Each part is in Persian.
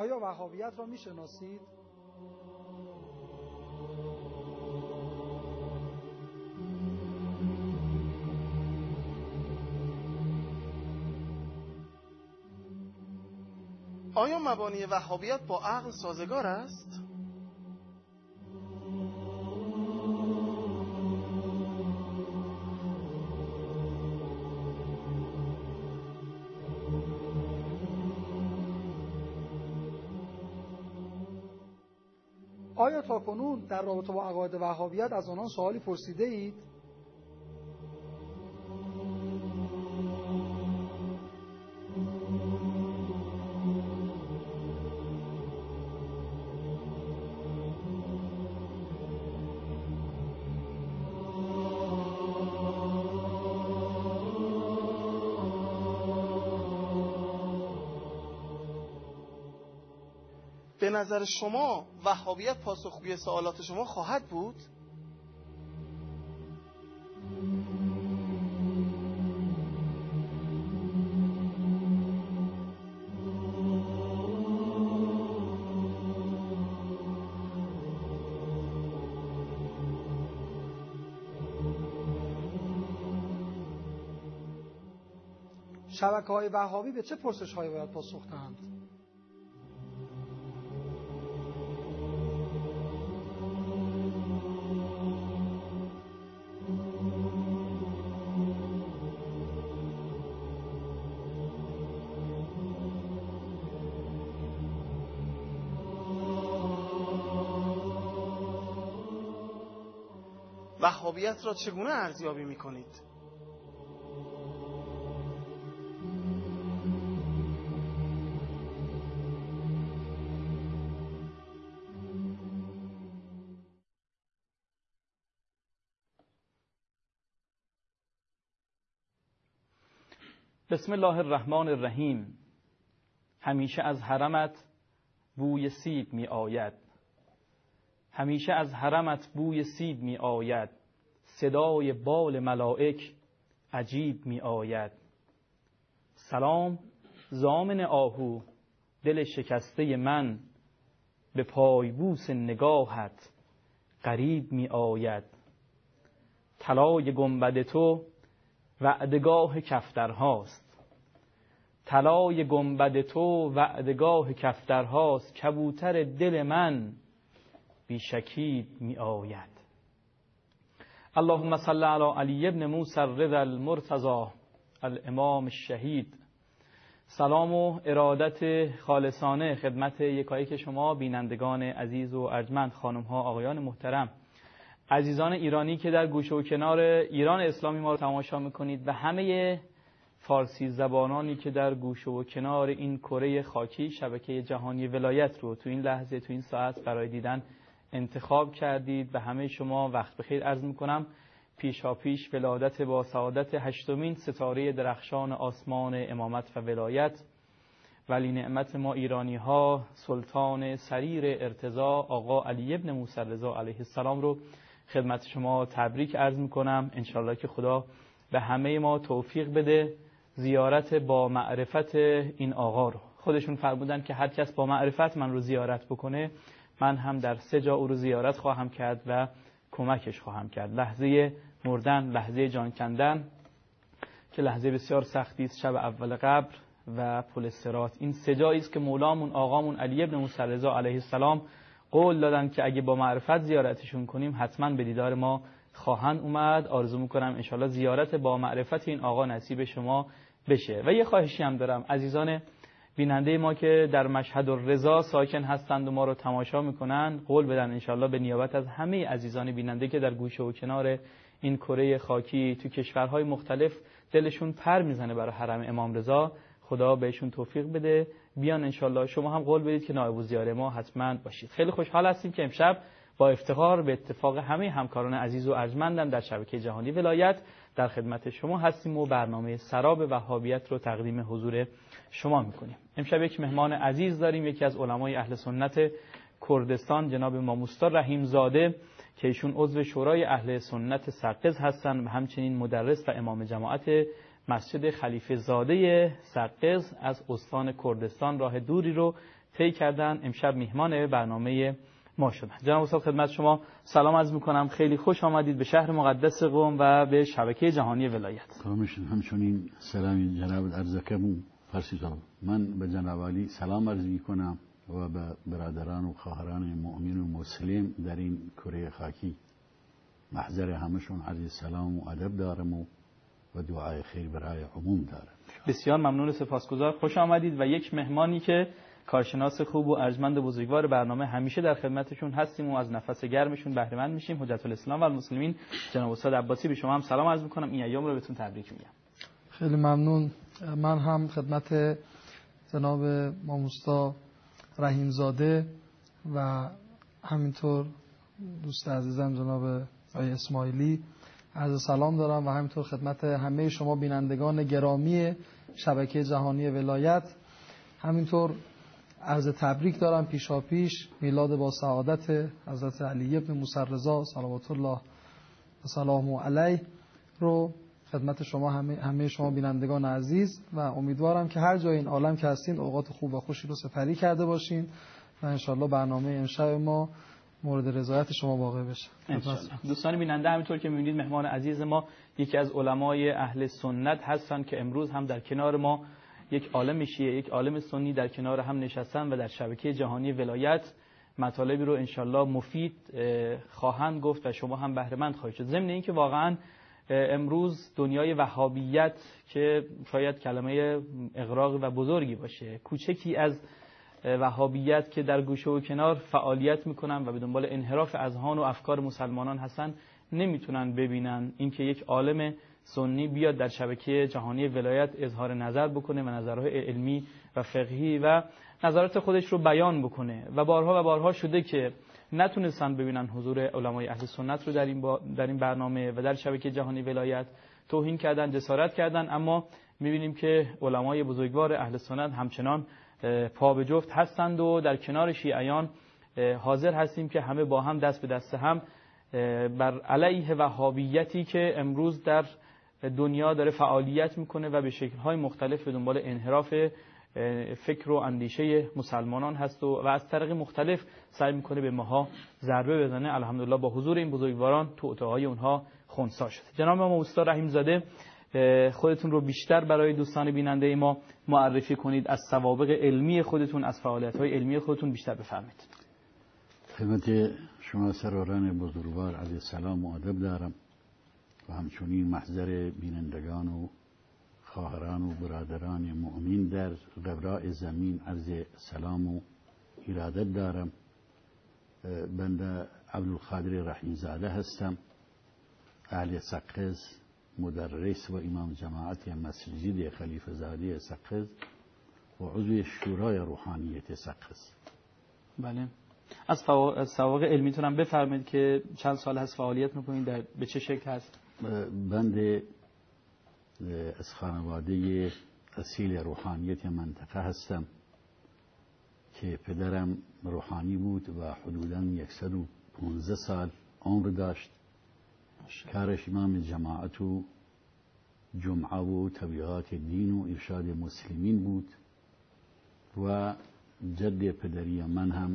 آیا وهابیت را میشناسید؟ آیا مبانی وهابیت با عقل سازگار است؟ آیا تاکنون در رابطه با عقاید وهابیت از آنان سوالی پرسیده اید؟ به نظر شما وهابیت پاسخگوی سوالات شما خواهد بود؟ شبکه‌های وهابی به چه پرسش‌هایی باید پاسخ دهند؟ وهابیت را چگونه ارزیابی می‌کنید؟ بسم الله الرحمن الرحیم. همیشه از حرمت بوی سیب می آید، همیشه از حرمت بوی سیب می آید، صدای بال ملائک عجیب می آید. سلام ضامن آهو دل شکسته من، به پایبوس نگاهت غریب می آید. طلای گنبد تو وعدگاه کفترهاست، طلای گنبد تو وعدگاه کفترهاست، کبوتر دل من بی شکیب می آید. اللهم صل علی علی ابن موسی الرضا المرتضی الامام الشهید. سلام و ارادت خالصانه خدمت یکایک شما بینندگان عزیز و ارجمند، خانم ها آقایان محترم، عزیزان ایرانی که در گوشه و کنار ایران اسلامی ما رو تماشا میکنید و همه فارسی زبانانی که در گوشه و کنار این کره خاکی شبکه جهانی ولایت رو تو این لحظه تو این ساعت برای دیدن انتخاب کردید. به همه شما وقت بخیر عرض میکنم. پیشاپیش ولادت با سعادت 8مین ستاره درخشان آسمان امامت و ولایت، ولی نعمت ما ایرانی ها، سلطان سریر ارتضا آقا علی ابن موسی الرضا علیه السلام رو خدمت شما تبریک عرض میکنم. انشالله که خدا به همه ما توفیق بده زیارت با معرفت این آقا رو. خودشون فرمودن که هر کس با معرفت من رو زیارت بکنه، من هم در 3 جا او رو زیارت خواهم کرد و کمکش خواهم کرد. لحظه مردن، لحظه جان کندن که لحظه بسیار سختی است، شب اول قبر و پل صراط. این 3 جایی است که مولامون آقامون علی ابن موسی الرضا علیه السلام قول دادن که اگه با معرفت زیارتشون کنیم حتما به دیدار ما خواهند اومد. آرزو میکنم انشالله زیارت با معرفت این آقا نصیب شما بشه. و یه خواهشی هم دارم، عزیزان بیننده ما که در مشهد الرضا ساکن هستند و ما رو تماشا میکنن، قول بدن انشالله به نیابت از همه عزیزان بیننده که در گوشه و کنار این کره خاکی تو کشورهای مختلف دلشون پر میزنه برای حرم امام رضا، خدا بهشون توفیق بده بیان انشالله. شما هم قول بدید که نایب الزیاره ما حتما باشید. خیلی خوشحال هستیم که امشب با افتخار به اتفاق همه همکاران عزیز و ارجمندم در شبکه جهانی ولایت در خدمت شما هستیم و برنامه سراب وهابیت رو تقدیم حضور شما میکنیم. امشب یک مهمان عزیز داریم، یکی از علمای اهل سنت کردستان، جناب امام مستر رحیم زاده که ایشون عضو شورای اهل سنت سقز هستند و همچنین مدرس و امام جماعت مسجد خلیفه زاده سقز از استان کردستان. راه دوری رو طی کردن امشب میهمان برنامه ما شدن. جناب استاد خدمت شما سلام عرض میکنم. خیلی خوش آمدید به شهر مقدس قم و به شبکه جهانی ولایت. همچنین سلامی جناب ارزکمو فرسی صاحب. من به جناب علی سلام عرض میکنم و به برادران و خواهران مؤمن و مسلم در این کره خاکی محضر همشون عرض سلام و ادب دارم و دعای خیر برای عموم دارم. بسیار ممنون و سپاسگزار. خوش آمدید و یک مهمانی که کارشناس خوب و ارجمند بزرگوار برنامه همیشه در خدمتشون هستیم و از نفس گرمشون بهره مند میشیم. حجت الاسلام و المسلمین جناب استاد عباسی، به شما هم سلام عرض میکنم. این ایام رو بهتون تبریک میگم. خیلی ممنون. من هم خدمت جناب امام استا رحیم زاده و همینطور دوست عزیزم جناب آقای اسماعیلی عرض سلام دارم و همینطور خدمت همه شما بینندگان گرامی شبکه جهانی ولایت همینطور عرض تبریک دارم پیشاپیش میلاد با سعادت حضرت علی ابن موسی رضا صلوات الله و سلامه علیه رو خدمت شما همه شما بینندگان عزیز و امیدوارم که هر جای این عالم که هستین اوقات خوب و خوشی رو سپری کرده باشین و انشالله برنامه امشب ما مورد رضایت شما واقع بشه. دوستان بیننده، همینطور که می‌بینید مهمان عزیز ما یکی از علمای اهل سنت هستند که امروز هم در کنار ما یک عالم شیعه یک عالم سنی در کنار هم نشستن و در شبکه جهانی ولایت مطالبی رو انشالله مفید خواهند گفت و شما هم بهره مند خواهید شد. ضمن اینکه واقعا امروز دنیای وهابیت که شاید کلمه اغراقی و بزرگی باشه، کوچکی از وهابیت که در گوشه و کنار فعالیت میکنن و به دنبال انحراف اذهان و افکار مسلمانان هستن، نمیتونن ببینن اینکه یک عالم سنی بیاد در شبکه جهانی ولایت اظهار نظر بکنه و نظرهای علمی و فقهی و نظرات خودش رو بیان بکنه و بارها شده که نتونستن ببینن حضور علمای اهل سنت رو در این برنامه و در شبکه جهانی ولایت. توهین کردن، جسارت کردن، اما میبینیم که علمای بزرگوار اهل سنت همچنان پا به جفت هستند و در کنار شیعیان حاضر هستیم که همه با هم دست به دست هم بر علیه وهابیتی که امروز در دنیا داره فعالیت میکنه و به شکل‌های مختلف به دنبال انحراف فکر و اندیشه مسلمانان هست و از طریق مختلف سعی میکنه به ماها ضربه بزنه. الحمدلله با حضور این بزرگواران توطئه‌های اونها خنثی شده. جناب امام استا رحیم زاده، خودتون رو بیشتر برای دوستان بیننده ما معرفی کنید، از سوابق علمی خودتون، از فعالیت‌های علمی خودتون بیشتر بفرمایید. خدمت شما سروران بزرگوار عرض سلام و ادب دارم و همچنین محضر بینندگان و خواهران و برادران مؤمن در قبراء زمین عرض سلام و ارادت دارم. بنده عبدالقادر رحیم زاده هستم، اهل سقز، مدرس و امام جماعت مسجد خلیفه زاده سقز و عضو شورای روحانیت سقز. بله، از سوابق علمیتون هم بفرمایید که چند سال هست فعالیت میکنید، به چه شکل هست؟ بنده از خانواده اصیل روحانیت منطقه هستم که پدرم روحانی بود و حدوداً 115 سال عمر داشت. کارش امام جماعت و جمعه و تبلیغات دین و ارشاد مسلمین بود و جد پدری من هم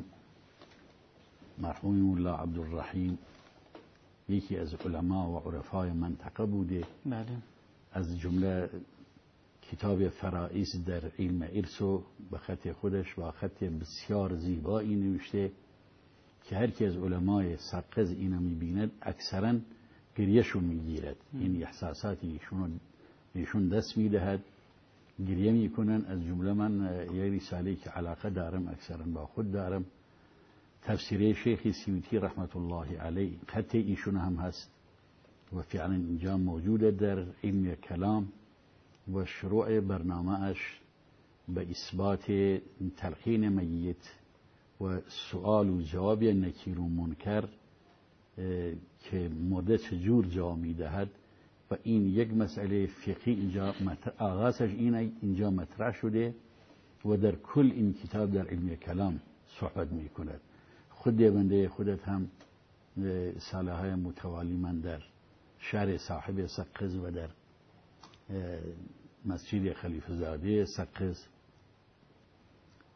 مرحوم الله عبدالرحیم یکی از علما و عرفای منطقه بوده. بله. از جمله کتاب فرائض در علم ارث و به خط خودش و خط بسیار زیبایی نوشته که هر کی از علمای سقز اینو میبیند اکثرا گریهشون میگیرد. این احساساتی ایشون دست میدهد، گریه میکنن. از جمله من یه رساله که علاقه دارم اکثرا با خود دارم، تفسیر شیخ سیوطی رحمت الله علیه، خط ایشون هم هست و فعلا اینجا موجوده در علم کلام و شروع برنامه اش به اثبات تلقین میت و سؤال و جواب نکیر و منکر که مرده چجور جواب میدهد و این یک مسئله فقهی اینجا آغازش اینجا مطرح شده و در کل این کتاب در علم کلام صحبت میکند. خود بنده خودت هم سالهای متوالی من در شهر صاحب سقز و در مسجد خلیفه زاده سقز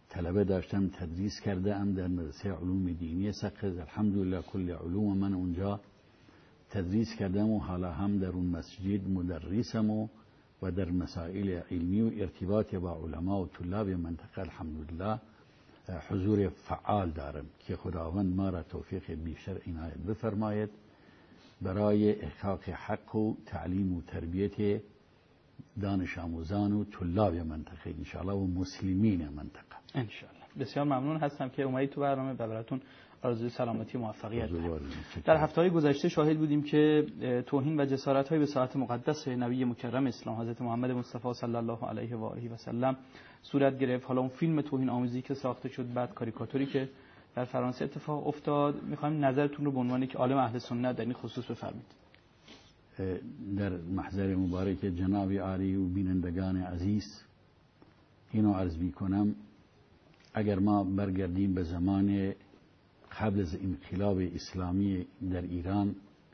طلبه داشتم، تدریس کرده ام در مدرسه علوم دینی سقز. الحمدلله کل علوم من اونجا تدریس کردم و حالا هم در اون مسجد مدرسم و در مسائل علمی و ارتباط با علما و طلاب منطقه الحمدلله حضور فعال دارم که خداوند ما را توفیق بیشتر عنایت بفرماید برای احقاق حق و تعلیم و تربیت دانش آموزان و طلاب منطقه انشاءالله و مسلمین منطقه انشاءالله. بسیار ممنون هستم که اومدید تو برنامه. براتون آرزوی سلامتی و موفقیت دارم. در هفته‌های گذشته شاهد بودیم که توهین و جسارت‌های به ساعت مقدس نبی مکرم اسلام حضرت محمد مصطفی صلی الله علیه و آله و سلم صورت گرفت. حالا اون فیلم توهین آمیزی که ساخته شد، بعد کاریکاتوری که در فرانسه اتفاق افتاد، می‌خوایم نظرتون رو به عنوان یک عالم اهل سنت در این خصوص بفرمایید. در محضر مبارک جناب عالی و بینندگان عزیز اینو عرض می‌کنم، اگر ما برگردیم به زمان قبل از انقلاب اسلامی در ایران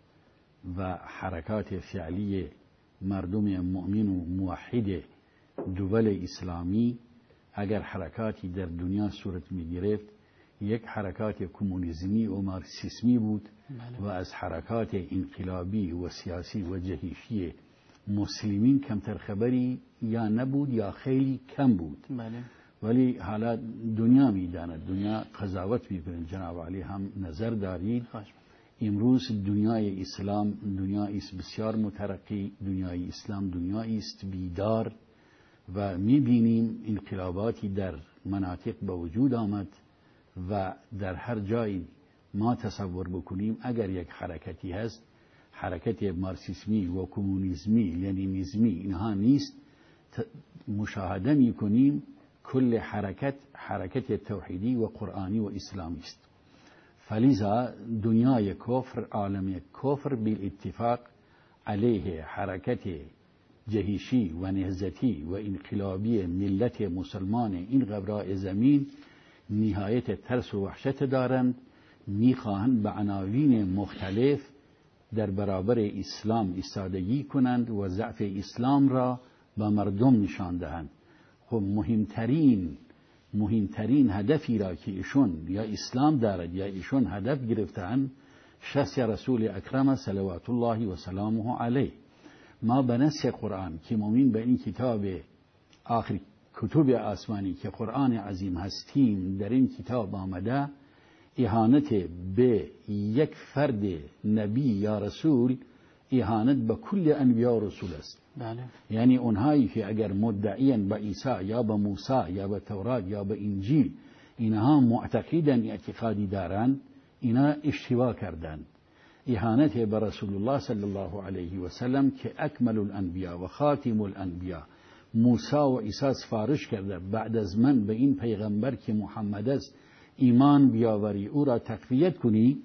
و حرکات فعلی مردم مؤمن و موحد دول اسلامی، اگر حرکاتی در دنیا صورت می گرفت یک حرکات کمونیسمی و مارکسیسمی بود و از حرکات انقلابی و سیاسی و جهشی مسلمین کمتر خبری یا نبود یا خیلی کم بود. ولی حالا دنیا میداند، دنیا قضاوت میکنه. جناب علی هم نظر دارید. امروز دنیای اسلام دنیایی است بسیار مترقی، دنیای اسلام دنیایی است بیدار و میبینیم انقلاباتی در مناطق به وجود آمد و در هر جایی ما تصور بکنیم اگر یک حرکتی هست، حرکت مارکسیسمی و کمونیسمی لنینیسمی اینها نیست، مشاهده میکنیم کل حرکت توحیدی و قرآنی و اسلامی است. فلذا دنیای کفر، عالم کفر بالاتفاق علیه حرکت جهشی و نهضتی و انقلابی ملت مسلمان این قبراء زمین نهایت ترس و وحشت دارند. میخواهند به عناوین مختلف در برابر اسلام ایستادگی کنند و ضعف اسلام را به مردم نشان دهند. خب مهمترین هدفی را که ایشون یا اسلام دارد یا ایشون هدف گرفتن شخص رسول اکرم صلوات الله و سلامه علیه. ما به نص قرآن که مؤمن به این کتاب آخر کتب آسمانی که قرآن عظیم هستیم در این کتاب آمده، اهانت به یک فرد نبی یا رسول اهانت به کل انبیا و رسول است. بله. یعنی اونهایی که اگر مدعیان به عیسی یا به موسی یا به تورات یا به انجیل اینها معتقدن اعتقادی دارند، اینا اشتباه کردند. اهانت به رسول الله صلی الله علیه و سلم که اکمل الانبیا و خاتم الانبیا، موسی و عیسی سفارش کرده بعد از من به این پیغمبر که محمد است ایمان بیاوری، او را تقویت کنی.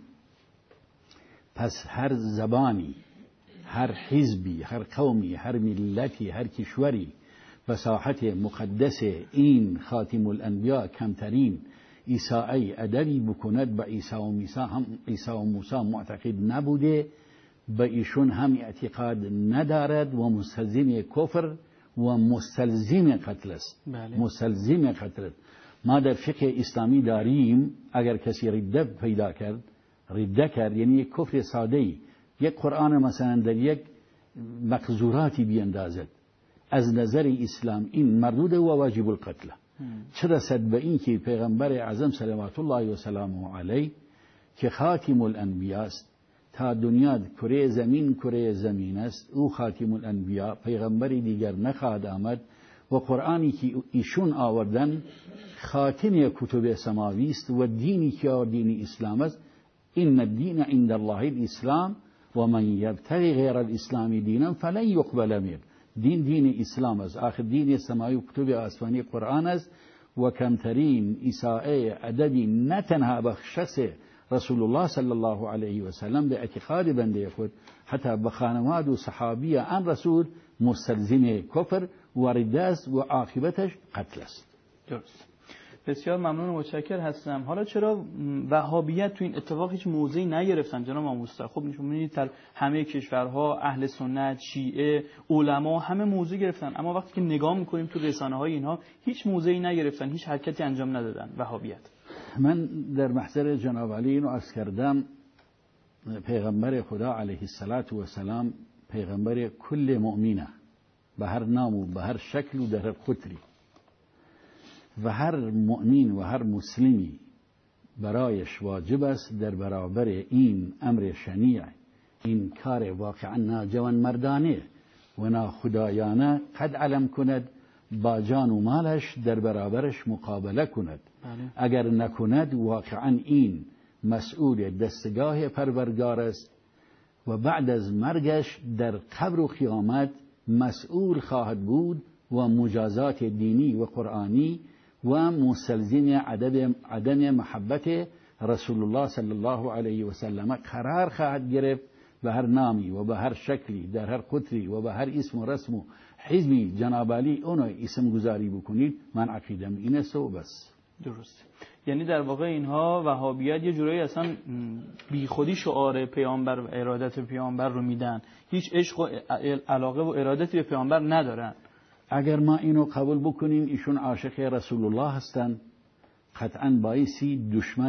پس هر زبانی، هر حزبی، هر قومی، هر ملتی، هر کشوری به ساحت مقدس این خاتم الانبیا کمترین عیسی ادبی بکند به عیسی و موسی معتقد نبوده، به ایشون هم اعتقاد ندارد و مستلزم کفر و مستلزم قتل است. بله. مستلزم قتل. ما در فقه اسلامی داریم اگر کسی رده پیدا کرد، رده کرد یعنی یک کفر ساده‌ای، یک قرآن مثلا در یک مقذوراتی بیندازد، از نظر اسلام این مردود و واجب القتل. چه رسد به این که پیغمبر اعظم صلوات الله و سلامه علیه که خاتم الانبیا است، تا دنیا کره زمین است، او خاتم الانبیا، پیغمبری دیگر نخواهد آمد و قرآنی که ایشون آوردن خاتم کتب سماوی است و دینی که دین اسلام است. این الدین عند الله الاسلام و من یبتغی غیر الاسلام دینا فلن یقبل منه. دین اسلام است، آخر دین سماوی و کتب آسمانی قرآن است و کمترین اساءه ادبی نه تنها به شخص رسول الله صلی الله علیه و سلم به اعتقاد بنده خود، حتی به خانواده و صحابی آن رسول مستلزم کفر و رده است و عاقبتش قتل است. درست. بسیار ممنون و متشکر هستم. حالا چرا وهابیت تو این اتفاق هیچ موضعی نگرفتن جناب آموزتا؟ خب نشون می‌بینید در همه کشورها اهل سنت، شیعه، علما همه موضع گرفتن، اما وقتی که نگاه می‌کنیم تو رسانه‌های اینها هیچ موضعی نگرفتن، هیچ حرکتی انجام ندادن وهابیت. من در محضر جناب علی اینو عرض کردم، پیغمبر خدا علیه السلام پیغمبر کل مؤمنه، به هر نام و به هر شکل و در هر قطری، و هر مؤمن و هر مسلمی برایش واجب است در برابر این امر شنیع، این کار واقعا ناجوان مردانه و ناخدایانه قد علم کند، با جان و مالش در برابرش مقابله کند. اگر نکند واقعا این مسئول دستگاه پروردگار است و بعد از مرگش در قبر و قیامت مسئول خواهد بود و مجازات دینی و قرآنی و مستلزم عدم محبت رسول الله صلی الله علیه و سلم قرار خواهد گرفت. به هر نامی و به هر شکلی، در هر قطری و به هر اسم و رسم و حزبی جناب علی اونو اسم گذاری بکنید، من عقیدم این است و بس. درست. یعنی در واقع اینها وهابیت یه جورایی اصلا بی خودی شعار پیامبر و ارادت پیامبر رو میدن، هیچ عشق و علاقه و ارادتی به پیامبر ندارن. اگر ما اینو قبول بکنیم ایشون عاشق رسول الله هستن، قطعا بایستی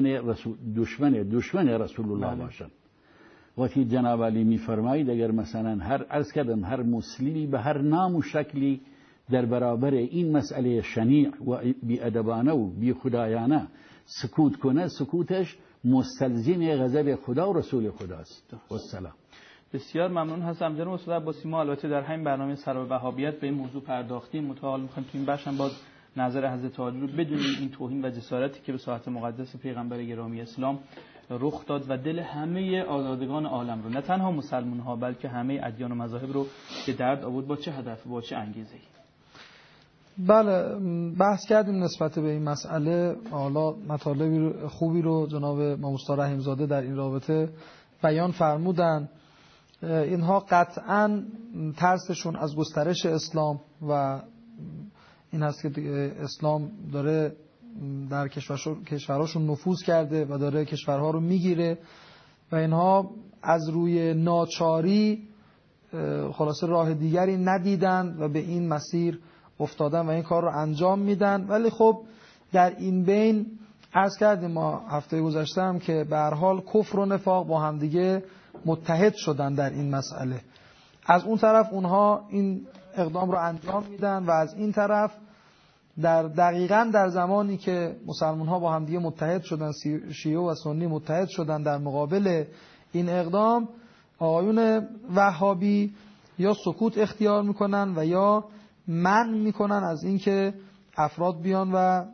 دشمن رسول الله باشن. وقتی جناب علی میفرمایید اگر مثلا هر مسلمی به هر نام و شکلی در برابر این مسئله شنیع و بی‌ادبانه و بی خدایانه سکوت کنه، سکوتش مستلزم غضب خدا و رسول خداست. والسلام. بسیار ممنون هستم جناب استاد عباسی. ما البته در همین برنامه سر وهابیت به این موضوع پرداختیم، متعال می‌خوایم تو این بخش هم باز نظر حضرت عالی رو بدونیم، این توهین و جسارتی که به ساحت مقدس پیغمبر گرامی اسلام رخ داد و دل همه آزادگان عالم رو، نه تنها مسلمان ها بلکه همه ادیان و مذاهب رو به درد آورد. با چه هدف، با چه انگیزه‌ای؟ بله، بحث کردیم نسبت به این مسئله. حالا مطالب خوبی رو جناب ماموستا رحیم زاده در این رابطه بیان فرمودن. اینها قطعاً ترسشون از گسترش اسلام و این هست که اسلام داره در کشورهاشون نفوذ کرده و داره کشورها رو میگیره و اینها از روی ناچاری خلاصه راه دیگری ندیدن و به این مسیر افتادن و این کار رو انجام میدن. ولی خب در این بین عرض کردیم ما هفته گذشته هم که به هر حال کفر و نفاق با همدیگه متحد شدن در این مسئله. از اون طرف اونها این اقدام رو انجام میدن و از این طرف دقیقاً در زمانی که مسلمان ها با همدیگه متحد شدن، شیعه و سنی متحد شدن در مقابل این اقدام، آقایون وهابی یا سکوت اختیار میکنن و یا منع میکنن از اینکه افراد بیان و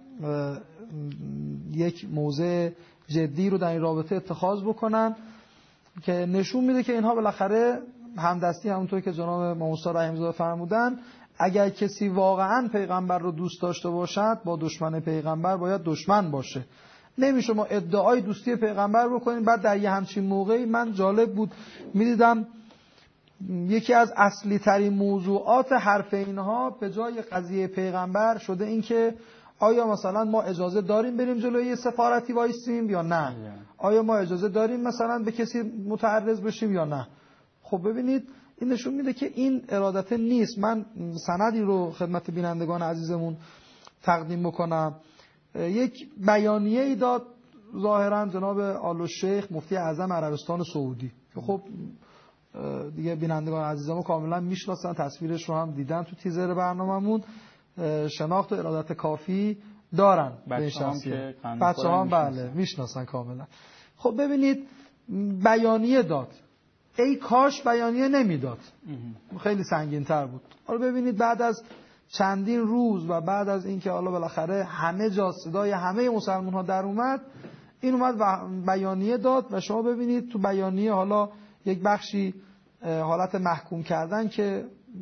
یک موضع جدی رو در این رابطه اتخاذ بکنن، که نشون میده که اینها بالاخره همدستی، همونطور که جناب ماموستا رحیم زاده فرمودن، اگر کسی واقعا پیغمبر رو دوست داشته باشد با دشمن پیغمبر باید دشمن باشه. نمیشه ما ادعای دوستی پیغمبر بکنیم بعد در یه همچین موقعی، من جالب بود میدیدم یکی از اصلی ترین موضوعات حرف اینها به جای قضیه پیغمبر شده این که آیا مثلا ما اجازه داریم بریم جلوی سفارتی وایسیم یا نه، آیا ما اجازه داریم مثلا به کسی متعرض بشیم یا نه. خب ببینید این نشون میده که این ارادت نیست. من سندی رو خدمت بینندگان عزیزمون تقدیم بکنم. یک بیانیه ای داد ظاهرا جناب آل‌الشیخ مفتی اعظم عربستان سعودی که خب دیگه بینندگان عزیزمون کاملا میشناسن، تصویرش رو هم دیدن تو تیزر برنامه‌مون، شناخت و ارادت کافی دارن به این شخصیت. بچه‌ها هم بله میشناسن کاملا. خب ببینید بیانیه داد، ای کاش بیانیه نمیداد، خیلی سنگین‌تر بود. حالا ببینید بعد از چندین روز و بعد از اینکه حالا بالاخره همه جا صدای همه مسلمان‌ها در اومد، این اومد و بیانیه داد و شما ببینید تو بیانیه حالا یک بخشی حالت محکوم کردن که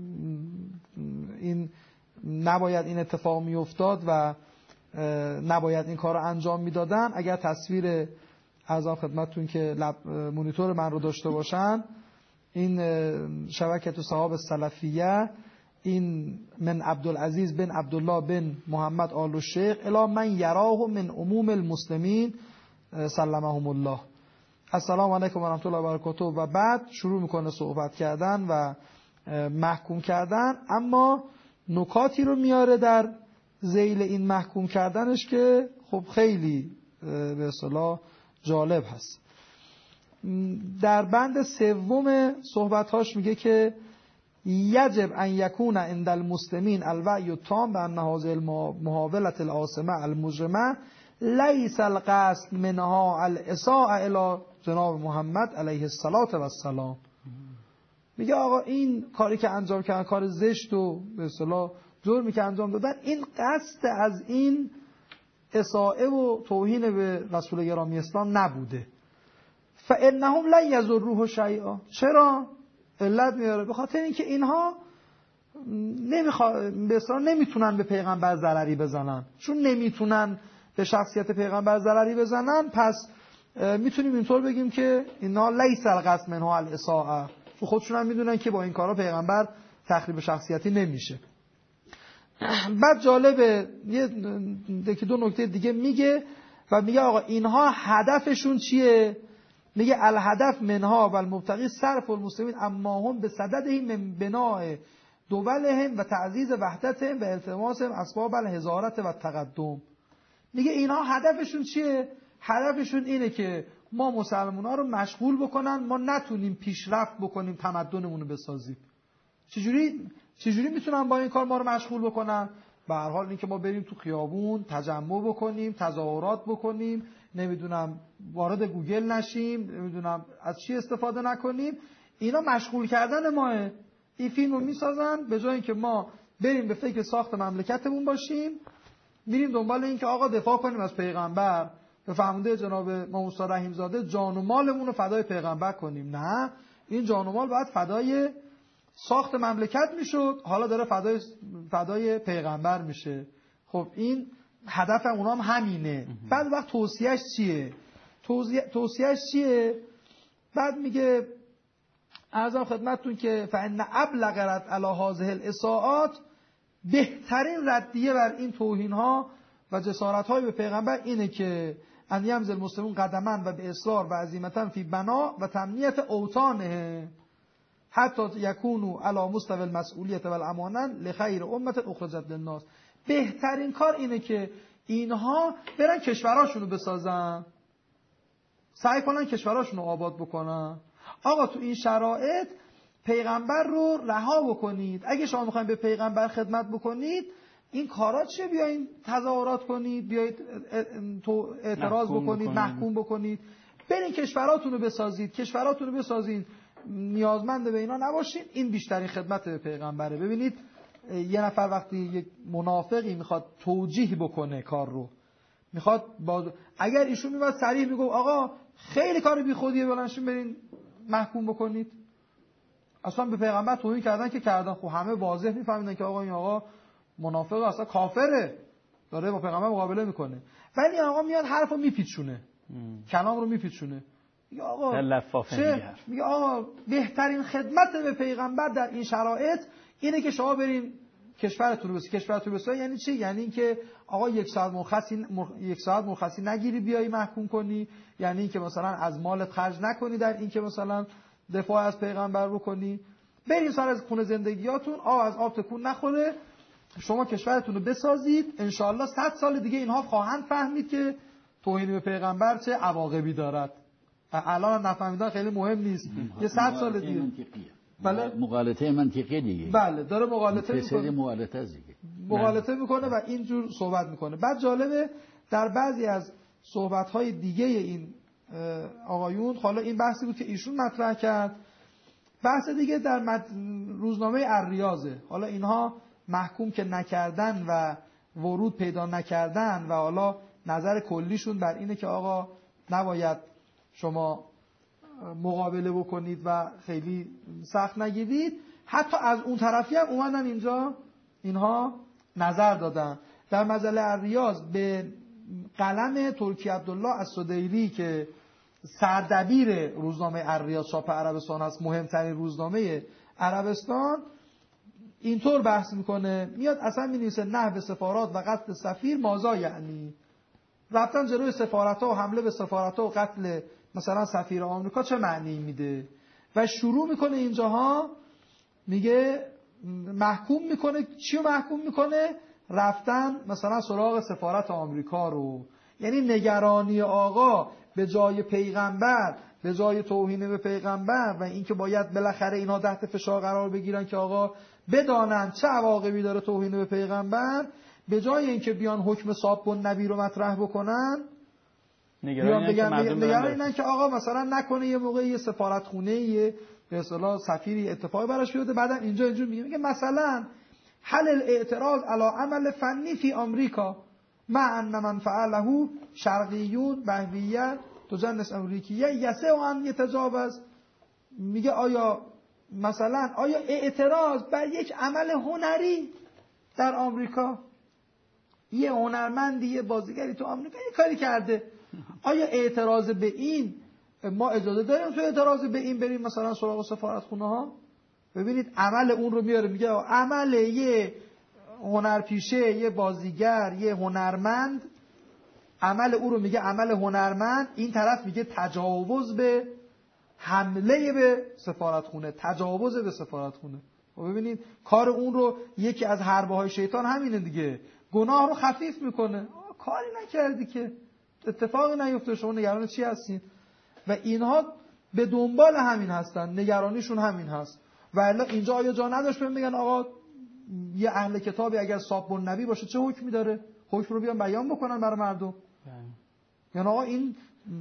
این نباید این اتفاق میافتاد و نباید این کار رو انجام میدادن. اگر تصویر ارزم خدمتتون که مونیتور من رو داشته باشن، این شبکه تو صحاب سلفیه این من عبدالعزیز بن عبدالله بن محمد آل الشیخ الی من یراه من عموم المسلمین سلمهم الله. السلام علیکم و رحمت الله و برکاته. و بعد شروع میکنه صحبت کردن و محکوم کردن، اما نکاتی رو میاره در ذیل این محکوم کردنش که خب خیلی به اصطلاح جالب هست. در بند سوم صحبتاش میگه که یجب ان یکون عند المسلمین الوعی التام بان هذه المحاولة العاصمة المجرمة لیس القصد منها الاساءة الی جناب محمد علیه السلام. میگه آقا این کاری که انجام کردن کار زشت و به اصطلاح جرمی که انجام دادن، این قصد از این اساءه و توهین به رسول گرامی اسلام نبوده. فانهم لن یضروه شیئا. چرا؟ علت میاره به خاطر اینکه اینها به اصطلاح نمیتونن به پیغمبر ضرری بزنن. چون نمیتونن به شخصیت پیغمبر ضرری بزنن، پس میتونیم اینطور بگیم که اینا لیس القصد منها الاساءه. خودشون هم میدونن که با این کارا پیغمبر تخریب شخصیتی نمیشه. بعد جالبه یکی دو نکته دیگه میگه و میگه آقا اینها هدفشون چیه؟ میگه الهدف منها و المبتغی صرف المسلمین اما هم به صددهم من بناء دولهم و تعزیز وحدتهم و التماسهم اسباب الحضارت و تقدم. میگه اینها هدفشون چیه؟ هدفشون اینه که ما مسلمان‌ها رو مشغول بکنن، ما نتونیم پیشرفت بکنیم، تمدنمون رو بسازیم. چجوری میتونن با این کار ما رو مشغول بکنن؟ به هر حال اینکه ما بریم تو خیابون تجمع بکنیم، تظاهرات بکنیم، نمیدونم وارد گوگل نشیم، نمیدونم از چی استفاده نکنیم. اینا مشغول کردن ماه. این فیلم رو میسازن به جای اینکه ما بریم به فکر ساخت مملکتمون باشیم، میریم دنبال این که آقا دفاع کنیم از پیغمبر، به فرموده جناب موسی رحیم زاده جان و مالمون رو فدای پیغمبر کنیم. نه، این جان و مال باید فدای ساخت مملکت میشد، حالا داره فدای پیغمبر میشه. خب این هدف اونا هم همینه. بعد وقت توصیهش چیه؟ بعد میگه عرضم خدمتتون که فإن ابلغ رد علی هذه الاساءات، بهترین ردیه بر این توهین‌ها و جسارت‌های به پیغمبر اینه که ان یمضی المسلمون قدما و به اصرار و عزیمتا فی بنا و تمنیت اوطانه حتی یکونوا علی مستوی المسئولیت و الامانه لخیر امت اخرجت للناس. بهترین کار اینه که اینها برن کشوراشون رو بسازن، سعی کنن کشوراشون رو آباد بکنن. آقا تو این شرایط پیغمبر رو رها بکنید. اگه شما میخواین به پیغمبر خدمت بکنید، این کارا چه؟ بیاین تظاهرات کنید، بیایید اعتراض بکنید، محکوم بکنید، برین کشوراتون رو بسازید، نیازمند به اینا نباشین. این بیشترین خدمت به پیغمبره. ببینید یه نفر وقتی یک منافقی میخواد توجیه بکنه کار رو، میخواد اگر ایشون میاد صریح میگه آقا خیلی کار بیخودیه، بلنشین برین محکوم بکنید، اصلا به پیغمبر توهین کردن که کردن. خب همه واضح میفهمیدن که آقا این آقا منافق، اصلا کافره، داره با پیغمبر مقابله میکنه. ولی آقا میاد حرفو میپیچونه، کلام رو میپیچونه، میگه آقا بهترین خدمت به پیغمبر در این شرایط اینه که شما برین کشورتون رو بسازید. یعنی چی؟ یعنی اینکه آقا یک ساعت مرخصی نگیری بیای محکوم کنی، یعنی اینکه مثلا از مالت خرج نکنی در اینکه مثلا دفاع از پیغمبر بکنی. برین سر از خونه زندگیاتون، از آب تکون نخوره، شما کشورتون رو بسازید. انشاءالله 100 سال دیگه اینها خواهند فهمید که توهین به پیغمبر چه عواقبی دارد. الان هم نفهمیدن خیلی مهم نیست، یه 100 سال دیگه. بله، مغالطه منطقی دیگه. بله، داره مغالطه میکنه و اینجور صحبت میکنه. بعد جالبه در بعضی از صحبت‌های دیگه این آقایون، حالا این بحثی بود که ایشون مطرح کرد، بحث دیگه در روزنامه الریاضه. حالا اینها محکوم که نکردن و ورود پیدا نکردن و حالا نظر کلیشون بر اینه که آقا نباید شما مقابله بکنید و خیلی سخت نگیرید. حتی از اون طرفی هم اومدن اینجا اینها نظر دادن. در مجله الریاض به قلم ترکی عبدالله السدیری که سردبیر روزنامه الریاض چاپ عربستان است، مهمترین روزنامه عربستان، اینطور بحث میکنه، میاد اصلا مینویسه نحو سفارات و قتل سفیر مازا، یعنی رفتن جلوی سفارت‌ها و حمله به سفارت‌ها و قتل مثلا سفیر آمریکا چه معنی میده و شروع میکنه اینجاها میگه محکوم میکنه. چیو محکوم میکنه؟ رفتن مثلا سراغ سفارت آمریکا رو، یعنی نگرانی آقا به جای پیغمبر، به جای توهین به پیغمبر و اینکه باید بالاخره اینا تحت فشار قرار بگیرن که آقا بدانن چه عواقبی داره توهین به پیغمبر، به جای اینکه بیان حکم صاب النبی رو مطرح بکنن، نگران که آقا مثلا نکنه یه موقع یه سفارتخونه یه به اصطلاح سفیری اتفاقی براش بیفته. بعدم اینجا میگه مثلا حل الاعتراض علی عمل فنی فی آمریکا مع ان من فعله شرقیون بهویه تجنس امریکیه یسع ان یتجاوز. میگه آیا مثلا اعتراض بر یک عمل هنری در آمریکا، یه هنرمندی یه بازیگری تو آمریکا یه کاری کرده، آیا اعتراض به این ما اجازه داریم تو اعتراض به این بریم مثلا سراغ سفارتخونه ها؟ ببینید عمل اون رو میاره، میگه عمل یه هنرپیشه، یه بازیگر، یه هنرمند، عمل او رو میگه عمل هنرمند، این طرف میگه تجاوز به حمله به سفارتخونه، تجاوز به سفارتخونه. و ببینید کار اون رو یکی از حربه های شیطان همینه دیگه، گناه رو خفیف میکنه. کاری نکردی که اتفاقی نیفته، شما نگران چی هستین؟ و اینها به دنبال همین هستن، نگرانیشون همین هست. و الا اینجا آیا جا نداشت بگن آقا یه اهل کتابی اگر صاب النبی باشه چه حکمی داره؟ حکم رو بیان بیان بکنن برای مردم. یعنی آقا این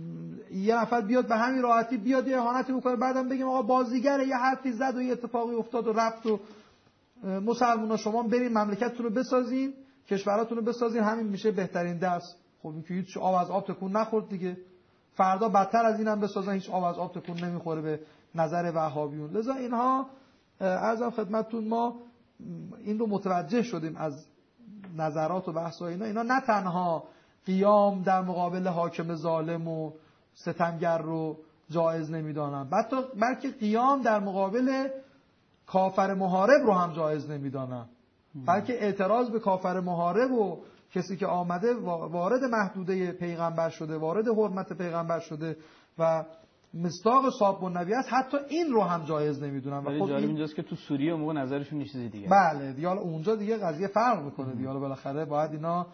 یه نفر بیاد به همین راحتی بیاد یه اهانتی بکنه، بعدم بگیم آقا بازیگره یه حرفی زد و یه اتفاقی افتاد و رفت و مسلمونا شما برین مملکتتون رو بسازین، کشوراتون رو بسازین، همین میشه بهترین درس. خب این که هیچ آب از آب تکون نخورد دیگه، فردا بدتر از اینم بسازن، هیچ آب از آب تکون نمیخوره به نظر وهابیون. لذا اینها عرضم خدمتتون ما این رو متوجه شدیم از نظرات و بحث‌های اینا نه تنها قیام در مقابل حاکم ظالم و ستمگر رو جایز نمیدانن، بلکه قیام در مقابل کافر محارب رو هم جایز نمیدانن، بلکه اعتراض به کافر محارب و کسی که آمده وارد محدوده پیغمبر شده، وارد حرمت پیغمبر شده و مصداق صاب النبی است، حتی این رو هم جایز نمیدونن. و خب جالب اینجاست که تو سوریه موقع نظرشون یه چیزی دیگه. بله دیگه اونجا دیگه قضیه فرق میکنه دیگه، بالاخره باید اینا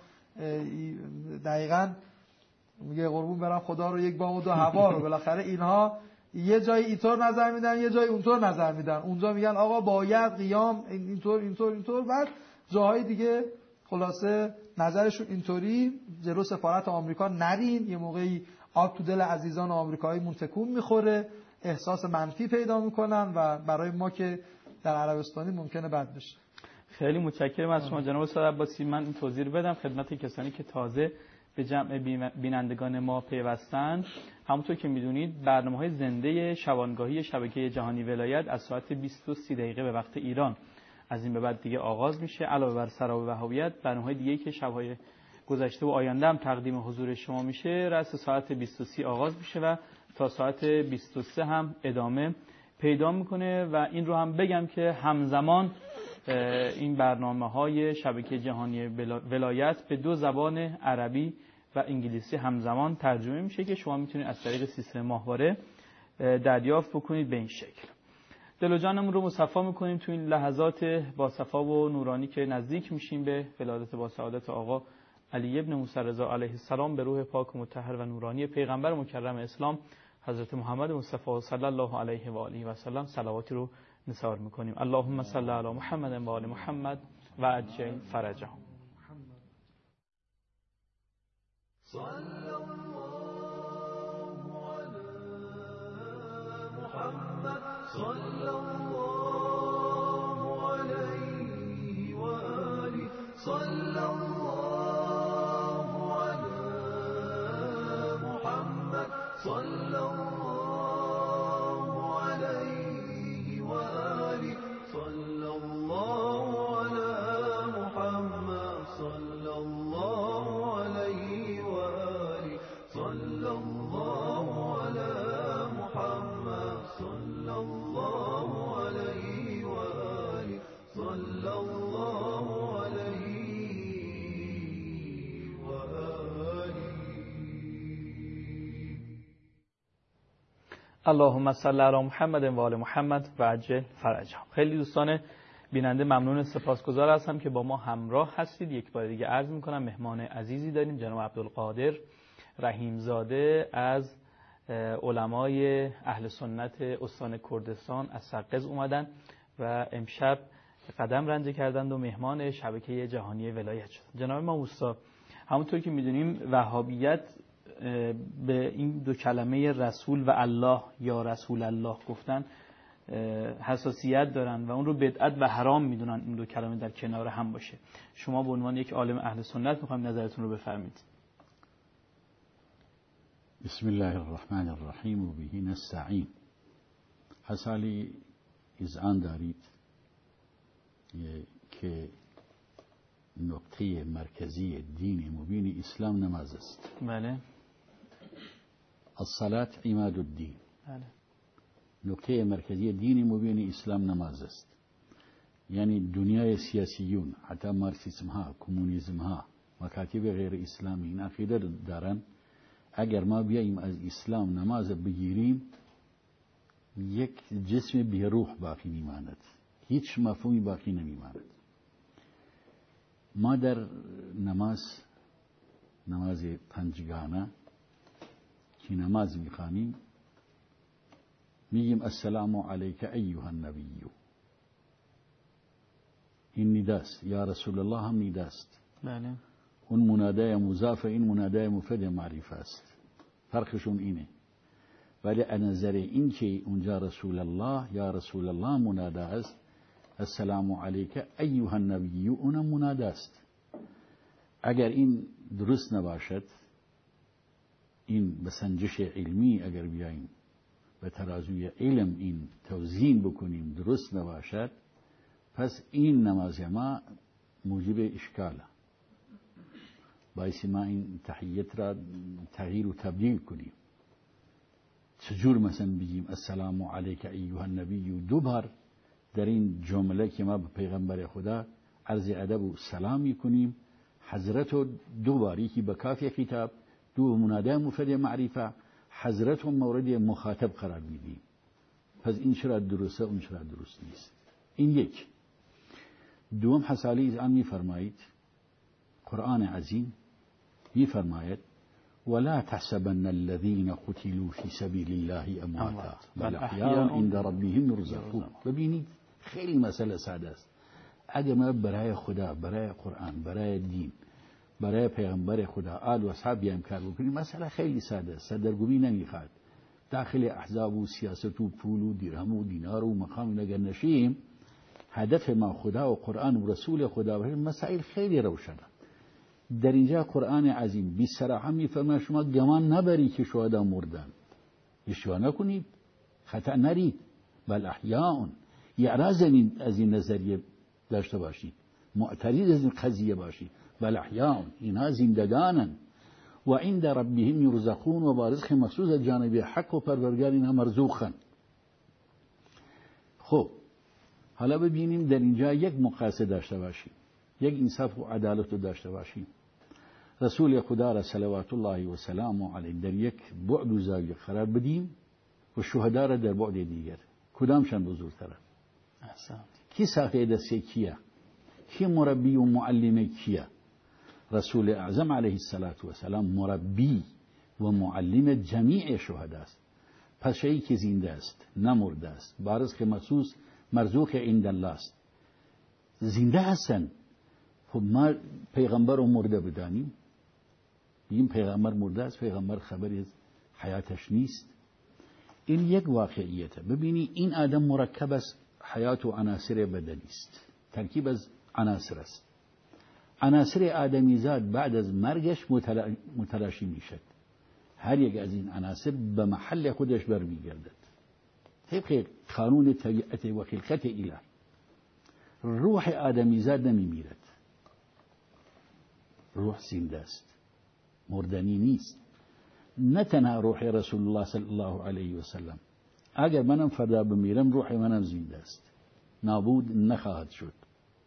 دقیقاً میگه قربون برم خدا رو یک بام و دو هوا رو، بالاخره اینها یه جای اینطور نظر میدن یه جای اونطور نظر میدن. اونجا میگن آقا باید قیام اینطور بعد جاهای دیگه خلاصه نظرشون اینطوری. جلو سفارت آمریکا نرین، یه موقعی آب تو دل عزیزان آمریکایی منتکون میخوره، احساس منفی پیدا میکنن و برای ما که در عربستانی ممکنه بد بشه. خیلی متشکرم از شما جناب استاد عباسی. من این توضیح بدم خدمت کسانی که تازه به جمع بینندگان ما پیوستند. همونطور که میدونید برنامه‌های زنده شبانگاهی شبکه جهانی ولایت از ساعت 20:30 به وقت ایران از این به بعد دیگه آغاز میشه. علاوه بر سراب وهابیت برنامه‌های دیگه‌ای که شب‌های گذشته و آینده هم تقدیم حضور شما میشه رأس ساعت 20:30 آغاز میشه و تا ساعت 23 هم ادامه پیدا میکنه. و این رو هم بگم که همزمان این برنامه‌های شبکه جهانی ولایت به 2 زبان عربی و انگلیسی همزمان ترجمه میشه که شما میتونید از طریق سیستم ماهواره دریافت بکنید. به این شکل دل و جانمون رو مصفا میکنیم تو این لحظات با صفا و نورانی که نزدیک میشیم به ولادت با سعادت آقا علی ابن موسی رضا علیه السلام، به روح پاک و مطهر و نورانی پیغمبر مکرم اسلام حضرت محمد مصطفی صلی الله علیه و آله و سلم صلواتی رو نثار میکنیم. اللهم صل علی محمد و آل محمد و عجل فرجهم. صلی الله علی محمد صلی الله علیه و آله صلی الله علی محمد صلی الله علیه و آله صلی الله علی محمد صلی الله علیه و آله صلی الله علی محمد صلی الله علیه و آله صلى الله عليه وآله. اللهم صل علی محمد و آل محمد و عجل فرجهم. خیلی دوستان بیننده ممنون، سپاسگزار هستم که با ما همراه هستید. یک بار دیگه عرض میکنم مهمان عزیزی داریم، جناب عبدالقادر رحیمزاده از علمای اهل سنت استان کردستان از سقز اومدن و امشب قدم رنجه کردند و مهمان شبکه جهانی ولایت شدند. جناب ما اوستا، همونطور که میدونیم وهابیت به این دو کلمه رسول و الله یا رسول الله گفتن حساسیت دارن و اون رو بدعت و حرام میدونن این دو کلمه در کنار هم باشه. شما به عنوان یک عالم اهل سنت میخوایم نظرتون رو بفرمایید. بسم الله الرحمن الرحیم و به نستعین. حسالی اذعان دارید که نقطه مرکزی دین مبین اسلام نماز است. بله. الصلاة عماد الدین. بله. نقطه مرکزی دین مبین اسلام نماز است. یعنی دنیای سیاسیون، حتی مارکسیسم ها، کمونیسم ها، مکاتب غیر اسلامی این عقیده دارن اگر ما بیاییم از اسلام نماز بگیریم یک جسم بی روح باقی میماند، هیچ مفهومی باقی نمیماند. ما در نماز پنجگانه که نماز میخوانیم میگیم السلام علیک ایها النبی. این نداست، یا رسول الله هم نداست. بله. اون منادای مضاف، این منادای مفرد معرفه است. فرقشون اینه. ولی از نظر این که اونجا رسول الله یا رسول الله منادا است، السلام علیک ایها النبی اونم منادا است. اگر این درست نباشد، این به سنجش علمی اگر بیاییم به ترازوی علم این توزین بکنیم درست نباشد، پس این نماز ما موجب اشکاله. باعث ما این تحیت را تغییر و تبدیل کنیم. چجور مثلا بگیم السلام علیک ایها النبی دو بار در این جمله که ما به پیغمبر خدا عرض ادب و سلام میکنیم، حضرت و دو بار، یکی به کاف خطاب، دو منادا مفرد معرفه، حضرت و مورد مخاطب قرار میدیم. پس این چرا درسته اون چرا درست نیست؟ این یک. دوم حسالی آن میفرمایید قرآن عظیم میفرماید ولا تحسبن الذين قتلوا في سبيل الله امواتا بل احیاء عند ربهم يرزقون. ببینید خیلی مسئله ساده است. اگر ما برای خدا، برای قرآن، برای دین، برای پیغمبر خدا، آل و اصحاب بیایم کار بکنیم، مسئله خیلی ساده است، سردرگمی نمیخواد. داخل احزاب و سیاست و پول و درهم و دینار و مقام اگر نشیم، هدف ما خدا و قرآن و رسول خدا و مسائل خیلی روشنه. در اینجا قرآن عظیم بی صراحه میفرماید شما گمان نبری که شهدا مردن، اشتباه نکنید، خطا نرید، بل احیاء. اعراض از این نظریه داشته باشید، معترض از این قضیه باشید. بل احیاء، اینها زندگانن و عند ربهم یرزقون و با رزق مخصوص از جانب حق و پروردگار اینها مرزوقن. خب حالا ببینیم در اینجا یک مقایسه داشته باشیم، یک انصاف و عدالت رو داشته باشیم. رسول خدا را صلوات الله و سلامه علیه در یک بعد و زاویه قرار بدیم و شهدا را در بعد دیگر. کدامشان بزرگتره؟ کی ساقه دسته کیه؟ کی مربی و معلم کیه؟ رسول اعظم علیه السلام مربی و معلم جمیع شهدا است. پس شیئی که زنده است، نمرده است، با رزق مخصوص مرزوق عند الله است، زنده هستن. خب ما پیغمبر رو مرده بدانیم؟ این پیغمبر مرده است، پیغمبر خبری از حیاتش نیست. این یک واقعیته. ببینی این آدم مرکب از حیات و عناصر بدنی است، ترکیب از عناصر است. عناصر آدمیزاد بعد از مرگش متلاشی میشد. هر یک از این عناصر به محل خودش برمیگردد طبق قانون طبیعت و خلقت الهی. روح آدمیزاد نمیمیرد، روح زنده است، مردنی نیست. نه تنها روح رسول الله صلی الله علیه و سلم، اگر منم فردا بمیرم روح منم زنده است، نابود نخواهد شد.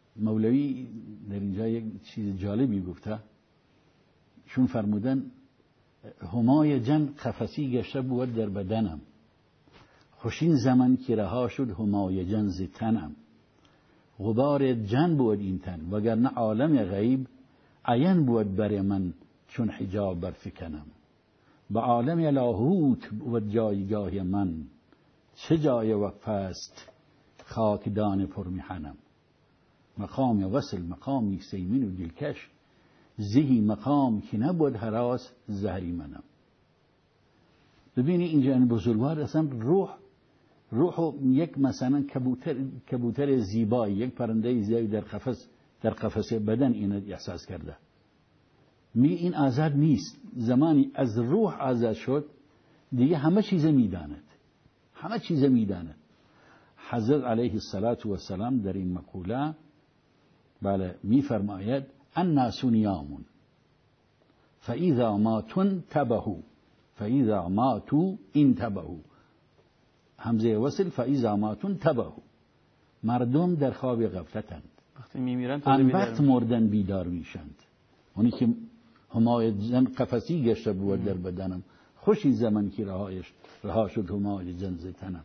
مولوی در اینجا یک چیز جالبی گفته، چون فرمودن همای جن قفسی گشته بود در بدنم، خوشین زمان که رها شد همای جن ز تنم. غبار جن بود این تن وگرنه عالم غیب عین بود بر من چون حجاب برفکنم. به عالم لاهوت بود جایگاه من، چه جای وقف است خاکدان پرمیحنم. مقام وصل مقامی سیمین و دلکش، زهی مقام که نبود هراس زهری منم. ببینی اینجا این بزرگوار اصلا روح یک مثلا کبوتر زیبایی، یک پرنده زیبایی در قفس بدن این احساس کرده. این آزاد نیست. زمانی از روح آزاد شد دیگه همه چیز میداند، همه چیز میداند. حضرت علیه السلام در این مقوله بله میفرماید الناس نیام فاذا ماتوا انتبهوا فاذا ماتوا انتبهوا. همزه وصل فاذا ماتوا انتبهوا. مردم در خواب غفلتند، وقتی میمیرن آن وقت مردن بیدار میشند. اونی که همای جن قفسی گشته بود در بدنم، خوشی زمان که رها شد همای جن ز تنم.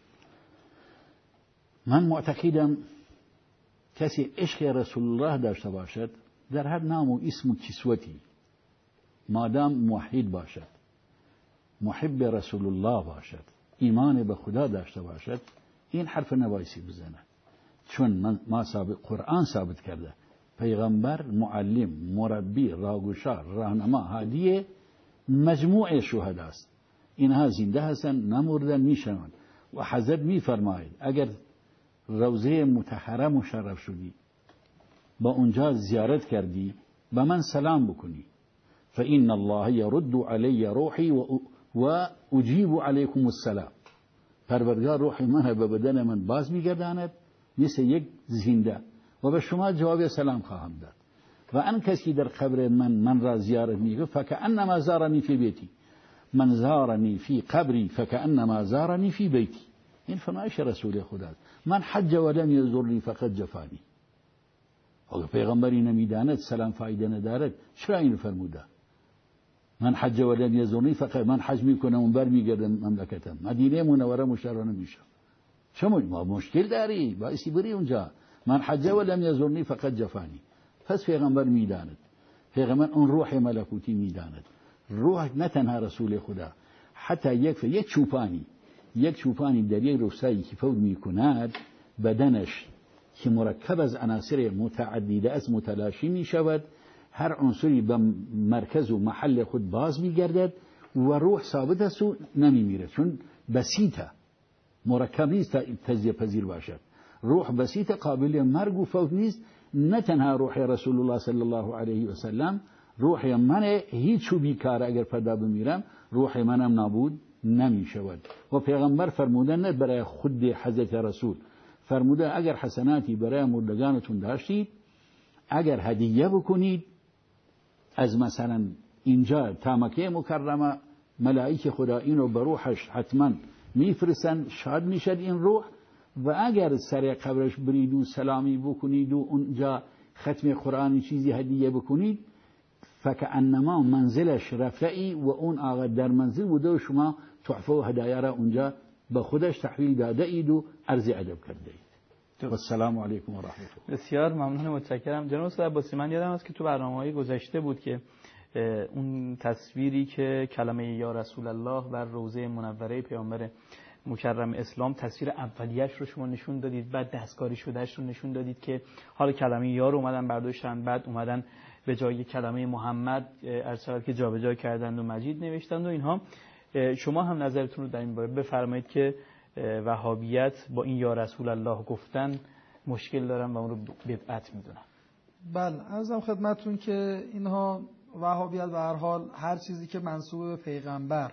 من معتقدم کسی عشق رسول الله داشته باشد در هر نام و اسم و کسوتی، مادام موحد باشد، محب رسول الله باشد، ایمان به خدا داشته باشد، این حرف نبایسی بزنه. چون ما قرآن ثابت کرده پیغمبر معلم، مربی، راهگشا، راهنما، هادی مجموعه شهدا است. اینها زنده هستند، نمردن، میشنوند. و حضرت میفرماید اگر روضه مطهره مشرف شدی، با اونجا زیارت کردی، به من سلام بکنی، فإن الله يرد علی روحی و اجیب علیکم السلام. پروردگار روح من به بدن من باز میگرداند مثل یک زنده و به شما جواب سلام خواهم داد. و آن کسی در قبر من را زیارت میکنه فکأنما زارنی فی بیتی، من زارنی فی قبری فکأنما زارنی فی بیتی. این فرمایش رسول خدا. من حج ولم یزرنی فقط جفانی. اگر پیغمبری نمیداند سلام فایده ندارد چرا این فرموده؟ من حج ولم یزرنی فقط، من حج میکنم و برمیگردم مملکتم، مدینه منوره مشرف نمیشم. شما ما مشکل داری باعثی بری اونجا. من حج ولم یزرنی فقط جفانی. پس پیغمبر میداند، پیغمبر اون روح ملکوتی میداند. روح نه تنها رسول خدا، حتی یک چوپانی در یک روستایی که فوت میکند، بدنش که مرکب از عناصر متعدده از متلاشی میشود، هر عنصری به مرکز و محل خود باز میگردد و روح ثابت است و نمیمیره، چون بسیطه، مرکب نیست تجزیه پذیر باشد. روح بسیط، قابل مرگ و فوت نیست. نه تنها روح رسول الله صلی الله علیه و سلم، روح من هیچ بیکار، اگر فردا بمیرم روح منم نابود نمی شود. و پیغمبر فرموده نه برای خود حضرت رسول، فرموده اگر حسناتی برای مردگانتون داشتید، اگر هدیه بکنید از مثلا اینجا تا مکه مکرمه، ملائکه خدا اینو به روحش حتما میفرستن، شاد میشد این روح. و اگر سر قبرش برید و سلامی بکنید و اونجا ختم قرآن چیزی هدیه بکنید، فکأنما منزلش رفعی و اون آقا در منزل بوده و شما تحفه و هدایا را اونجا به خودش تحویل داده اید و عرض ادب کرده اید. و السلام علیکم و رحمت الله. بسیار ممنون، متشکرم. جناب استاد عباسی، من یادم است که تو برنامه‌های گذشته بود که اون تصویری که کلمه یا رسول الله بر روضه منوره پیامبر مکرم اسلام، تصویر اولیه‌اش رو شما نشون دادید، بعد دستکاری شدهش رو نشون دادید که حالا کلمه یا رو اومدن برداشتن، بعد اومدن به جای کلمه محمد ارسال که جابجا کردند و مجید نوشتند و اینها. شما هم نظرتون رو در این باره بفرمایید که وهابیت با این یا رسول الله گفتن مشکل دارن و اون رو بدعت میدونن. بله، عرضم خدمتتون که اینها وهابیت به هر حال هر چیزی که منسوب به پیغمبر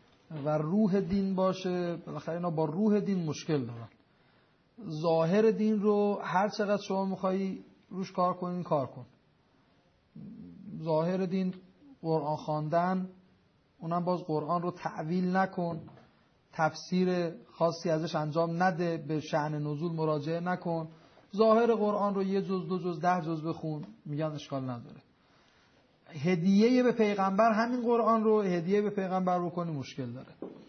و روح دین باشه، بالاخره اینا با روح دین مشکل دارن. ظاهر دین رو هر چقدر شما میخوایی روش کار کنین کار کن. ظاهر دین قرآن خواندن، اونم باز قرآن رو تعویل نکن، تفسیر خاصی ازش انجام نده، به شأن نزول مراجعه نکن، ظاهر قرآن رو 1 جز 2 جز 10 جز بخون، میگن اشکال نداره. هدیه به پیغمبر همین قرآن رو هدیه به پیغمبر رو کنی مشکل داره.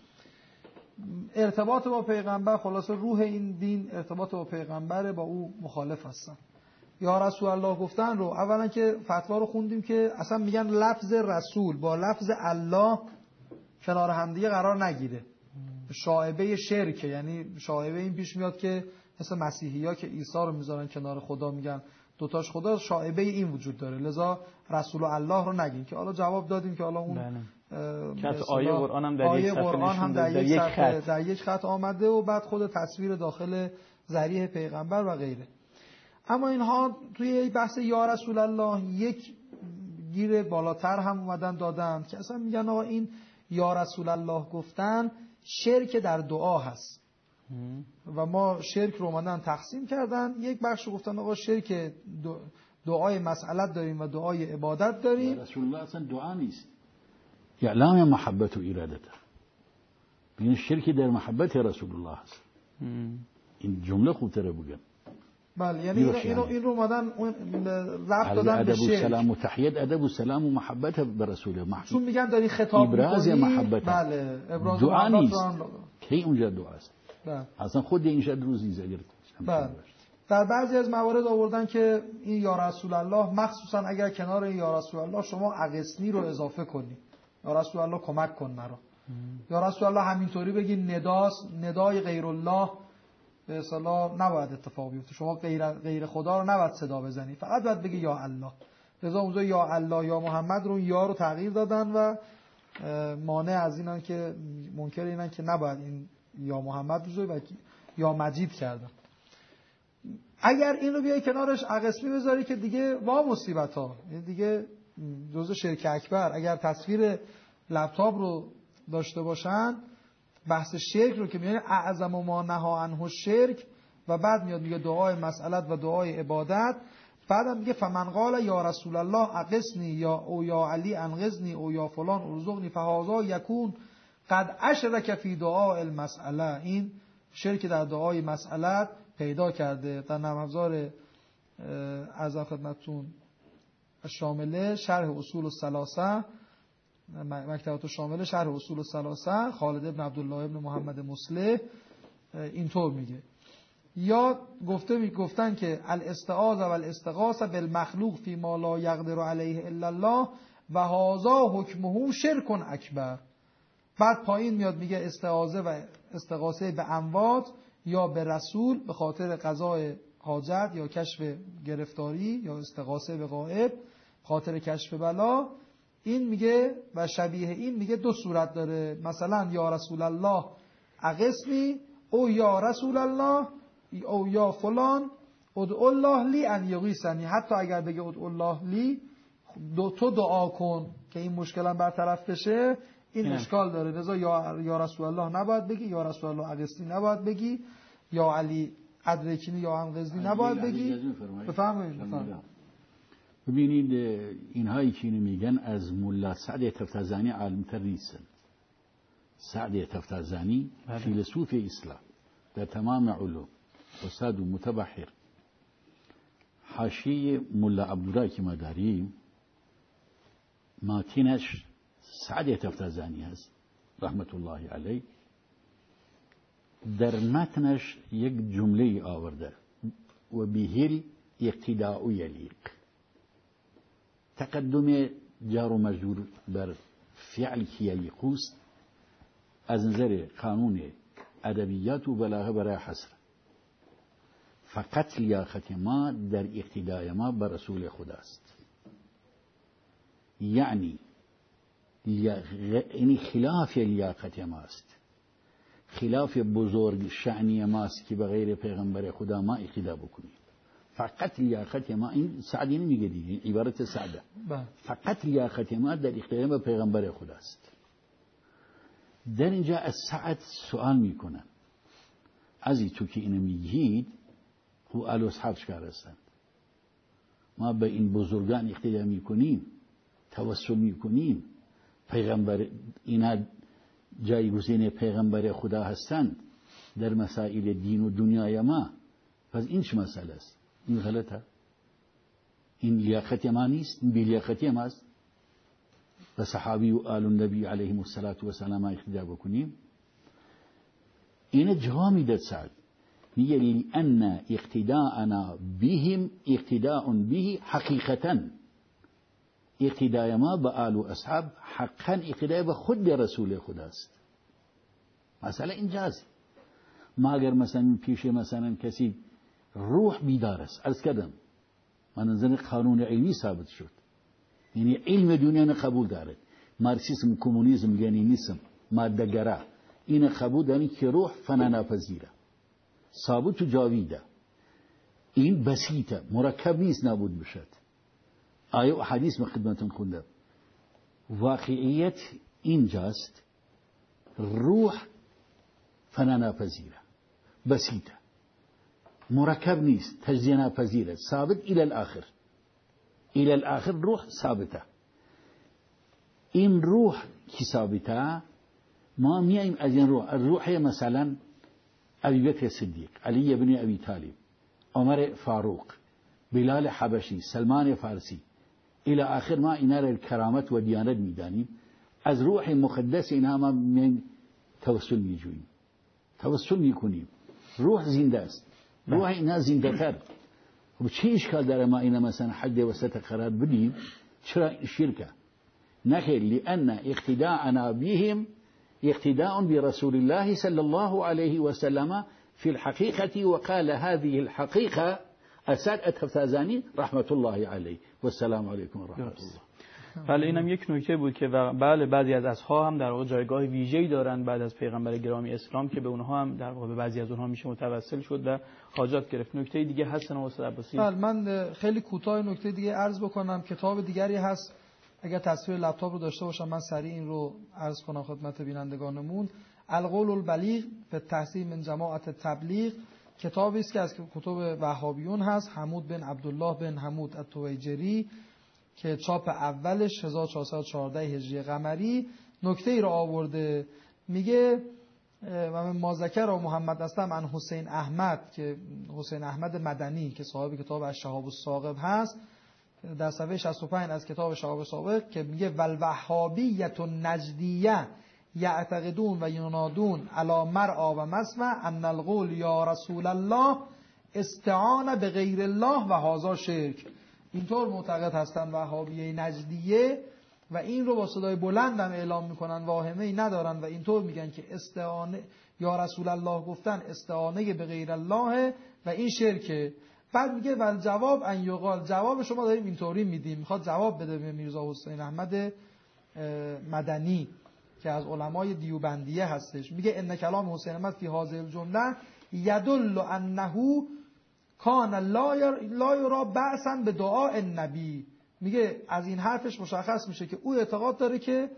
ارتباط با پیغمبر، خلاصه روح این دین ارتباط با پیغمبر، با او مخالف هستن. یا رسول الله گفتن رو اولا که فتوا رو خوندیم که اصلا میگن لفظ رسول با لفظ الله کنار همدیگه قرار نگیره. شائبه شرکه، یعنی شائبه این پیش میاد که مثل مسیحی‌ها که عیسی رو میذارن کنار خدا میگن دوتاش خدا، شائبه این وجود داره، لذا رسول الله رو نگین. که حالا جواب دادیم که حالا اون که آیه قرآن هم در یک صفحه در یک خط آمده و بعد خود تصویر داخل ذریح پیغمبر و غیره. اما اینها توی بحث یا رسول الله یک گیر بالاتر هم اومدن دادن که اصلا میگن آقا این یا رسول الله گفتن شرک در دعا هست و ما شرک رو اومدن تقسیم کردن. یک بخش رو گفتن آقا شرک دعای مسئلت داریم و دعای عبادت داریم. رسول الله اصلا دعا نیست، اعلام محبت و ارادته. این شرک در محبت رسول الله هست. این جمله خوبتره بگم. بله، یعنی این رو اومدن رفت دادن به شرک. ادب و سلام و تحیت، ادب و سلام و محبت به رسول محمد، چون میگن داری خطاب ابراز محبت. بله، ابراز دعا محبت نیست. کی اونجا دعا است؟ بله. اصلا خود این شد روزی اگر بله. در بعضی از موارد آوردن که این یا رسول الله، مخصوصا اگر کنار این یا رسول الله شما اغثنی رو اضافه کنی، یا رسول الله کمک کن مرا، یا رسول الله همینطوری بگی ندای غیر الله به اصطلاح نباید اتفاق بیفته، شما غیر خدا رو نباید صدا بزنی، فقط باید بگی یا الله. لذا اونجا یا الله یا محمد رو یا رو تغییر دادن و مانع از اینن که منکر اینن که نباید این یا محمد بذاری و یا مجید کردن. اگر این رو بیای کنارش اقسمی بذاری که دیگه وا مصیبت ها، دیگه جزء شرک اکبر. اگر تصویر لپتاپ رو داشته باشن، بحث شرک رو که میگه اعظم ما نها عنه شرک، و بعد میاد میگه دعای مسئلت و دعای عبادت، بعدم میگه فمن قال یا رسول الله اقسنی یا علی انقذنی او یا فلان ارزقنی فهذا یکون قد اشرک فی دعاء المسئله. این شرک در دعای مسئلت پیدا کرده. در نرم افزار عرض خدمتتون شامله شرح اصول الثلاثه، مکتبات شامله شرح اصول الثلاثه، خالد ابن عبدالله ابن محمد مصلح اینطور میگه. یا گفتن که الاستعاذه و الاستغاثه بالمخلوق فی ما لا یقدر علیه الا الله و هذا حکمه شرک اکبر. بعد پایین میاد میگه استعاذه و استغاثه به اموات یا به رسول به خاطر قضای حاجت یا کشف گرفتاری، یا استغاثه به غائب خاطر کشف بلا. این میگه و شبیه این میگه دو صورت داره، مثلا یا رسول الله اغثنی او یا رسول الله او یا فلان ادعو الله لی ان یغیثنی. حتی اگر بگه ادعو الله لی، تو دعا کن که این مشکلم برطرف بشه، این اشکال داره. لذا یا رسول الله نباید بگی، یا رسول الله اغثنی نباید بگی، یا علی ادرکنی یا انقذنی نباید بگی. بفرمایید. ببینید اینهایی که اینو میگن از ملا سعد تفتزانی عالم‌تر نیستن. سعد تفتزانی فیلسوف اسلام در تمام علوم، استاد و متبحر. حاشیه ملا عبدالله که ما داریم ماتینش سعد تفتزانی هست رحمت الله علیه. در متنش یک جمله آورده و بهل اقتداء یلیق، تقدم جار و مجرور بر فعل که یلیقوست از نظر قانون ادبیات و بلاغه برای حصر. فقط لیاقت ما در اقتدای ما بر رسول خداست، یعنی خلاف لیاقت ماست، خلاف بزرگ شأنی ماست که به غیر پیغمبر خدا ما اقتدا بکنیم. فقط لیاقت ما، این سعدی نمیگه دیگه، عبارت سعده، فقط لیاقت ما در اقتدا به پیغمبر خداست. در اینجا از سعد سوال میکنن، ازی تو که اینو میگید خو آل اصحاب چکار هستند؟ ما به این بزرگان اقتدا میکنیم، توسل میکنیم، پیغمبر اینا جایگزین پیغمبر خدا هستند در مسائل دین و دنیای ما، پس این چه مسئله است؟ این غلطه. این لیاقت ما نیست، این بی‌لیاقتی ما است. و صحابی و آل النبی علیهم السلام اقتدا بکنیم. این جواب میده سعد، میگه لأن اقتداءنا بهم اقتداء به حقیقتا، اقتدای ما به آل و اصحاب حقا اقتدای به خود رسول خداست. مثلا اینجاست، ما اگر مثلا پیش مثلا کسی روح بیدار است، عرض کردم من نظر قانون علمی ثابت شد، یعنی علم دنیا قبول داره، مارکسیسم، کمونیسم، لنینیسم، ماده‌گرا این قبول داره که روح فنا ناپذیره، ثابت و جاویده، این بسیطه، مرکب نیست نابود بشد. آیه و حدیث من خدمتتون خوندم. واقعیت اینجاست، روح فنا ناپذیره، بسیطه، مرکب نیست، تجزیه ناپذیره، ثابت الی الاخر. الی الاخر روح ثابته. این روح کی ثابته؟ ما میایم از این روح مثلا ابی بکر صدیق، علی ابن ابی طالب، عمر فاروق، بلال حبشی، سلمان فارسی الی آخر، ما اینا را کرامت و دیانت میدانیم. از روح مقدس اینها ما میایم توسل میجوییم، توسل میکنیم. روح زنده است، روح اینا زنده تر. خب چه اشکال داره ما اینا مثلا حد وسط قرار بدیم؟ چرا شرکه؟ نخیر، لأن اقتداءنا بهم اقتداء برسول الله صلى الله عليه وسلم في الحقيقة، وقال هذه الحقيقة أسد التفتازاني رحمة الله عليه والسلام عليكم ورحمة الله. بله، اینم یک نکته بود که بله بعضی از اصحاب هم در واقع جایگاه ویژه‌ای دارند بعد از پیغمبر گرامی اسلام که به اونها هم در واقع به بعضی از اونها میشه متوسل شد و حاجات گرفت. نکته دیگه هست استاد عباسی؟ بله، من خیلی کوتاه نکته دیگه عرض بکنم. کتاب دیگری هست، اگر تصویر لپتاپ رو داشته باشم من سریع این رو عرض کنم خدمت بینندگانمون. القول البلیغ فی تحذیر من جماعت تبلیغ، کتابی است که از کتب وهابیون هست، حمود بن عبدالله بن حمود التویجری، که چاپ اولش 1414 هجری قمری. نکته ای را آورده، میگه و من مازکر و محمد اسلم عن حسین احمد، که حسین احمد مدنی که صاحب کتاب الشهاب الثاقب هست، در صفحه 65 از کتاب شهاب الثاقب، که میگه والوهابیة النجدیه یعتقدون و ینادون علی مرعا و مسمع ان القول یا رسول الله استعان به غیر الله و هذا شرک. اینطور معتقد هستن وهابیه نجدیه و این رو با صدای بلند هم اعلام میکنن، واهمه ای ندارن و اینطور میگن که استعانه یا رسول الله گفتن استعانه به غیر الله و این شرکه. بعد میگه ول جواب ان یقال، جواب شما داریم اینطوری میدیم، میخواد جواب بده به میرزا حسین احمد مدنی که از علمای دیوبندیه هستش. میگه ان کلام حسین احمد فی هذه الجمله یدل انه کان لا یرا بأسا به دعاء النبی. میگه از این حرفش مشخص میشه که او اعتقاد داره که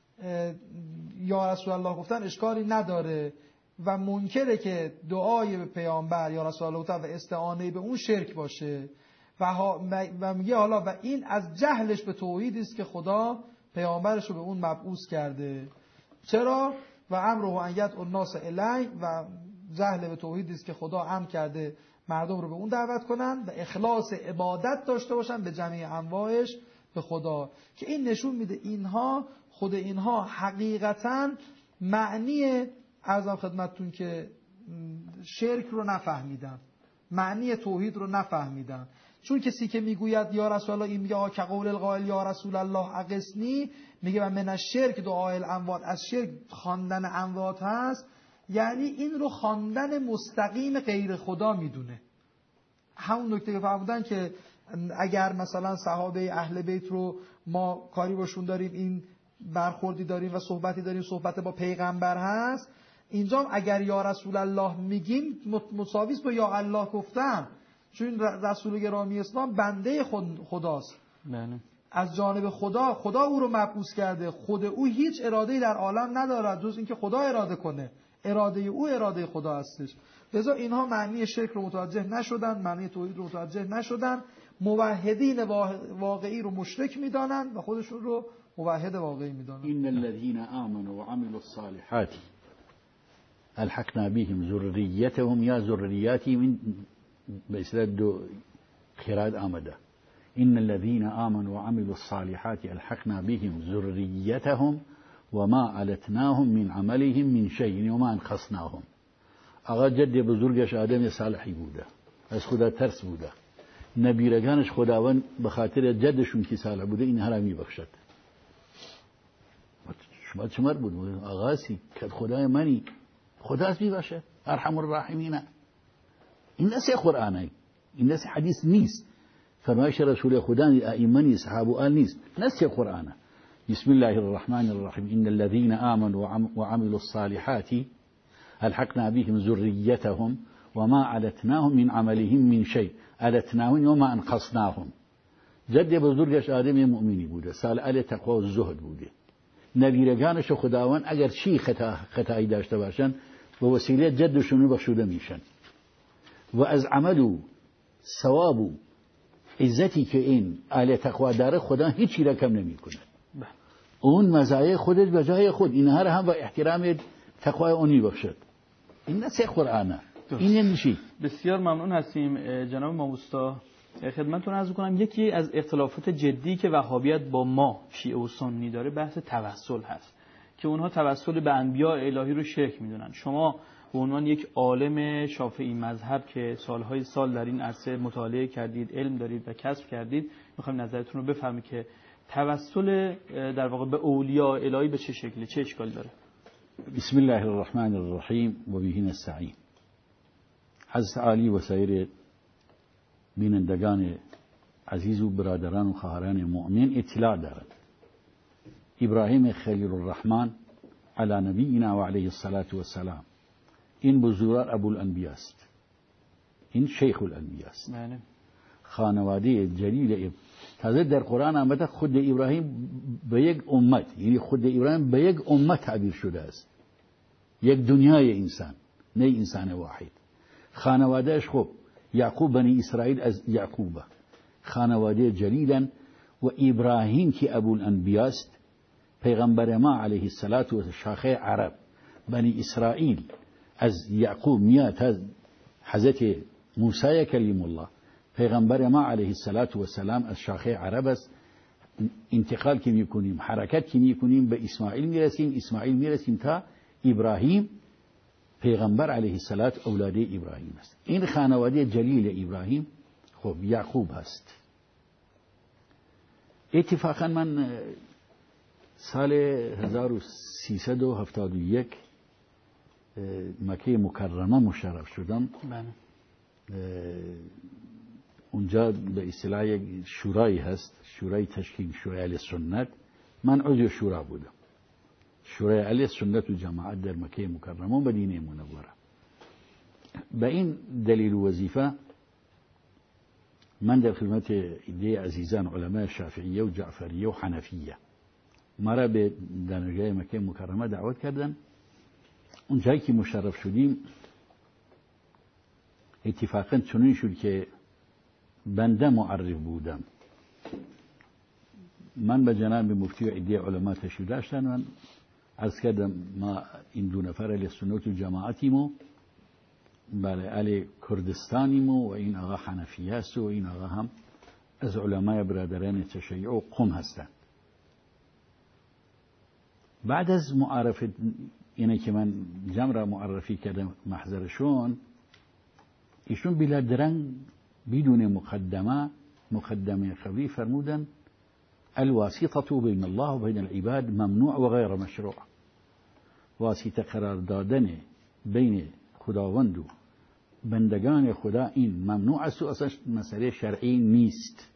یا رسول الله گفتن اشکالی نداره و منکره که دعای به پیامبر یا رسول الله گفتن و استعانه به اون شرک باشه و میگه حالا و این از جهلش به توحید است که خدا پیامبرش رو به اون مبعوث کرده. چرا؟ و امره ان یدعو الناس الیه، و جهل به توحید است که خدا امر کرده مردم رو به اون دعوت کنن و اخلاص عبادت داشته باشن به جمیع انواعش به خدا. که این نشون میده اینها خود اینها حقیقتا معنی عرضم خدمتتون که شرک رو نفهمیدن، معنی توحید رو نفهمیدن. چون کسی که میگوید یا رسول الله، این میگه که قول القائل یا رسول الله اغثنی، میگه و من الشرک دعای الاموات، از شرک خواندن اموات هست، یعنی این رو خواندن مستقیم غیر خدا میدونه. همون نکته که فرمودن که اگر مثلا صحابه اهل بیت رو ما کاری باشون داریم، این برخوردی داریم و صحبتی داریم، صحبت با پیغمبر هست، اینجا اگر یا رسول الله میگیم مساویس با یا الله گفتن، چون رسول گرامی اسلام بنده خداست. بله. از جانب خدا او رو مبعوث کرده، خود او هیچ اراده‌ای در عالم ندارد جز اینکه خدا اراده کنه، اراده او اراده خدا هستش. لذا اینها معنی شرک رو متوجه نشدن، معنی توحید رو متوجه نشدن، موحدین واقعی رو مشرک میدانن و خودشون رو موحد واقعی میدانن. ان الذين آمنوا وعملوا الصالحات الحقنا بهم ذريتهم یا ذریاتهم به اصطلاح دو خیرات آمده. إن الذين آمنوا وعملوا الصالحات ألحقنا بهم ذريتهم وما علتناهم من عملهم من شيء وما انقصناهم. آقا جد بزرگش آدم صالحی بوده، از خدا ترس بوده، نبیرگانش خداوند به خاطر جدشون که صالح بوده اینها را میبخشد. شما چمر بود آقاسی که خدای منی خداست میبخشه، ارحم الراحمین. این نسخ قرآنه، این نسخ حدیث نیست، فرمایش رسول خدا ائمه نیست، صحابه آل نیست، نسخ قرآنه. بسم الله الرحمن الرحیم. ان الذين آمنوا وعملوا الصالحات الحقنا بهم ذريتهم وما علتناهم من عملهم من شيء علتناهم وما انقصناهم. جد بزرگش آدم مؤمنی بوده، سال تقوا و زهد بوده. نبیرگانش خداوند اگر چی خطایی داشته باشن به وسیله جدشون بخشوده میشن و از عمل و ثواب و عزتی که این اهل تقوا داره خدا هیچی را کم نمیکنه. اون مزایای خودت به جای خود، اینها را هم با احترام تقوای اونی بخشد. این نه سه قرآنه، این نمیشه. بسیار ممنون هستیم جناب امام استا. خدمتتون عرض کنم یکی از اختلافات جدی که وهابیت با ما شیعه و سنی داره بحث توسل هست که اونها توسل به انبیاء الهی رو شرک میدونن. شما به عنوان یک عالم شافعی مذهب که سالهای سال در این عرصه مطالعه کردید، علم دارید و کسب کردید، میخوایم نظرتون رو بفهمید که توسل در واقع به اولیاء الهی به چه شکلی، چه اشکالی داره؟ بسم الله الرحمن الرحیم و به نستعین. حضرت علی و سایر بینندگان عزیز و برادران و خواهران مؤمن اطلاع دارند. ابراهیم خلیل الرحمن علی نبینا و علیه الصلاة و السلام این بزرگوار ابوالانبیاء است، این شیخ الانبیاء است. خانواده جلیل تازه در قرآن آمده خود ابراهیم به یک امت، یعنی خود ابراهیم به یک امت تعبیر شده است، یک دنیای انسان، نه انسان واحد. خانوادهش خوب یعقوب بنی اسرائیل از یعقوب، خانواده جلیلا. و ابراهیم که ابوالانبیاء است، پیغمبر ما علیه الصلاة و شاخه عرب بنی اسرائیل از یعقوب میاد از حضرت موسی کلیم الله، پیغمبر ما علیه الصلاة و السلام از شاخه عرب است. انتقال که میکنیم، حرکت که میکنیم به اسماعیل میرسیم، اسماعیل میرسیم تا ابراهیم، پیغمبر علیه السلام اولاد ابراهیم است. این خانواده جلیل ابراهیم خب یعقوب هست. اتفاقا من سال 1371 مکه مکرمه مشرف شدم. اونجا به اصطلاح یک شورایی هست، شورای تشکیل شورای اهل سنت. من عضو شورا بودم، شورای اهل سنت و جماعت در مکه مکرمه و مدینه منوره. به این دلیل و وظیفه من در خدمت ایده عزیزان علماء شافعیه و جعفریه و حنفیه مرا به دانشگاه مکه مکرمه دعوت کردن. اون جایی که مشرف شدیم اتفاقا چنین شد که بنده معرف بودم. من به جناب مفتی و عده علما تشریف داشتن. من عرض کردم ما این دو نفر اهل سنت و جماعتیم و بله اهل کردستانیم و این آقا حنفی است و این آقا هم از علمای برادران تشیع و قم هستند. بعد از معرفت اینه که من جمع را معرفی کردم محضرشون، ایشون بلا درنگ بدون مقدمه خبری فرمودن الواسطة بین الله و بین العباد ممنوع و غیر مشروع. واسطه قرار دادن بین خداوند و بندگان خدا این ممنوع است و اصلا مسئله شرعی نیست.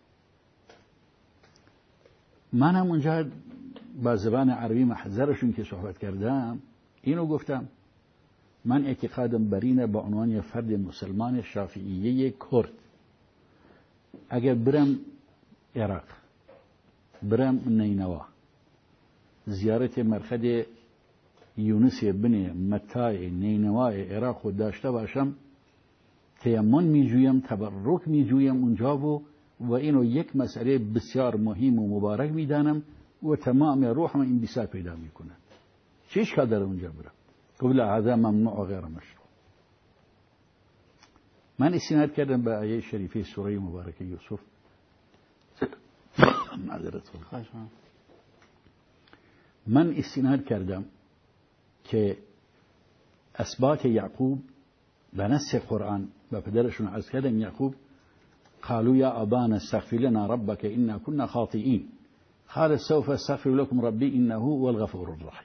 من هم اونجا با زبان عربی محضرشون که صحبت کردم اینو گفتم، من اعتقادم بر اینه با عنوان فرد مسلمان شافعیه کرد اگر برم عراق، برم نینوا، زیارت مرخد یونس بن متی نینوای عراق رو داشته باشم، تیمم میجویم، تبرک میجویم اونجا و اینو یک مسئله بسیار مهم و مبارک میدانم و تمام روحم انبساط پیدا میکنه. چه اشکال داره اونجا برم؟ قبل هذا ممنوع و غیر مشروع. من استناد کردم به آیه شریفه سوره مبارکه یوسف. معذرت میخوام. من استناد کردم که اثبات یعقوب به نص قرآن و پدرشون عرض کردم یعقوب قالوا یا ابانا استغفر لنا ربك انا كنا خاطئين قال سوف استغفر لكم ربي انه هو الغفور الرحیم.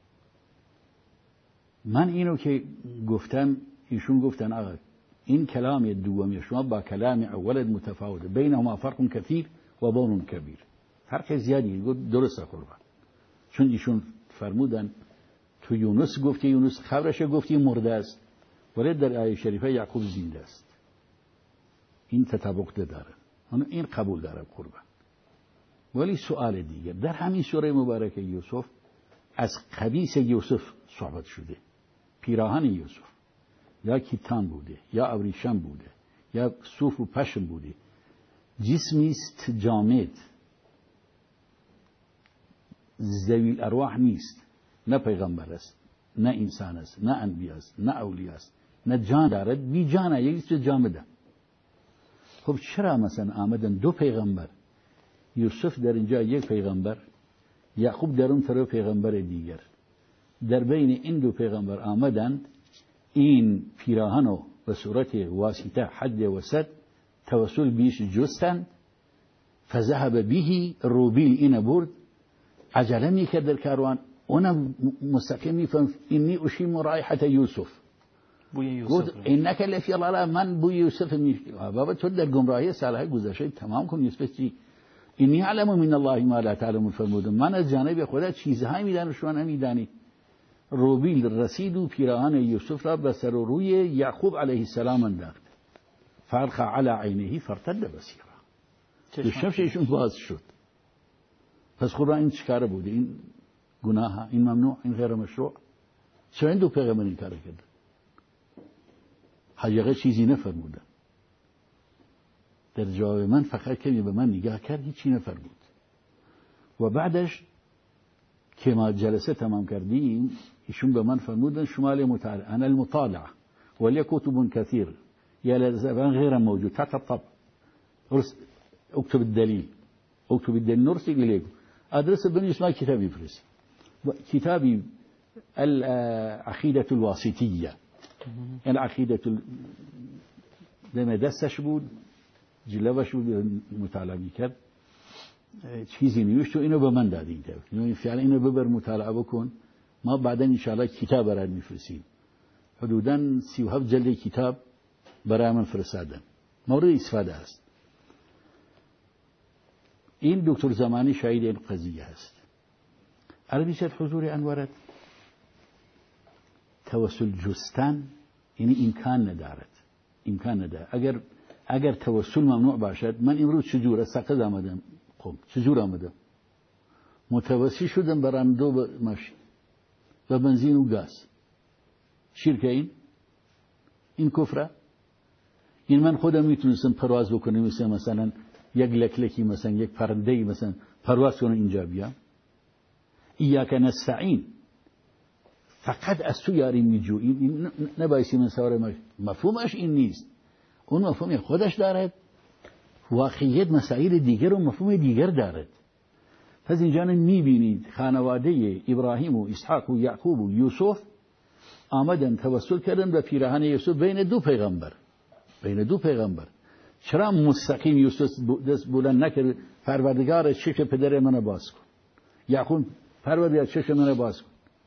من اینو که گفتم ایشون گفتن آقا این کلام دومی شما با کلام اولت متفاوته، بینهما فرق کثیر و بون کبیر، فرق زیادی. گفت درسته قربان، چون ایشون فرمودن تو یونس گفتی یونس خبرش گفتی مرده است، ولی در آیه شریفه یعقوب زنده است. این تطابق داره، این قبول داره قربان. ولی سوال دیگر در همین سوره مبارکه یوسف از قمیص یوسف صحبت شده، پیراهن یوسف یا کتان بوده یا ابریشم بوده یا صوف و پشم بوده، جسمی است جامد، ذوی الارواح نیست، نه پیغمبر است نه انسان است نه انبیا است نه اولیاء است، نه جان دارد، بی جانه، یک چیز جامده. خب چرا مثلا آمدن دو پیغمبر، یوسف در اینجا یک پیغمبر، یعقوب در اون طرف پیغمبر دیگر، در بین این دو پیغمبر آمدند این پیراهنو به صورت واسطه حد وسط توسل بیش جستند، فذهب به روبیل این برد، عجله میکرد در کاروان، اونم مستقیم میفهم اینی اشیم رایحه یوسف، بوی یوسف گفت اینک لفی الله، من بوی یوسف بابا تو در گمراهی سالهای گذشته تمام کن. یوسف چی؟ اینی علم من الله ما لا تعلمون، فرمودم من از جانب خدا چیزهایی میدانم شما نمیدانی. روبیل رسید و پیراهن یوسف را به سر و روی یعقوب علیه السلام انداخت، فرخ علی عینه فرتد بصیرا، چشمش ایشون باز شد. پس خدا این چیکاره بوده؟ این گناه، این ممنوع، این غیر مشروع. چرا این دو پیغمبر این کار کرد؟ حقیقت چیزی نفرمودن. در جواب من فقط کمی به من نگاه کرد، هیچی نفرمود. و بعدش که ما جلسه تمام کردیم ایشون به من فرمودن شمال مطالعه، انا المطالعه ولی کتب كثير یا لزبان غیر موجود تحت الطبع، اكتب الدليل نرسل اليكم، ادرس بنيس ما كتابي فرس كتابي العقيدة الواسطية، العقيدة دم دستش بود، جلوش بود، مطالعه میکرد، چیزی نوشت و اینو به من دادید، یعنی فعلا اینو ببر مطالعه بکن، ما بعدا ان شاء الله کتاب برات میفرستیم. حدوداً 37 جلد کتاب برای من فرستادن، مورد استفاده است. این دکتر زمانی شاهد این قضیه است. البته حضور انورت توسل جستن یعنی امکان نداره. اگر توسل ممنوع باشد، من امروز چجور سقز آمدم، خب چجور آمدم؟ متوسل شدم برام دو ماشین و بنزین و گاز. شرکه این کفره. این من خودم میتونستم پرواز بکنم، مثلا یک لکلکی، مثلا یک پرنده، مثلا پرواز کنم اینجا بیام. ایاک نستعین، فقط از تو یاری میجوییم، نبایستی من سوار مفهومش این نیست. اون مفهوم خودش دارد، واقعیت مسائل دیگر و مفهوم دیگر دارد. پس اینجا میبینید خانواده ابراهیم و اسحاق و یعقوب و یوسف آمدن توسل کردن به پیراهن یوسف بین دو پیغمبر. چرا مستقیم یوسف دست بلند نکرد پروردگار چشم پدر من باز کن، یعقوب پروردگار چشم من باز کن،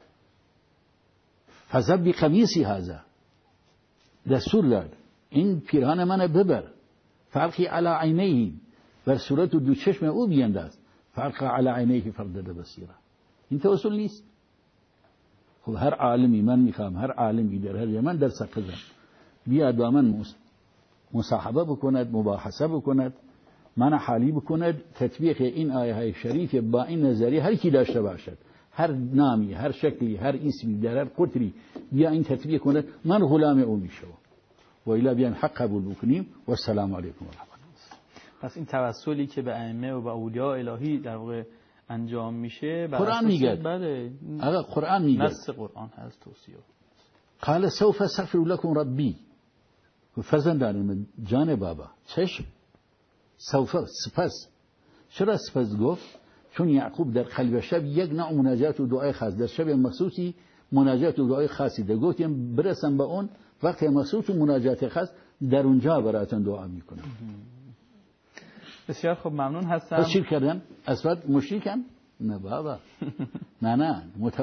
فذهب بقمیصی هذا، دستور داد این پیراهن من ببر، فرقی علی عینیه، بر صورت دو چشم او بینداز، فرق علی عینیه فردد بصیرا. این توسل نیست. خب هر عالمی، من میخوام هر عالمی در هر زمان در سقزم بیاد با من مصاحبه بکند، مباحثه بکند، من حالی بکند، تطبیق این آیه های شریف با این نظریه هر کی داشته باشد، هر نامی، هر شکلی، هر اسمی، در هر قطری بیا این تطبیق کند، من غلام او میشم. و الا بیان حق قبول بکنیم. و السلام علیکم و رحمت الله. پس این توسلی که به ائمه و به اولیاء الهی در واقع انجام میشه، قرآن میگه. بله، آقا قرآن میگه، نص قرآن هست توصیه. قال سوف استغفر لكم ربی، فرزندان جان بابا چشم سوف سپس. چرا سپس گفت؟ چون یعقوب در قلب شب یک نوع مناجات و دعای خاص در شب مخصوصی مناجات و دعای خاصی ده گفتیم برسم به اون وقت مخصوص و مناجات خاص در اونجا براتون دعا میکنم. بسیار خوب ممنون هستم. پس چی کردن؟ اصلا مشرکم؟ نه بابا نه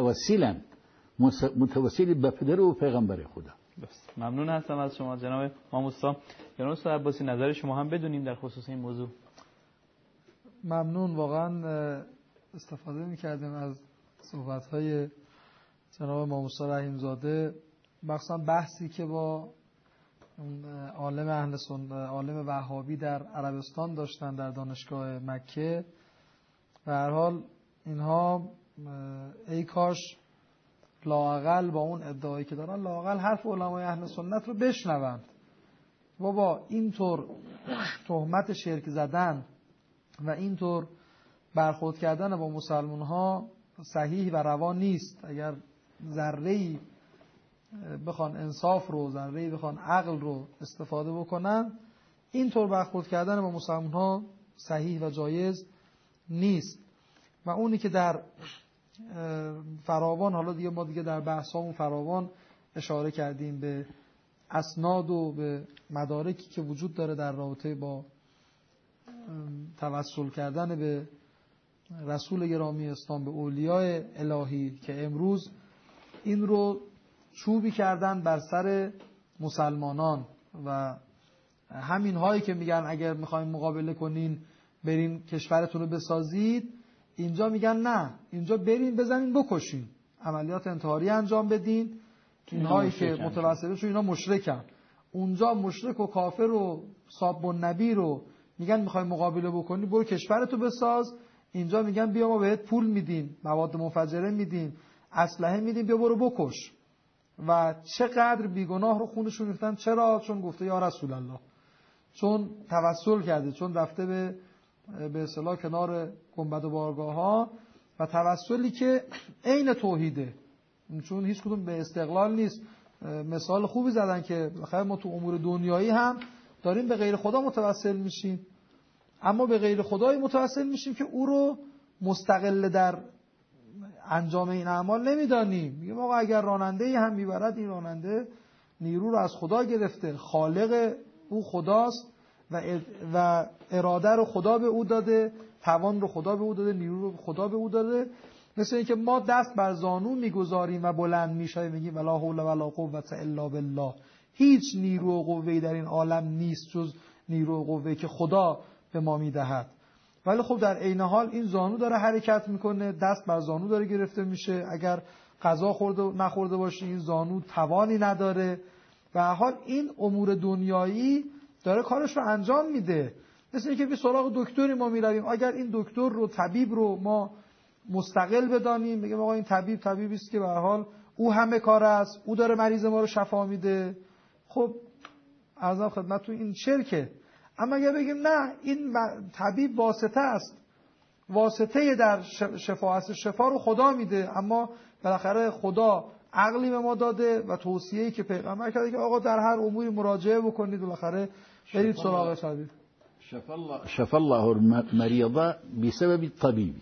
متوسل به پدر و پیغمبر خدا. بس. ممنون هستم از شما جناب امام استا. جناب استاد عباسی نظر شما هم بدونیم در خصوص این موضوع. ممنون. واقعا استفاده می‌کردیم از صحبت‌های جناب امام استا رحیم زاده، مخصوصا بحثی که با عالم اهل سنت، عالم وهابی در عربستان داشتن در دانشگاه مکه. به هر حال اینها ای کاش لااقل با اون ادعایی که دارن لااقل حرف علمای اهل سنت رو بشنوند. بابا اینطور تهمت شرک زدن و اینطور برخورد کردن با مسلمان ها صحیح و روا نیست. اگر ذره‌ای بخوان انصاف رو، ذره‌ای بخوان عقل رو استفاده بکنن، اینطور برخورد کردن با مسلمان ها صحیح و جایز نیست. و اونی که در فراوان، حالا دیگه ما دیگه در بحثامون فراوان اشاره کردیم به اسناد و به مدارکی که وجود داره در رابطه با توسل کردن به رسول گرامی اسلام، به اولیاء الهی، که امروز این رو چوبی کردن بر سر مسلمانان و همین هایی که میگن اگر میخواین مقابله کنین برین کشورتون رو بسازید، اینجا میگن نه، اینجا برین بزنین بکشین، عملیات انتحاری انجام بدین. اینهایی که متوسله چون اینا مشرکن، اونجا مشرک و کافر و ساب النبی رو میگن میخوای مقابله بکنی برو کشورتو بساز. اینجا میگن بیا ما بهت پول میدیم، مواد منفجره میدیم، اسلحه میدیم، بیا برو بکش. و چقدر بیگناه رو خونشون ریختن. چرا؟ چون گفته یا رسول الله، چون توسل کرده، چون رفته به اصطلاح کنار گنبد و بارگاه ها و توسلی که عین توحیده، چون هیچ کدوم به استقلال نیست. مثال خوبی زدن که بخیر ما تو امور دنیایی هم داریم به غیر خدا متوسل میشیم، اما به غیر خدایی متوسل میشیم که او رو مستقل در انجام این اعمال نمیدانیم. میگیم آقا اگر راننده هم میبرد، این راننده نیرو رو از خدا گرفته، خالق او خداست و اراده رو خدا به او داده، توان رو خدا به او داده، نیرو رو خدا به او داده. مثل اینکه ما دست بر زانو میگذاریم و بلند میشیم میگیم ولا حول ولا قوة الا بالله. هیچ نیرو و قوه‌ای در این عالم نیست جز نیرو و قوه‌ای که خدا به ما میدهد. ولی خب در عین حال این زانو داره حرکت میکنه، دست بر زانو داره گرفته میشه. اگر غذا خورده و نخورده باشی این زانو توانی نداره. به هر حال این امور دنیایی داره کارش رو انجام میده. مثل اینکه به سراغ دکتری ما میرویم، اگر این دکتر رو، طبیب رو ما مستقل بدانیم، بگیم آقا این طبیبی است که به هر حال او همه کار است، او داره مریض ما رو شفا میده، خب عرضم خدمتتون این شرکه. اما اگر بگیم نه، این طبیب واسطه است، واسطه در شفا است، شفا رو خدا میده، اما بالاخره خدا عقلی به ما داده و توصیه‌ای که پیغمبر کرده که آقا در هر اموری مراجعه بکنید، بالاخره برید سراغ طبیب. شفا الله المریض بسبب الطبیب.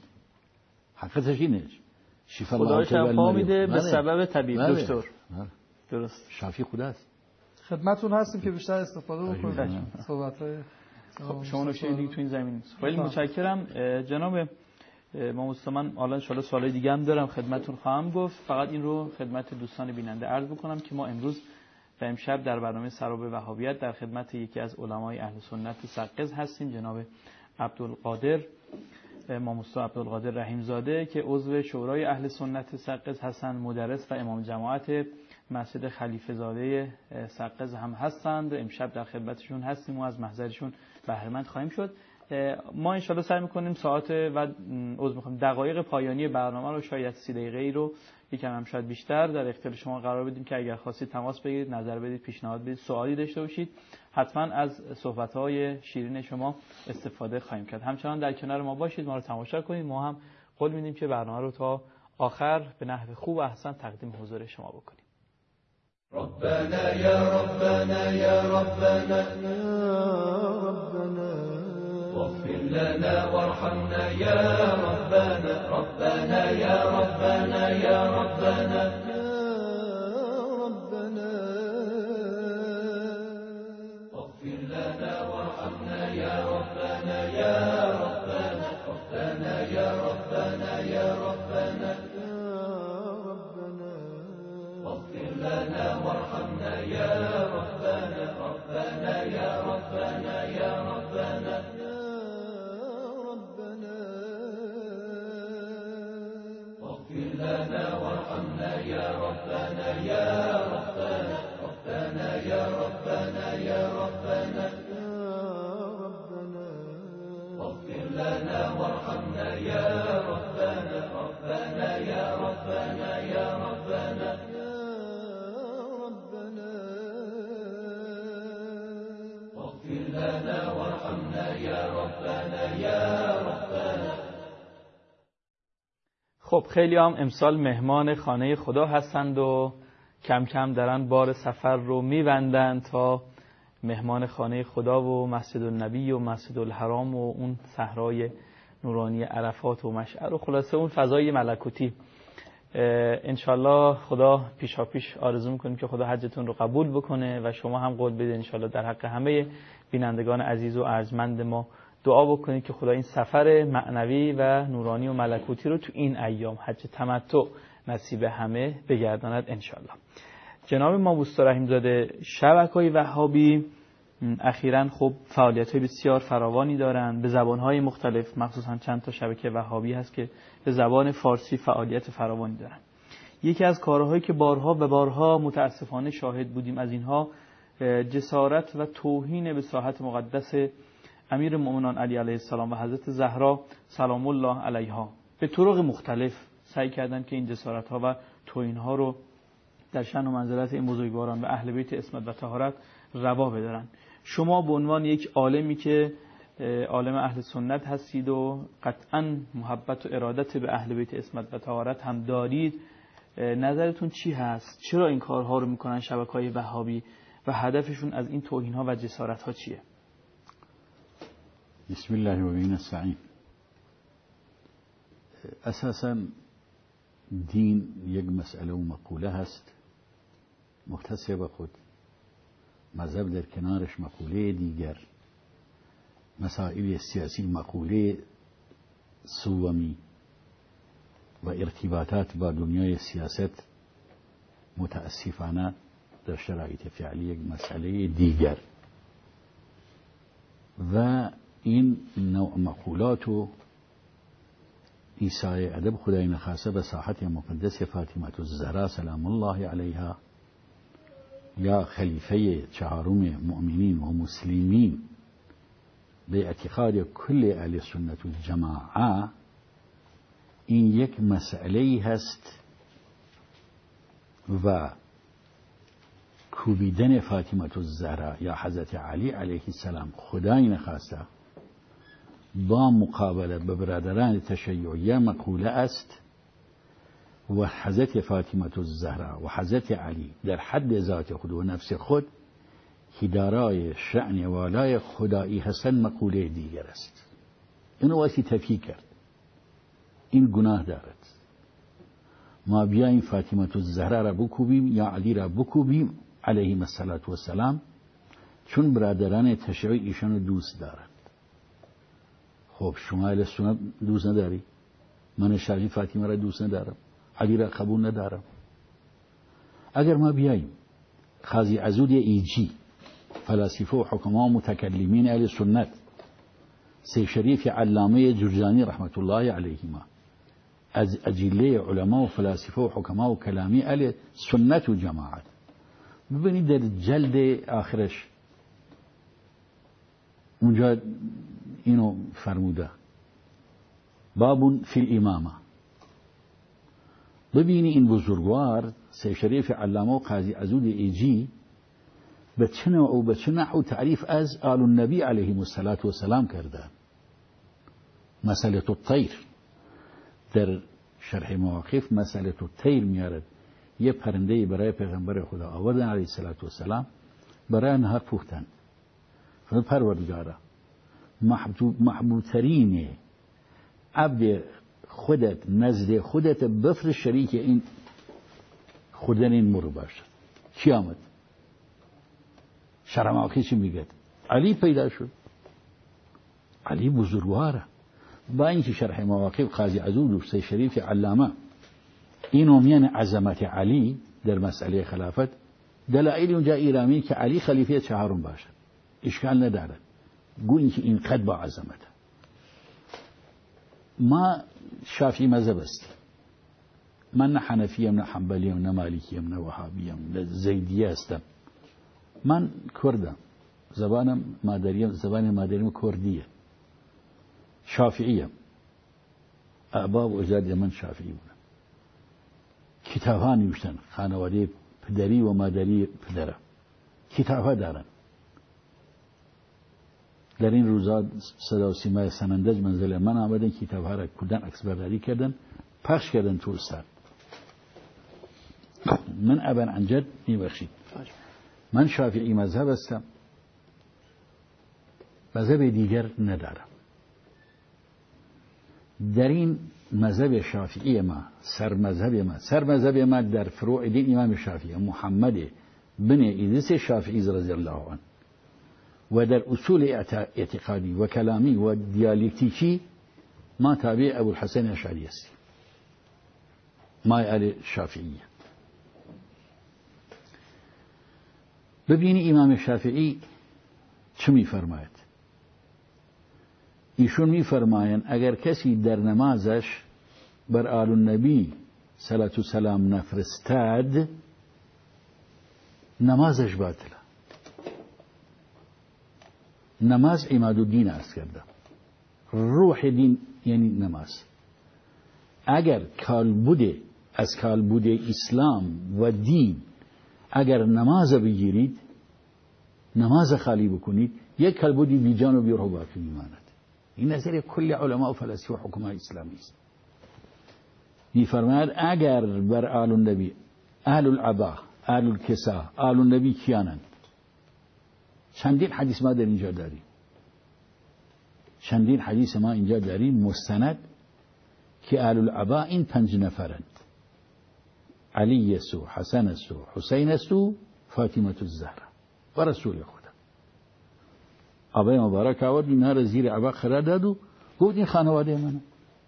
حقیقتش اینه، شفا الله شفا میده به سبب طبیب، دکتر. درست، شافی خداست. خدمتتون هستیم که بیشتر استفاده بکنید صحبت‌های شما نکته دیگه تو این زمینه. خیلی متشکرم جناب امام استا. من حالا ان شاءالله سوالای دیگه هم دارم خدمتتون خواهم گفت. فقط این رو خدمت دوستان بیننده عرض بکنم که ما امروز و امشب در برنامه سراب وهابیت در خدمت یکی از علمای اهل سنت سقز هستیم، جناب عبدالقادر، امام استا عبدالقادر رحیم زاده که عضو شورای اهل سنت سقز هستند، مدرس و امام جماعت مسجد خلیفه زاده سقز هم هستند. امشب در خدمتشون هستیم و از محضرشون بهره مند خواهیم شد. ما انشالله سعی میکنیم ساعت و دقایق پایانی برنامه رو، شاید 30 دقیقه‌ای رو یکم هم شاید بیشتر در اختیار شما قرار بدیم که اگر خواستید تماس بگیرید، نظر بدید، پیشنهاد بدید، سوالی داشته باشید، حتما از صحبت‌های شیرین شما استفاده خواهیم کرد. همچنان در کنار ما باشید، ما رو تماشا کنید. ما هم قول میدیم که برنامه رو تا آخر به نحو خوب و احسن تقدیم حضور شما بکنیم. ربنا يا ربنا يا ربنا يا ربنا واغفر لنا وارحمنا يا ربنا ربنا يا ربنا يا ربنا واغفر لنا وارحمنا يا ربنا يا ربنا ربنا يا ربنا يا ربنا واغفر لنا وارحمنا يا ربنا ربنا يا ربنا يا ربنا واغفر لنا وارحمنا يا ربنا يا ربنا ربنا يا ربنا يا ربنا واغفر لنا وارحمنا يا ربنا ربنا يا ربنا يا ربنا واغفر لنا وارحمنا يا ربنا يا ربنا. خب خیلی هم امسال مهمان خانه خدا هستند و کم کم دارن بار سفر رو می‌بندن تا مهمان خانه خدا و مسجد النبی و مسجد الحرام و اون صحرای نورانی عرفات و مشعر و خلاصه اون فضای ملکوتی. انشالله خدا پیشاپیش آرزو میکنیم که خدا حجتون رو قبول بکنه و شما هم قول بدید انشالله در حق همه بینندگان عزیز و ارجمند ما دعا بکنید که خدا این سفر معنوی و نورانی و ملکوتی رو تو این ایام حج تمتع نصیب همه بگرداند انشالله. جناب امام موسی رحیم‌زاده، شبکه‌های وهابی اخیراً خب فعالیت‌های بسیار فراوانی دارند به زبان‌های مختلف، مخصوصاً چند تا شبکه وهابی هست که به زبان فارسی فعالیت فراوانی دارند. یکی از کارهایی که بارها و بارها متأسفانه شاهد بودیم از اینها جسارت و توهین به ساحت مقدس امیر المؤمنان علی علیه السلام و حضرت زهرا سلام الله علیها به طرق مختلف سعی کردند که این جسارت‌ها و توهین‌ها رو در شأن و منزلت این بزرگواران و اهل بیت عصمت و طهارت روا بدارن. شما به عنوان یک عالمی که عالم اهل سنت هستید و قطعاً محبت و ارادت به اهل بیت عصمت و طهارت هم دارید، نظرتون چی هست؟ چرا این کارها رو میکنن شبکه‌های وهابی و هدفشون از این توهین‌ها و جسارت‌ها چیه؟ بسم الله و بین نستعین. اساساً دین یک مسئله و مقوله هست مختص به خود، مذهب در کنارش مقوله دیگر، مسائل سیاسی مقوله سومی و ارتباطات با دنیای سیاست متاسفانه در شرایط فعلی یک مسئله دیگر و این نوع مقولات و ایسای ادب خدای نخواسته به ساحت مقدس فاطمه الزهرا سلام الله علیها یا خلیفه چهارم مؤمنین و مسلمین به اعتقاد کل اهل سنت و جماعه، این یک مسئله هست و کوبیدن فاطمه الزهرا یا حضرت علی علیه السلام خدای نخواسته با مقابله به برادران تشیعیه مقوله است و حضرت فاطمه الزهرا و حضرت علی در حد ذات خود و نفس خود که دارای شأن والای خدایی هستند مقوله دیگر است. اینو واسی تفکیک کرد، این گناه دارد. ما بیاییم فاطمه الزهرا را بکوبیم یا علی را بکوبیم علیهم السلام چون برادران تشیعی ایشان دوست دارند. خب شما اهل سنت دوست نداری؟ من شرعی فاطمه را دوست ندارم، علی را قبول ندارم. اگر ما بیاییم قاضی عزود ایجی، فلاسفه و حکما و متکلمین اهل سنت، سید شریف علامه جرجانی رحمت الله علیهما، از اجله علما و فلاسفه و حکما و کلامی اهل سنت و جماعت، ببینید در جلد آخرش اونجا اینو فرموده باب فی الامامه. ببینی این بزرگوار سید شریف علامه و قاضی عزود ایجی به چه نوع و به چه نحو تعریف از آل النبی علیهم السلام کردن. مسئله الطیر در شرح مواقف مسئله الطیر میارد یه پرنده‌ای برای پیغمبر خدا آوردن علیه السلام برای نهار پختن. فرمود پروردگارا محبوبترین عبد خودت نزد خودت بفرست شریک این خوردن این مرغ باشه. کی آمد؟ شرماخی چی میگه؟ علی پیدا شد. علی بزرگواره. با اینکه شرح مواقف قاضی عزود و سی شریف علامه اینو میان عظمت علی در مسئله خلافت دلایل اونجا ایرامی که علی خلیفه چهارم باشه اشکال نداره. گویی که این قد با عظمت. ما شافعی مذهب است. من نه حنفیم نه حنبلیم نه مالکیم نه وهابیم نه زیدیه هستم. من کردم. زبان مادریم کردیه. شافعیم. آبا و اجداد من شافعی بودن. کتاب‌ها نوشتن. خانواده پدری و مادری پدره. کتاب‌ها دارن. در این روزا صدا و سیمای سنندج منزل من آمدن کتاب‌ها را کردن عکس برداری کردن پخش کردن تو سر. من ابن انجد میبخشید. من شافعی مذهب هستم. مذهب دیگر ندارم. در این مذهب شافعی ما سر مذهب ما در فروع دین امام شافعی محمد بن ادریس شافعی رضی الله عنه و در اصول اعتقادی و کلامی و دیالکتیکی ما تابع ابو الحسن اشعری هستیم. ما اهل شافعیه. ببینی امام شافعی چه میفرماید؟ ایشون میفرمایند اگر کسی در نمازش بر آل النبی صلوات و سلام نفرستاد نمازش باطله. نماز عماد الدین است کرده. روح دین یعنی نماز. اگر از کالبد اسلام و دین اگر نماز بگیرید نماز خالی بکنید یک کالبدی بی جان و بی روح باقی میماند. این نظر کل علماء و فلاسفه و حکماء اسلامی است. میفرماید اگر بر آل النبی اهل العبا اهل الکسا آل النبی کیانند؟ چندین حدیث ما در اینجا داریم. چندین حدیث ما اینجا داریم مستند که اهل العبا این 5 نفرند. علی است و حسن است و حسین است و فاطمه الزهرا و رسول خدا. آبای مبارک آورد اینها را زیر عبا قرار داد و گفت این خانواده منه.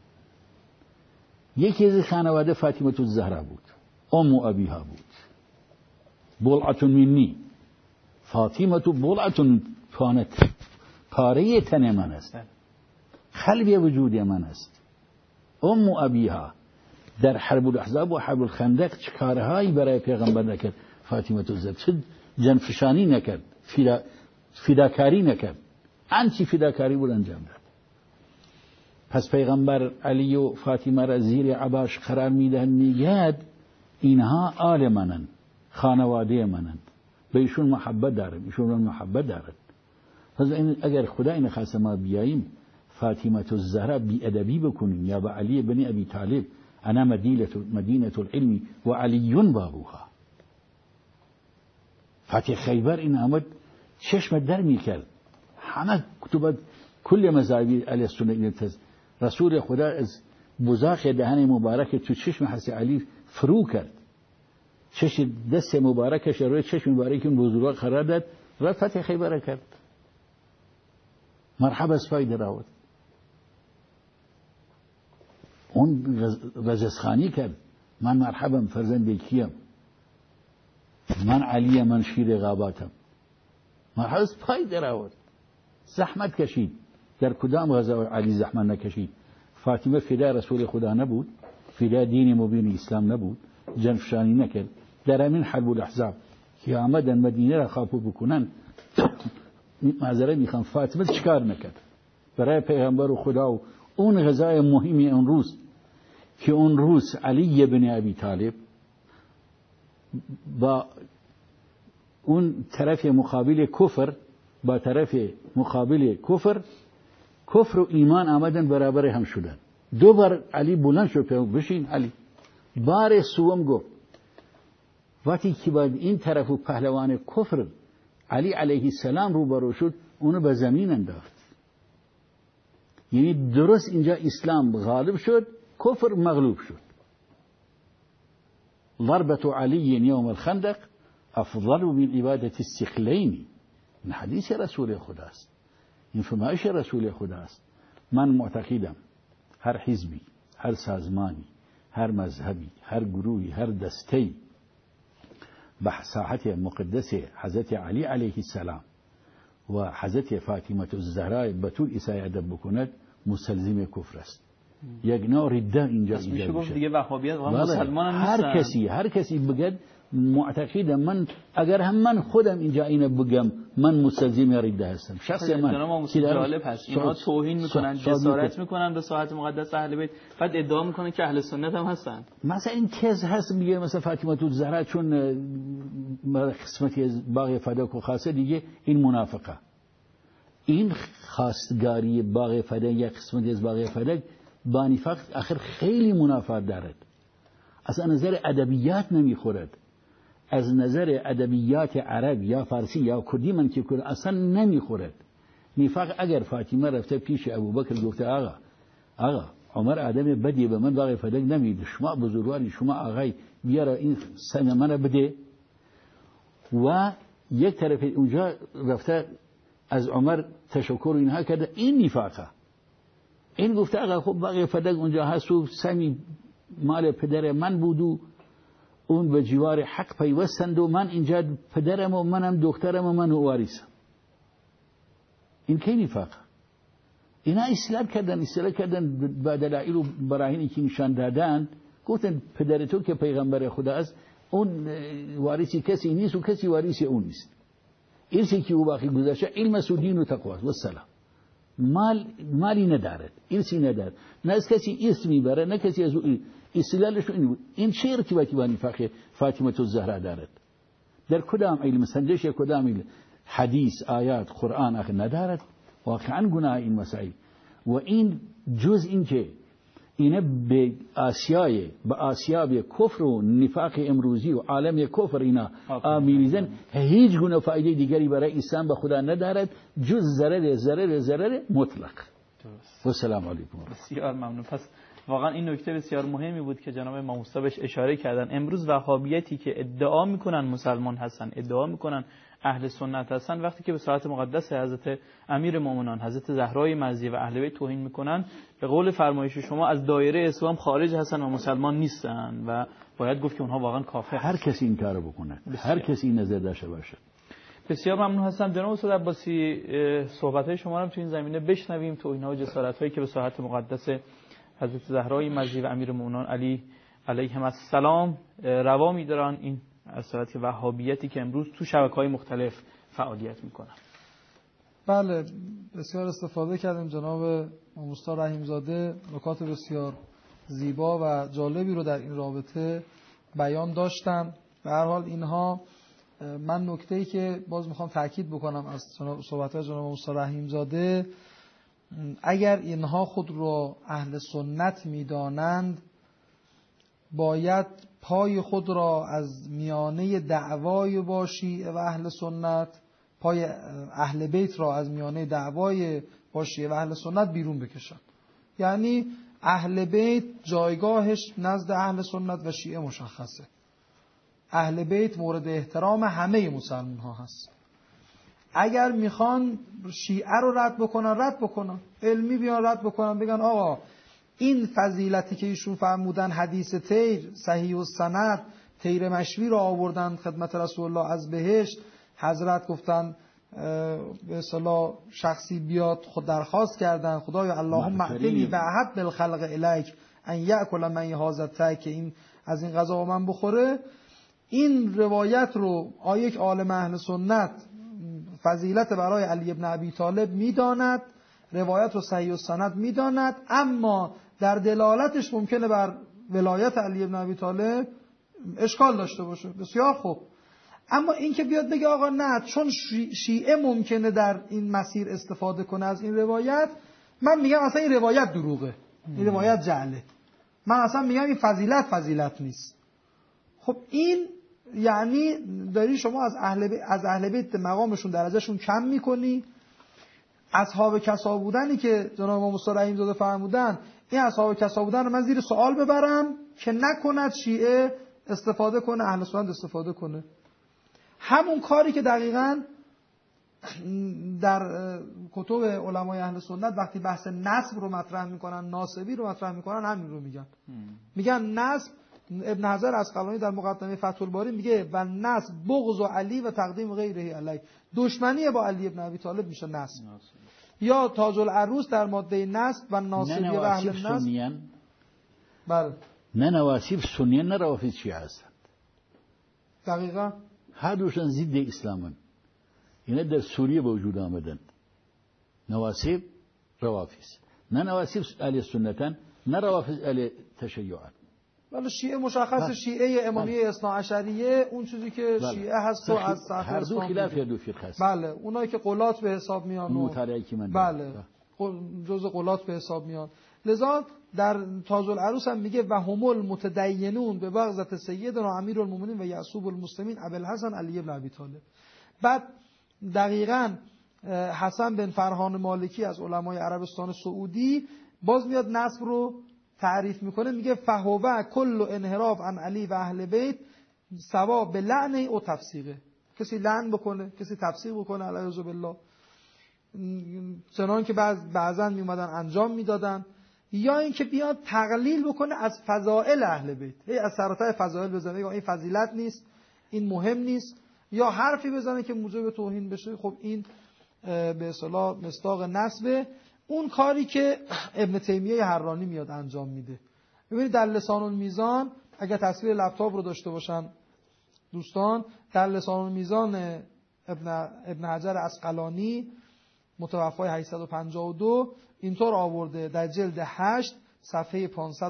یکی از خانواده فاطمه الزهرا بود. ام ابیها بود. بلعه منی. فاطمه بلعه کانت پاره تن من است. قلب وجود من است. ام ابیها در حرب الاحزاب و حرب الخندق چه کارهایی برای پیغمبر نکرد. فاطمه الزهرا چه جنفشانی نکرد. فداکاری نکرد. آنچه فداکاری بود انجام داد. پس پیغمبر علی و فاطمه را زیر عباش قرار میدهند میگد اینها آل منن خانواده منن به ایشون محبت دارم ایشون محبت دارد. پس اگر خدا این خاص ما بیاییم فاطمه الزهرا بی ادبی بکنیم یا با علی بن ابی طالب انا مدینه العلم و علی بابوها. فتح خیبر این آمد چشم در میکرد. همه کتب کل مذاهب علی السنه رسول خدا از بزاق دهن مبارک تو چشم حضرت علی فرو کرد. چشم دست مبارکش روی چشم مبارک این بزرگ قرار داد و فتح خیبر کرد. مرحبا از فایده راود. اون رجزخانی کرد. من مرحبا فرزند کیم. من علی من شیر غاباتم. مرحبا از فایده راود. زحمت کشید. در کدام غزا علی زحمت نکشید. فاطمه فدای رسول خدا نبود. فدای دین مبین اسلام نبود. جنفشانی نکرد. در همین حرب الاحزاب که آمدن مدینه را خاپو بکنن معذرت میخوام فاطمه چیکار نکرد برای پیغمبر و خدا و اون غزای مهمی اون روز که اون روز علی بن ابی طالب با اون طرف مقابل کفر با طرف مقابل کفر و ایمان آمدن برابر هم شدن. 2 بار علی بلند شد بشین علی. بار سوم گفت وقتی که باید این طرف و پهلوان کفر علی علیه السلام روبرو شد، اونو به زمین انداخت. یعنی درست اینجا اسلام غالب شد، کفر مغلوب شد. ضربة علی یوم الخندق افضل من عبادة الثقلین. این حدیث رسول خداست، این فرمایش رسول خداست. من معتقدم هر حزبی، هر سازمانی، هر مذهبی، هر گروهی، هر دستی به ساحت مقدس حضرت علی علیه السلام و حضرت فاطمه الزهرا بطول اسای ادب بکند مستلزم کفر است. یک نوع رده اینجا ایجاد میشه. گفت دیگه وهابیت واقعا مسلمان هم نیستن. هر کسی بگد معتقدم من اگر هم من خودم اینجا اینو بگم من مستلزم رده هستم. شخصی من جالب هست اینا توهین میکنن، جسارت میکنن به ساحت مقدس اهل بیت، بعد ادعا میکنن که اهل سنت هم هستن. مثلا این تز هست میگه مثلا فاطمه الزهرا چون قسمتی از باغ فداک و خاصه دیگه این منافقه. این خواستگاری باغ فداک یا قسمتی از باغ فداک با نفاق آخر خیلی منافات دارد. از نظر ادبیات نمیخورد، از نظر ادبیات عرب یا فارسی یا کردی من که کرد اصلا نمیخورد. نفاق اگر فاطمه رفته پیش ابوبکر گفته آقا عمر آدم بدی به من باغ فداک نمیده، شما بزرگواری، شما آقای بیاره این سهم من بده، و یک طرف اونجا رفته از عمر تشکر اینها کرده، این نفاقه. این گفته آقا خب باغ فداک اونجا هست و سمی مال پدر من بود و اون به جوار حق پیوستند و من اینجا پدرم و منم دخترم و من واریسم. این کی نفاق؟ اینا اصلاح کردن با دلایل و براهینی که نشان دادن، گفتن پدر تو که پیغمبر خدا است اون وارثی کسی نیست و کسی وارث اون نیست. ارثی که او باقی گذاشته علم و دین و تقوا و سلام. مالی ندارد، ارثی ندارد، نه از کسی ارث میبره نه کسی از او. استدلالش این چه ارتباطی با نفاق فاطمه الزهرا دارد؟ در کدام علم سنجش یا کدام علم حدیث آیات قرآن آخر ندارد؟ واقعا گناه این مسائل. و این جز این که اینه به آسیاب کفر و نفاق امروزی و عالم کفر اینا آمیزن، هیچ گونه فایده دیگری برای انسان به خدا ندارد جز ضرر مطلق. و السلام علیکم. بسیار ممنون. پس واقعا این نکته بسیار مهمی بود که جناب امام مصطفی بهش اشاره کردن. امروز وهابیتی که ادعا میکنن مسلمان هستن، ادعا میکنن اهل سنت هستن، وقتی که به ساحت مقدس حضرت امیر مومنان حضرت زهرای مزیه و اهل بیت توهین میکنن، به قول فرمایش شما از دایره اسلام خارج هستن و مسلمان نیستن و باید گفت که اونها واقعا کافر هستن. هر کسی این کارو بکنه، هر کسی این نظر داشته باشه. بسیار ممنون هستم جناب استاد عباسی. صحبت‌های شما رو تو این زمینه بشنویم، توهین‌ها و جسارت‌هایی که به ساحت مقدس حضرت زهرای مزیه و امیر مومنان علی علیهم السلام روا می‌دارن، این از صورت وهابیتی که امروز تو شبکه‌های مختلف فعالیت میکنن. بله، بسیار استفاده کردیم جناب مصطفی رحیم‌زاده، نکات بسیار زیبا و جالبی رو در این رابطه بیان داشتن. به هر حال اینها، من نکته‌ای که باز میخوام تاکید بکنم از صحبت‌های جناب مصطفی رحیم‌زاده، اگر اینها خود رو اهل سنت میدانند باید پای خود را از میانه دعوای با شیعه و اهل سنت، پای اهل بیت را از میانه دعوای با شیعه و اهل سنت بیرون بکشن. یعنی اهل بیت جایگاهش نزد اهل سنت و شیعه مشخصه. اهل بیت مورد احترام همه مسلمان ها هست. اگر میخوان شیعه رو رد بکنن، علمی بیان رد بکنن، بگن آقا این فضیلتی که ایشون فرمودن، حدیث تیر صحیح و سند، تیر مشوی رو آوردن خدمت رسول الله از بهشت، حضرت گفتن به اصطلاح شخصی بیاد خود درخواست کردن خدایا اللهم اعطنی بعهد بالخلق الیک ان یاکل من هذا، که این از این غذا من بخوره. این روایت رو یک عالم اهل سنت فضیلت برای علی ابن ابی طالب میداند، روایت رو صحیح و سند میداند، اما در دلالتش ممکنه بر ولایت علی ابن ابی طالب اشکال داشته باشه. بسیار خوب. اما این که بیاد بگه آقا نه چون شیعه ممکنه در این مسیر استفاده کنه از این روایت، من میگم اصلا این روایت دروغه، این روایت جعله، من اصلا میگم این فضیلت نیست. خب این یعنی داری شما از اهل بیت مقامشون درجهشون کم میکنی. اصحاب کسا بودنی که جناب امام مصطفی رحیم زاده فرمودن، این اصحاب کسا بودن رو من زیر سوال ببرم که نکند شیعه استفاده کنه، اهل سنت استفاده کنه. همون کاری که دقیقاً در کتب علمای اهل سنت وقتی بحث نسب رو مطرح میکنن، ناسبی رو مطرح میکنن، همین رو میگن نسب. ابن حجر عسقلانی در مقدمه فتح الباری میگه و نسب بغض علی و تقدیم غیره علی، دشمنی با علی ابن ابی طالب میشه نسب. یا تاج العروس در ماده نسب و ناسبی و اهل نسب. بله، نه نواسیب سنیان نه روافض شیعه هستند. دقیقاً هر دوشون ضد اسلامن. اینا در سوریه به وجود آمدند. نواسیب روافض، نه نواسیب اهل سنتن، نه روافض اهل تشیعن. ولی شیعه مشخص شیعه امامیه اثنا عشریه، اون چیزی که شیعه هست و از سطح هر دو خلاف یا دو فرقه است. بله، اونایی که قلات به حساب میان و بله جزء قلات به حساب میان. لذا در تاج العروس هم میگه و هم المتدینون به بغضت سیدنا امیرالمومنین و یعصوب المسلمین ابوالحسن علی بن ابی طالب. بعد دقیقاً حسن بن فرهان مالکی از علمای عربستان سعودی باز میاد نسب رو تعریف میکنه، میگه فهوه کل انحراف عن علی و اهل بیت سوا به لعنه او تفسیقه. کسی لعن بکنه، کسی تفسیق بکنه علیه بالله، چنان که بعضا میومدن انجام میدادن، یا اینکه بیاد تقلیل بکنه از فضائل اهل بیت، از سراتای فضائل بزنه یا این فضیلت نیست، این مهم نیست، یا حرفی بزنه که موجب توهین بشه. خب این به اصطلاح مصداق نسبه. اون کاری که ابن تیمیه حرانی میاد انجام میده. ببینید در لسان المیزان، اگر تصویر لپتاپ رو داشته باشن دوستان، در لسان المیزان ابن حجر عسقلانی متوفای 852 اینطور آورده در جلد 8 صفحه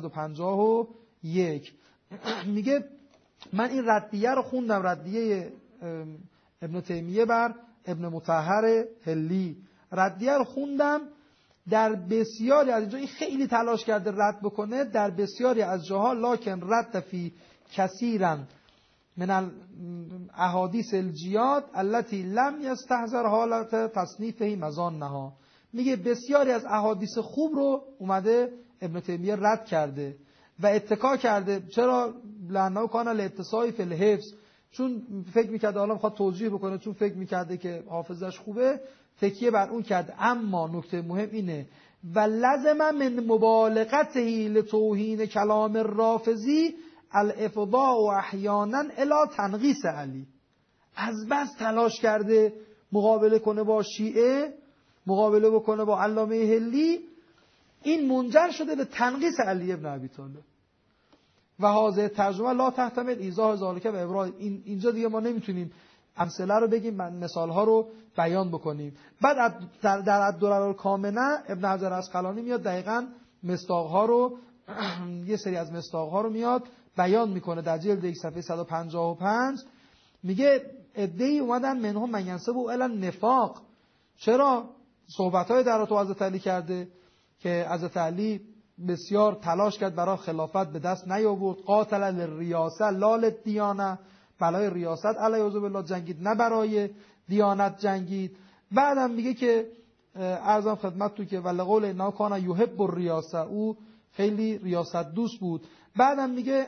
551 میگه من این ردیه رو خوندم، ردیه ابن تیمیه بر ابن مطهر حلی، ردیه رو خوندم. در بسیاری از اینجا این خیلی تلاش کرده رد بکنه، در بسیاری از جاها لکن رد فی کثیرا من احادیث الجیاد التي لم یستحضر حالت تصنیفه مظانها. میگه بسیاری از احادیث خوب رو اومده ابن تیمیه رد کرده و اتکا کرده. چرا؟ لانه کان الاتصائی فی الحفظ، چون فکر میکرده، حالا میخواد توجیه بکنه، چون فکر میکرده که حافظش خوبه تکیه بر اون کرد. اما نکته مهم اینه و لازم من مبالغته لتوهین کلام الرافضی الافضاء و احیانا الی تنقیص علی. از بس تلاش کرده مقابله کنه با شیعه، مقابله بکنه با علامه حلی، این منجر شده به تنقیص علی ابن ابی طالب. و حاضر ترجمه لا تحتمل ایضاح ذالک و ابراز. اینجا دیگه ما نمیتونیم امثله رو بگیم، مثالها رو بیان بکنیم. بعد در الدرر الکامنه ابن حجر عسقلانی میاد دقیقاً مصداقها رو یه سری از مصداقها رو میاد بیان میکنه. در جلد 1 صفحه 155 میگه عده‌ای اومدن منهم من ینسب الی النفاق. چرا؟ صحبت‌های در تو حضرت علی کرده که حضرت علی بسیار تلاش کرد برای خلافت به دست نیاورد. قاتل للریاسه لا للدیانه، برای ریاست علیه بالله جنگید نه برای دیانت جنگید. بعدم میگه که عرضم خدمت تو که ولقول اینا کان یحب الریاسه، او خیلی ریاست دوست بود. بعدم میگه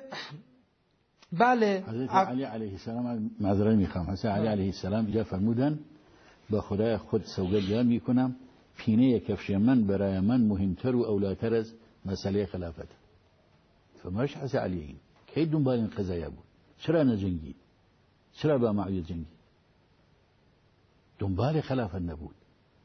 بله حضرت علی علیه السلام، معذرت میخوام، حضرت علی علیه السلام اینجا فرمودن با خدای خود سوگند میکنم پینه کفش من برای من مهمتر و اولاتر از مسئله خلافت. فماش حضرت علی این کی دنبال این قضیه بود؟ چرا نجنگید؟ چرا با معاویه جنگید؟ دنبال خلافت نبود.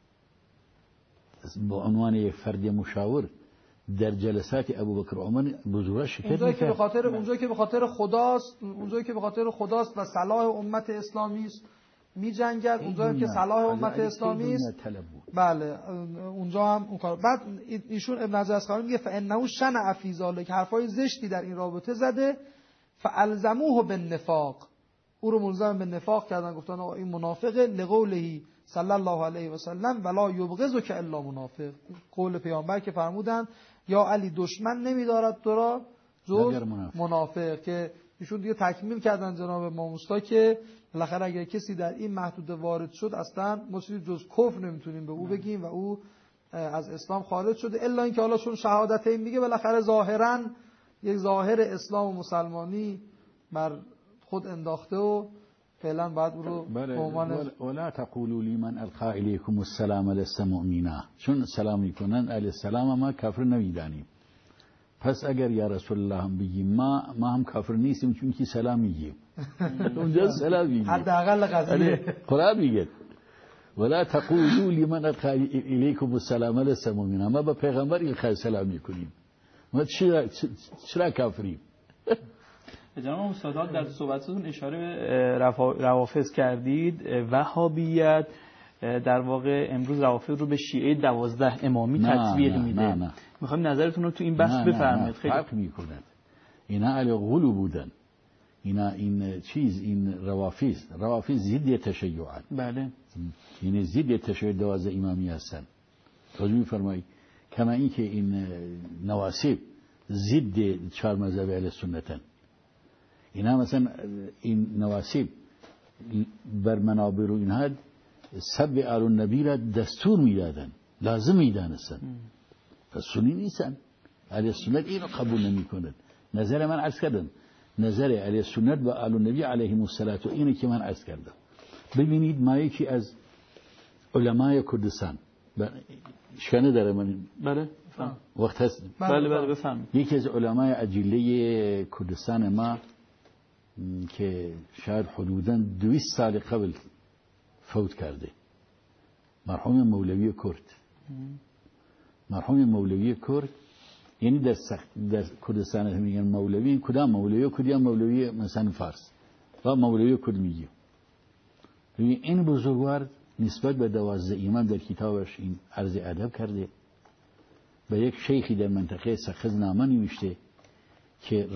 با عنوان یک فرد مشاور در جلسات ابوبکر عمر بزرگ شرکت اونجایی که به خاطر خداست و صلاح امت اسلامی است می‌جنگد، اونجایی که صلاح امت اسلامی است. بله اونجا هم اون کار. بعد ایشون ابن حجر عسقلانی میگه فانه شنع فی ذلک، حرفای زشتی در این رابطه زده. فالزموه بالنفاق، او رو ملزم به نفاق کردن، گفتن آقا این منافقه. لقوله صلی الله علیه و سلم ولا یبغضک الا منافق، قول پیامبر که فرمودن یا علی دشمن نمی‌دارد تو را جز منافق، که ایشون دیگه تکمیل کردن جناب ماموستا که بالاخره اگر کسی در این محدوده وارد شد اصلا ما چیزی جز کفر نمیتونیم به او بگیم و او از اسلام خارج شده، الا اینکه حالا چون شهادتین میگه بالاخره ظاهرا یک ظاهر اسلام و مسلمانی بر خود انداخته و فعلا بعد او رو به عنوان ولا تقولوا لمن القى الیکم السلام لست مؤمنا، چون سلام میکنن علی السلام ما کافر نمیدانیم. پس اگر یا رسول الله هم بگیم ما هم کافر نیستیم چون که سلام میگیم. اونجا سلام میگیم حداقل قضیه قرآن میگه ولا تقولوا لمن القى الیکم السلام لست مؤمنا، ما به پیغمبر القای سلام میکنیم، ما چرا کافریم؟ جناب استاد در صحبتتون اشاره به روافض کردید. وهابیت در واقع امروز روافض رو به شیعه 12 امامی تطبیق میده. میخوام نظرتون رو تو این بحث بفرمایید. خیلی فرق میکنن. اینا علی غلو بودن. این روافض ضد تشیعن. بله. این ضد تشیع 12 امامی هستن. توجه میفرمایید. کما اینکه این نواسب ضد 4 مذهب اهل سنتن. اینا مثلا این نواسب بر منابر و اینها سب آل النبی را دستور میدادن، لازم میدانستن. پس سنی نیستن. اهل سنت اینو قبول نمیکنن. نظر من عرض کردم، نظر اهل سنت و آل النبی علیهم الصلاة و اینه که من عرض کردم. ببینید ما یکی از علمای کردستان شکنه داره من بله وقت هست بله بفهم. یکی از علمای اجیله کردستان ما که شاید حدوداً 200 سال قبل فوت کرده، مرحوم مولوی کرد. مرحوم مولوی کرد یعنی در کردستان میگن مولوی، کدام مولوی کرد یا مولوی مثلا فارس و مولوی کرد میگه. این بزرگوار نسبت به 12 امام در کتابش این عرض ادب کرده، به یک شیخی در منطقه سخز نامه نوشته که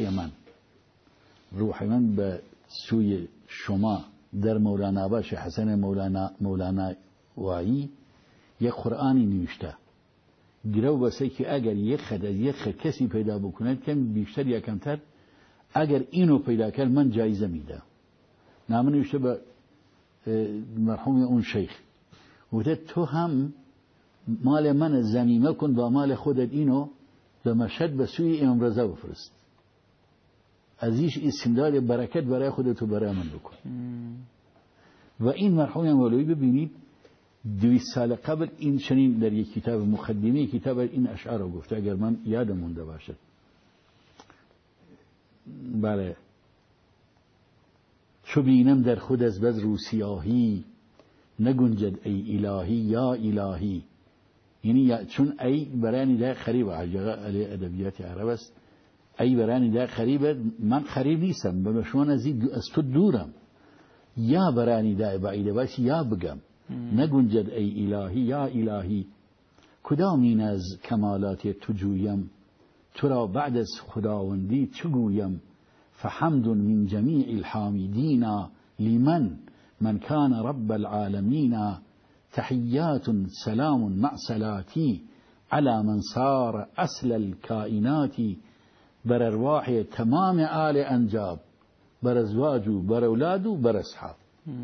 روح من به سوی شما در مولانا باش حسن مولانا وایی یک قرآنی نوشته، گرو بسه که اگر یک خد کسی پیدا بکند کم بیشتر یا کمتر، اگر اینو پیدا کرد من جایزه میدم. نامه نوشته به مرحوم اون شیخ، گفته تو هم مال من ضمیمه کن با مال خودت، اینو به مشهد به سوی امام رضا بفرست، از ایش استمداد برکت برای خودت و برای من بکن. و این مرحوم مولوی ببینید 200 سال قبل این چنین در یک کتاب مقدمه کتاب این اشعار رو گفته، اگر من یادم مونده باشد. بله. چو بینم در خود از بز روسیاهی، نگنجد ای الهی یا الهی. یعنی چون ای برای ندای خریب، علی ادبیات عرب است، ای برای ندای خریب، من خریب نیستم، به شما از تو دورم، یا برای ندای بعیده باش یا بگم نگنجد ای الهی یا الهی. کدامین از کمالات تو جویم، تو را بعد از خداوندی چه گویم. فحمد من جمیع الحامدین لمن من کان رب العالمین. تحیات سلام مع صلاتی على من صار اصل الكائنات. بر ارواح تمام آل انجاب، بر ازواج و بر اولاد و بر اصحاب.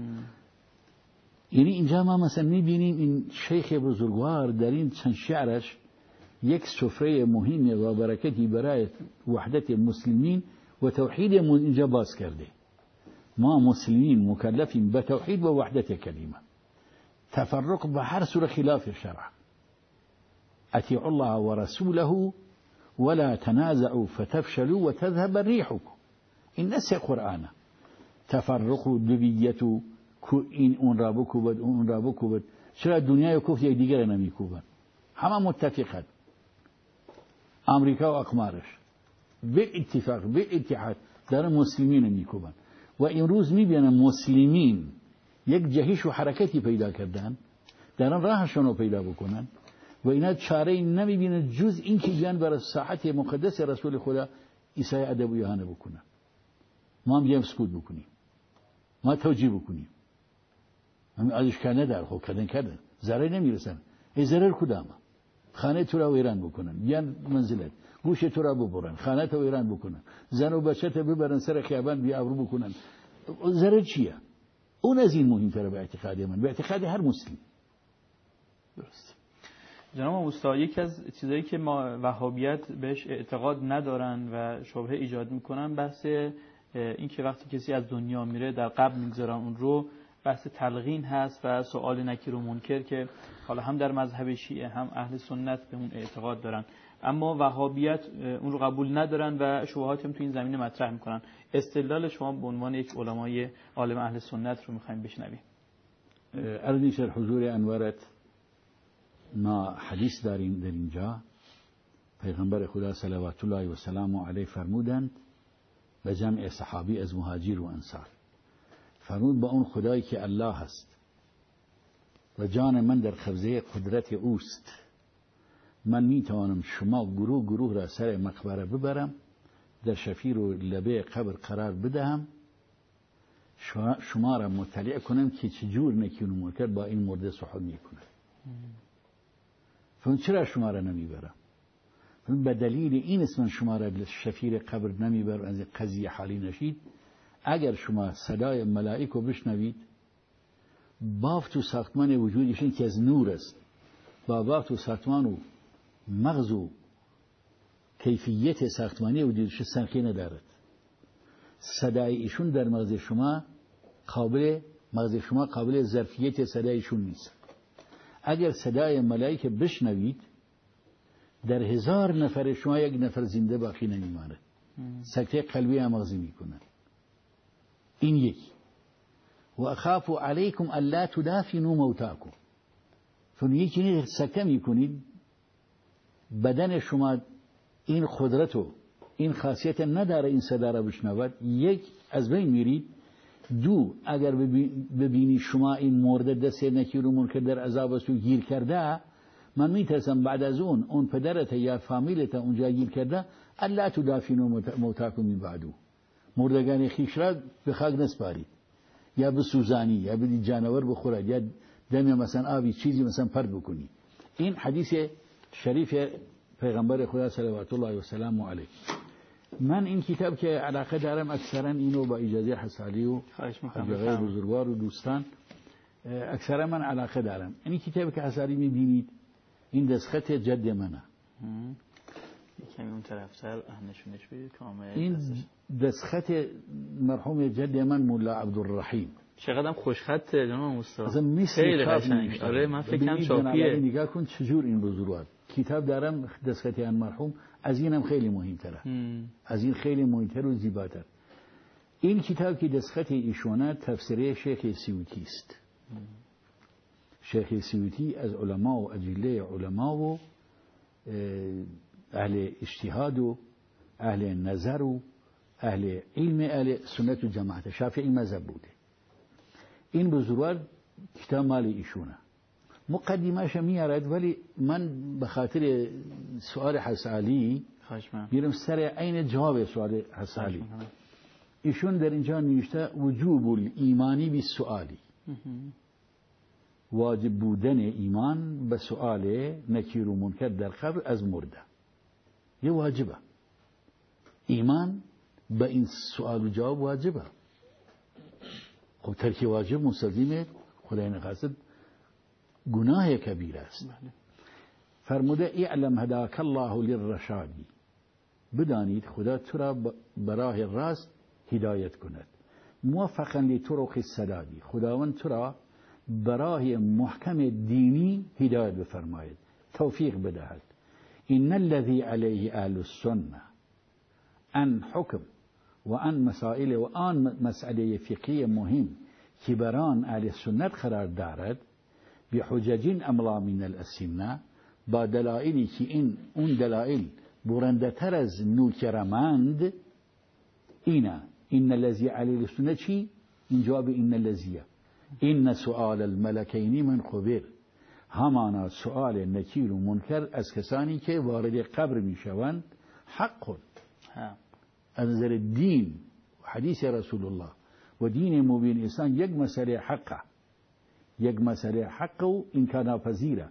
یعنی اینجا ما مثلا میبینیم این شیخ بزرگوار در این چند شعرش یک سفره مهم و برکتی برای وحدت مسلمین و توحید اینجا باز کرده. ما مسلمین مکلفیم به توحید و وحدت کلمه، تفرق به هر صورت خلاف شرع. اطیعوا الله و رسوله ولا تنازعوا فتفشلوا وتذهب ريحكم. این نص قرآنه. تفرق و دویت و این اون را بکوبد اون را بکوبد، چرا دنیای کوفت یک دیگر نمیکوبن؟ همه متفقن. امریکا و اقمارش به اتفاق به اتحاد در مسلمین میکوبن. و امروز میبینن مسلمین یک جهش و حرکتی پیدا کردن، دارن راهشون رو پیدا بکنن و اینا چاره نمیبینن جز این که بیان بر ساحت مقدس رسول خدا عیسی ادب و یهانه بکنن. ما هم بیایم سکوت بکنیم، ما توجیه بکنیم. همین ازش کنه در خود کردن ضرر نمیرسن. ای ضرر کدامه؟ خانه تو را ویران بکنن، یا منزلت گوش تو را ببرن، خانه تو ویران بکنن، زن و بچه تو ببرن سر خیابان بی ابرو بکنن، ضرر چیه؟ اون از این مهمتره به اعتقاد من، به اعتقاد هر مسلم. درست. جناب مصطفی، یکی از چیزایی که ما وهابیت بهش اعتقاد ندارن و شبهه ایجاد میکنن بحث این که وقتی کسی از دنیا میره در قبر میگذارن اون رو، بحث تلقین هست و سوال نکیر و منکر که حالا هم در مذهب شیعه هم اهل سنت به اون اعتقاد دارن، اما وهابیت اون رو قبول ندارن و شبهات هم تو این زمینه مطرح میکنن. استدلال شما به عنوان یک علمای عالم اهل سنت رو میخوایم بشنویم. عرض شر حضور انورت، ما حدیث داریم در اینجا، پیغمبر خدا صلوات الله و سلام علیه فرمودند به جمع صحابی از مهاجر و انصار، فرمود با اون خدایی که الله هست و جان من در قبضه قدرت اوست، من میتوانم شما گروه گروه را سر مقبره ببرم، در شفیر و لبه قبر قرار بدهم، شما را مطلع کنم که چجور نکیر و منکر با این مرده صحبت میکنه. فهم چرا شما را نمیبرم؟ به دلیل این اسم شما را شفیر قبر نمیبرم، از قضیه حالی نشید. اگر شما صدای ملائکه بشنوید، بافت و ساختمان وجودشون که از نور است، با بافت و ساختمان و مغز و کیفیت ساختمانی وجودش سنخی ندارد. صدای ایشون در مغز شما قابل ظرفیت صدایشون نیست. اگر صدای ملائکه بشنوید، در 1000 نفر شما 1 نفر زنده باقی نمیماند، سکته قلبی مغزی میکنه. این یکی. و اخاف علیکم الا تدافنوا موتاکم، چون یکی سکته میکنید، بدن شما این قدرت و این خاصیت نداره این صدا را بشنود، یک از بین میرید. دو، اگر ببینی شما این مرده دست نکیر و منکر در عذاب است و گیر کرده، من میترسم بعد از اون پدرت یا فامیلت اونجا گیر کرده، الا تدافنوا موتاکم من بعدو، مردگان خیش را به خاک نسپارید، یا به سوزانی، یا به جانور بخورد، یا دم مثلا آبی چیزی مثلا پرد بکنی. این حدیث شریف پیغمبر خدا صلوات الله و سلام علیه. من این کتاب که علاقه دارم اکثرا اینو با اجازه حسالی و آقای بزرگوار و دوستان، اکثرا من علاقه دارم. این کتاب که حسالی میبینید، این دستخط جد منه. کمی اون طرفتر نشونش بدید کامل. این دستخط مرحوم جد من مولا عبدالرحیم. چقدرم خوشخطه جناب مصطفی، خیلی قشنگ. آره من فکرم چاپیه. نگاه کن چجور این بزرگوار کتاب دارم، دستخط این مرحوم، از اینم خیلی مهمتره، از این خیلی مهمتر و زیباتر. این کتاب که دستخط ایشونه تفسیر شیخ سیوطی است. شیخ سیوطی از علما و اجله علما و اهل اجتهاد و اهل نظر و اهل علم اهل سنت و جماعت شافعی مذهب بوده. این بزرگوار کتاب مال ایشونه، مقدمه‌اش میارد، ولی من به خاطر سوال حسالی میرم سر عین جواب سوال حسالی. ایشون در اینجا نوشته وجوب الایمانی بالسؤالی، واجب بودن ایمان به سؤال نکیر و منکر در قبر از مرده. یه واجبه، ایمان به این سؤال و جواب واجبه. خب ترک واجب مستلزم خدای نخواست گناه کبیر است. فرموده اعلم هداک الله للرشادی، بدانید خدا تو را براه راست هدایت کند، موفقا لطرق السدادی، خداوند تو را براه محکم دینی هدایت بفرماید، توفیق بدهد. ان الذي عليه اهل السنه ان حکم و ان مسائل و آن مسئله فقهی مهم که بران اهل سنت قرار دارد، بحجج املا من الاسنه، با دلائلی که اون دلائل برنده تر از نوکرمند. اینا این الذی علی السنه چی؟ این جواب این الذیه. این سؤال الملکین من خبر، همانا سؤال نکیر و منکر از کسانی که وارد قبر میشوند حق. از نظر دین و حدیث رسول الله و دین مبین اسلام یک مسئله حقه، یک مسئله حق و امکان پذیره.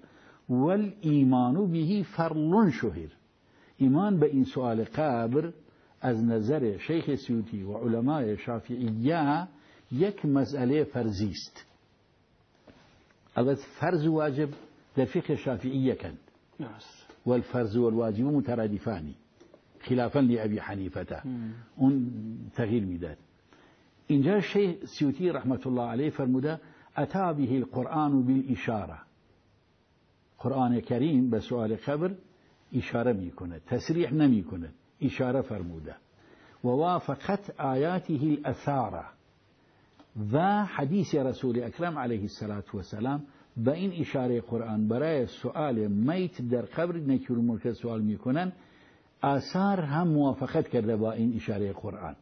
والایمان به فرض شهر. ایمان به این سؤال قبر از نظر شیخ سیوطی و علمای شافعیه یک مسئله فرضی است. البته فرض و واجب در فقه شافعیه کند والفرض والواجب مترادفان خلافا لأبي حنیفه. اون تغییر میداد. اینجا شیخ سیوطی رحمت الله علیه فرموده اتا به القرآن بالاشاره. قرآن کریم به سؤال قبر اشاره میکنه، تصریح نمیکنه، اشاره فرموده. و وافقت آیاته الاثار و حدیث رسول اکرم علیه السلام به این اشاره قرآن برای سؤال میت در قبر نکیر و منکر سوال میکنن، آثار هم موافقت کرده با این اشاره قرآن.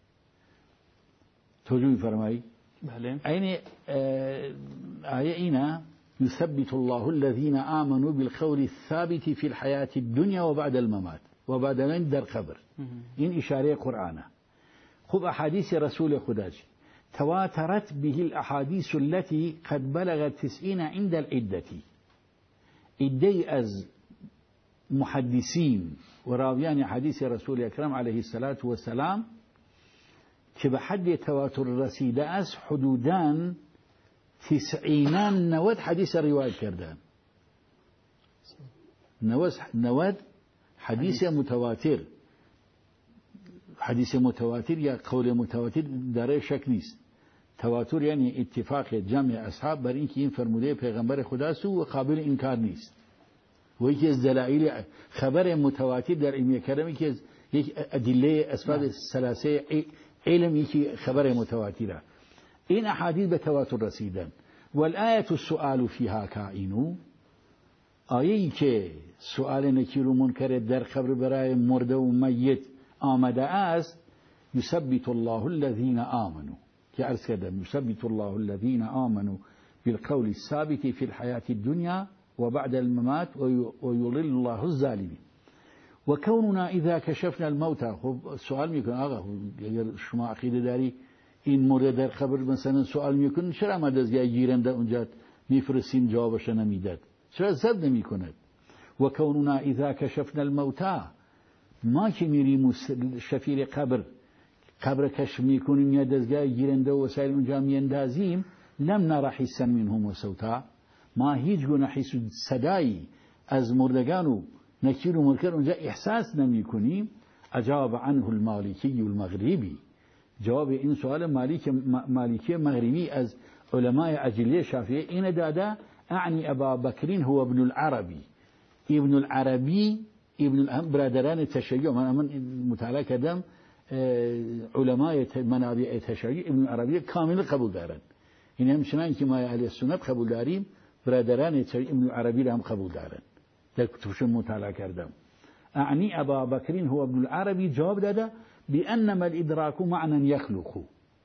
توجه فرمایی؟ بله. این آیه اینا يثبت الله الذين آمنوا بالقول الثابت في الحياة الدنيا وبعد الممات وبعد الموت در قبر. این اشاره قرآنه. خب احادیث رسول خدا تواترت به الاحاديث التي قد بلغت 90 عند العدة. عده از محدثین و راویان حدیث رسول اکرم علیه السلام که به حد تواتر رسیده است حدوداً 90 حدیث روایت کردن. 90 حدیث متواتر. حدیث متواتر یا قول متواتر در شک نیست. تواتر یعنی اتفاق جمع اصحاب بر اینکه این فرموده پیغمبر خداست و قابل انکار نیست. و یکی از دلایل خبر متواتر در علم کلام که یک ادله اسباب ثلاثه علم یکی خبر متواتره. این احادیث به تواتر رسیدن. والآیت السؤال فیها کائن. آیه‌ای که سؤال نکیر و منکر در قبر برای مرده و میت آمده است، یثبت الله الذین آمنوا، که عرض کردم یثبت الله الذین آمنوا بالقول الثابت فی الحیاة الدنیا و بعد الممات و یضل الله الظالمین. و کوننا اذا کشفنا الموتى. خب سوال میکنه آقا اگر شما عقیده داری این مورد در قبر مثلا سوال میکنه، چرا ما دستگاه گیرنده اونجا میفرستیم جوابش نمیداد؟ چرا زد نمیکند؟ و کوننا اذا کشفنا الموتى، ما که میریم شفیر قبر کشف میکنیم یا دستگاه گیرنده و وسایل اونجا میاندازیم، لم نرى حسا منهم و صوتا، ما هیچ گونه حس صدایی از مردگان و نکیر و منکر اونجا احساس نمیکنیم. اجاب عنه المالکی المغربی. جواب این سوال مالکی مغربی از علماء اجلیه شافعی این داده، اعنی ابا بکرین هو ابن العربی. ابن العربی برادران تشیع. من مطالعه کردم علماء منابع تشیع ابن العربی کامل قبول دارن. این همچنان که ما اهل سنت قبول داریم، برادران تشیع ابن العربی هم قبول دارن. در کتبشون مطالعه کردم. اعنی ابا بکرین هو ابن العربی جواب داده بأنما الإدراك معنى يخلق.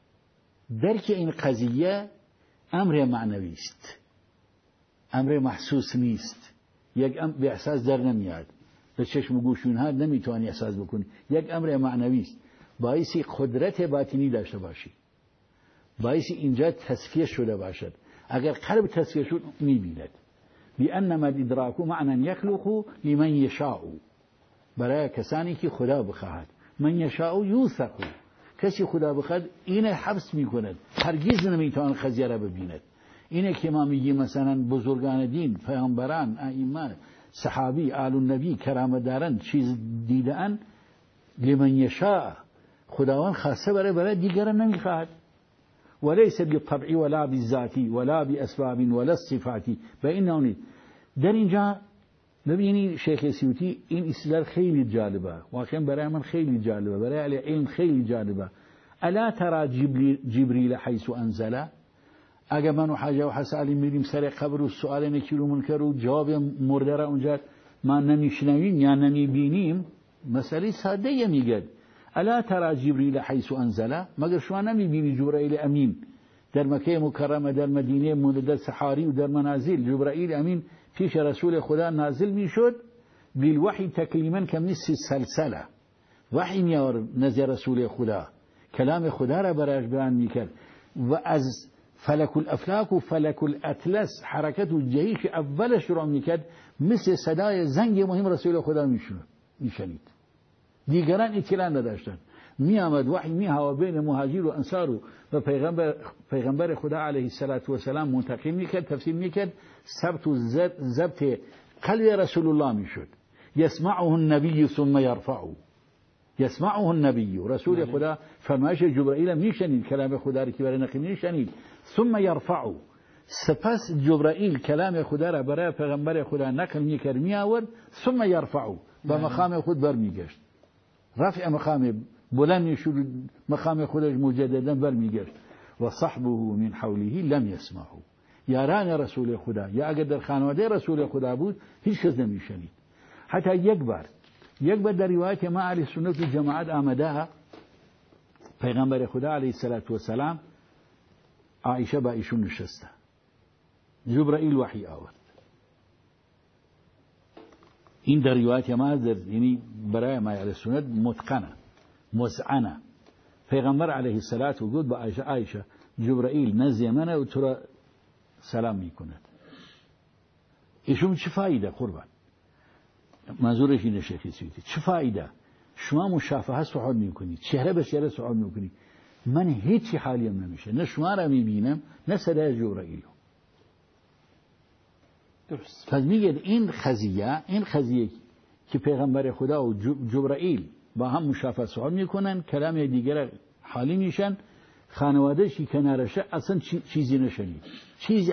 درک این قضیه امر معنوی است، امر محسوس نیست. یک امر به احساس در نمیاد، به چشم و گوش ها نمیتوانی احساس بکنی. یک امر معنوی است، باعثی قدرت باطنی داشته باشی، باعثی اینجا تصفیه شده باشد. اگر قلب تصفیه شد میبیند. بأنما الإدراك معنى يخلق لمن يشاء، برای کسانی که خدا بخواهد. من یشاء یوثق، کسی خدا بخواد این حبس میکند، هرگز نمیتوان قضیه را ببیند. اینه که ما میگیم مثلا بزرگان دین، پیامبران، ائمه، صحابی، آل النبی کرامت دارن، چیز دیدن. لمن یشاء، خداوند خاصه برای دیگران نمیخواد. وليس بالطبع ولا بالذاتی ولا باسباب ولا الصفاتی. به این نوع در اینجا ببینید شیخ سیوطی این استدلال خیلی جالبه، واقعا برای من خیلی جالبه، برای اهل علم خیلی جالبه. الا ترى جبریل حیث انزل. اگر من و حاجه و حسالی میریم سر قبر و سؤال نکیر و منکر و جواب مرده را اونجا ما نمیشنویم یا نمیبینیم، مسئله ساده میگه. الا ترى جبریل حیث انزل. مگر شما نمیبینی جبرائیل امین در مکه مکرمه، در مدینه منزل سحاری و در منازل جبرائیل امین پیش رسول خدا نازل میشد بالوحی تکلیما کمثل سلسله. وحی میار نزد رسول خدا، کلام خدا را برایش بیان میکرد و از فلک الافلاک و فلک الاطلس حرکت و جهیش اولش را میکرد مثل صدای زنگ مهم رسول خدا میشنید. دیگران اطلاع نداشتند. می آمد وحی می هوا بین مهاجر و انصار و پیغمبر خدا علیه السلام منتقل میکرد، تفسیر میکرد، ثبت و ضبط قلب رسول الله میشد. یسمعه النبی ثم یرفعه. یسمعه النبی، رسول خدا فرمایش جبرائیل میشنید، کلام خدا را که برای نقل میشنید. ثم یرفعه، سپس جبرائیل کلام خدا را برای پیغمبر خدا نقل میکرد، می آورد. ثم یرفعه، به مقام خود برمیگشت. رفع مقام بلند میشد، مقام خودش مجددا برمیگشت. و صحبه من حوله لم یسمعه، یاران رسول خدا یا اگر در خانواده رسول خدا بود هیچ کس نمیشنید. حتی یک بار در روایت ما علی سنت جماعت آمده، پیغمبر خدا علیه السلام عایشه با ایشون نشسته، جبرائیل وحی آورد. این در روایت ما یعنی برای ما علی سنت متقنه مزعنه. پیغمبر علیه السلام گفت با عایشه جبرائیل نزد منه و تو را سلام میکند. ایشون چه فایده قربان؟ منظورش اینه شیخی سویتی، چه فایده؟ شما مشافهه صحبت میکنید، چهره به چهره صحبت میکنید، من هیچی حالیم نمیشه، نه شما را میبینم نه صدای جبرائیل. درست. پس میگه این قضیه که پیغمبر خدا و جبرائیل با هم مشافهه صحبت میکنن، کلام دیگر حالی میشن، خانواده‌شی کنارشه اصلا چیزی نشنید، چیزی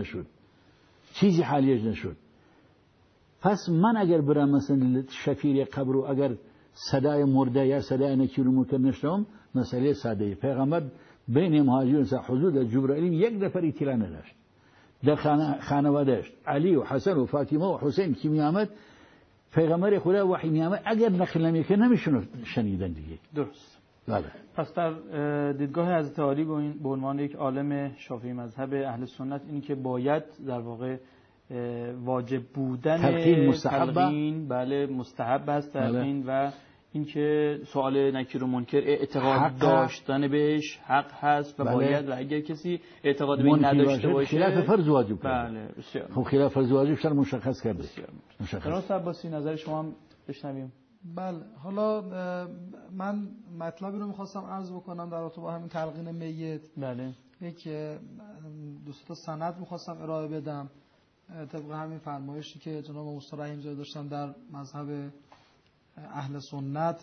حالیش نشد. پس من اگر برم مثلا شفیر قبر و اگر صدای مرده یا صدای نکیر و منکر نشنوم، مسئله ساده. پیغمبر بین مهاجرین حضور جبرائیل یک نفر اطلاع نداشت. در خانواده‌اش علی و حسن و فاطمه و حسین کی می آمد، پیغمبر خدا وحی می آمد، اگر نقل نمی‌کرد نمی‌شنیدن دیگه. درست. بله. پس در دیدگاه حضرت علی به عنوان یک عالم شافعی مذهب اهل سنت، این که باید در واقع واجب بودن تلقین، بله مستحب است تلقین، و اینکه سوال نکیر و منکر اعتقاد داشتن بهش حق هست و باید، و اگر کسی اعتقاد به این نداشته باشه خلاف فرض واجب کرده. بله بسیار. خب خلاف فرض واجب شر مشخص کرده. جناب عباسی نظر شما هم بشنویم. بله، حالا من مطلبی رو میخواستم عرض بکنم در رابطه با همین تلقین میت. بله. یک دوستا سند میخواستم ارائه بدم طبق همین فرمایشی که جناب مصطفی رحیم زاده داشتن در مذهب اهل سنت،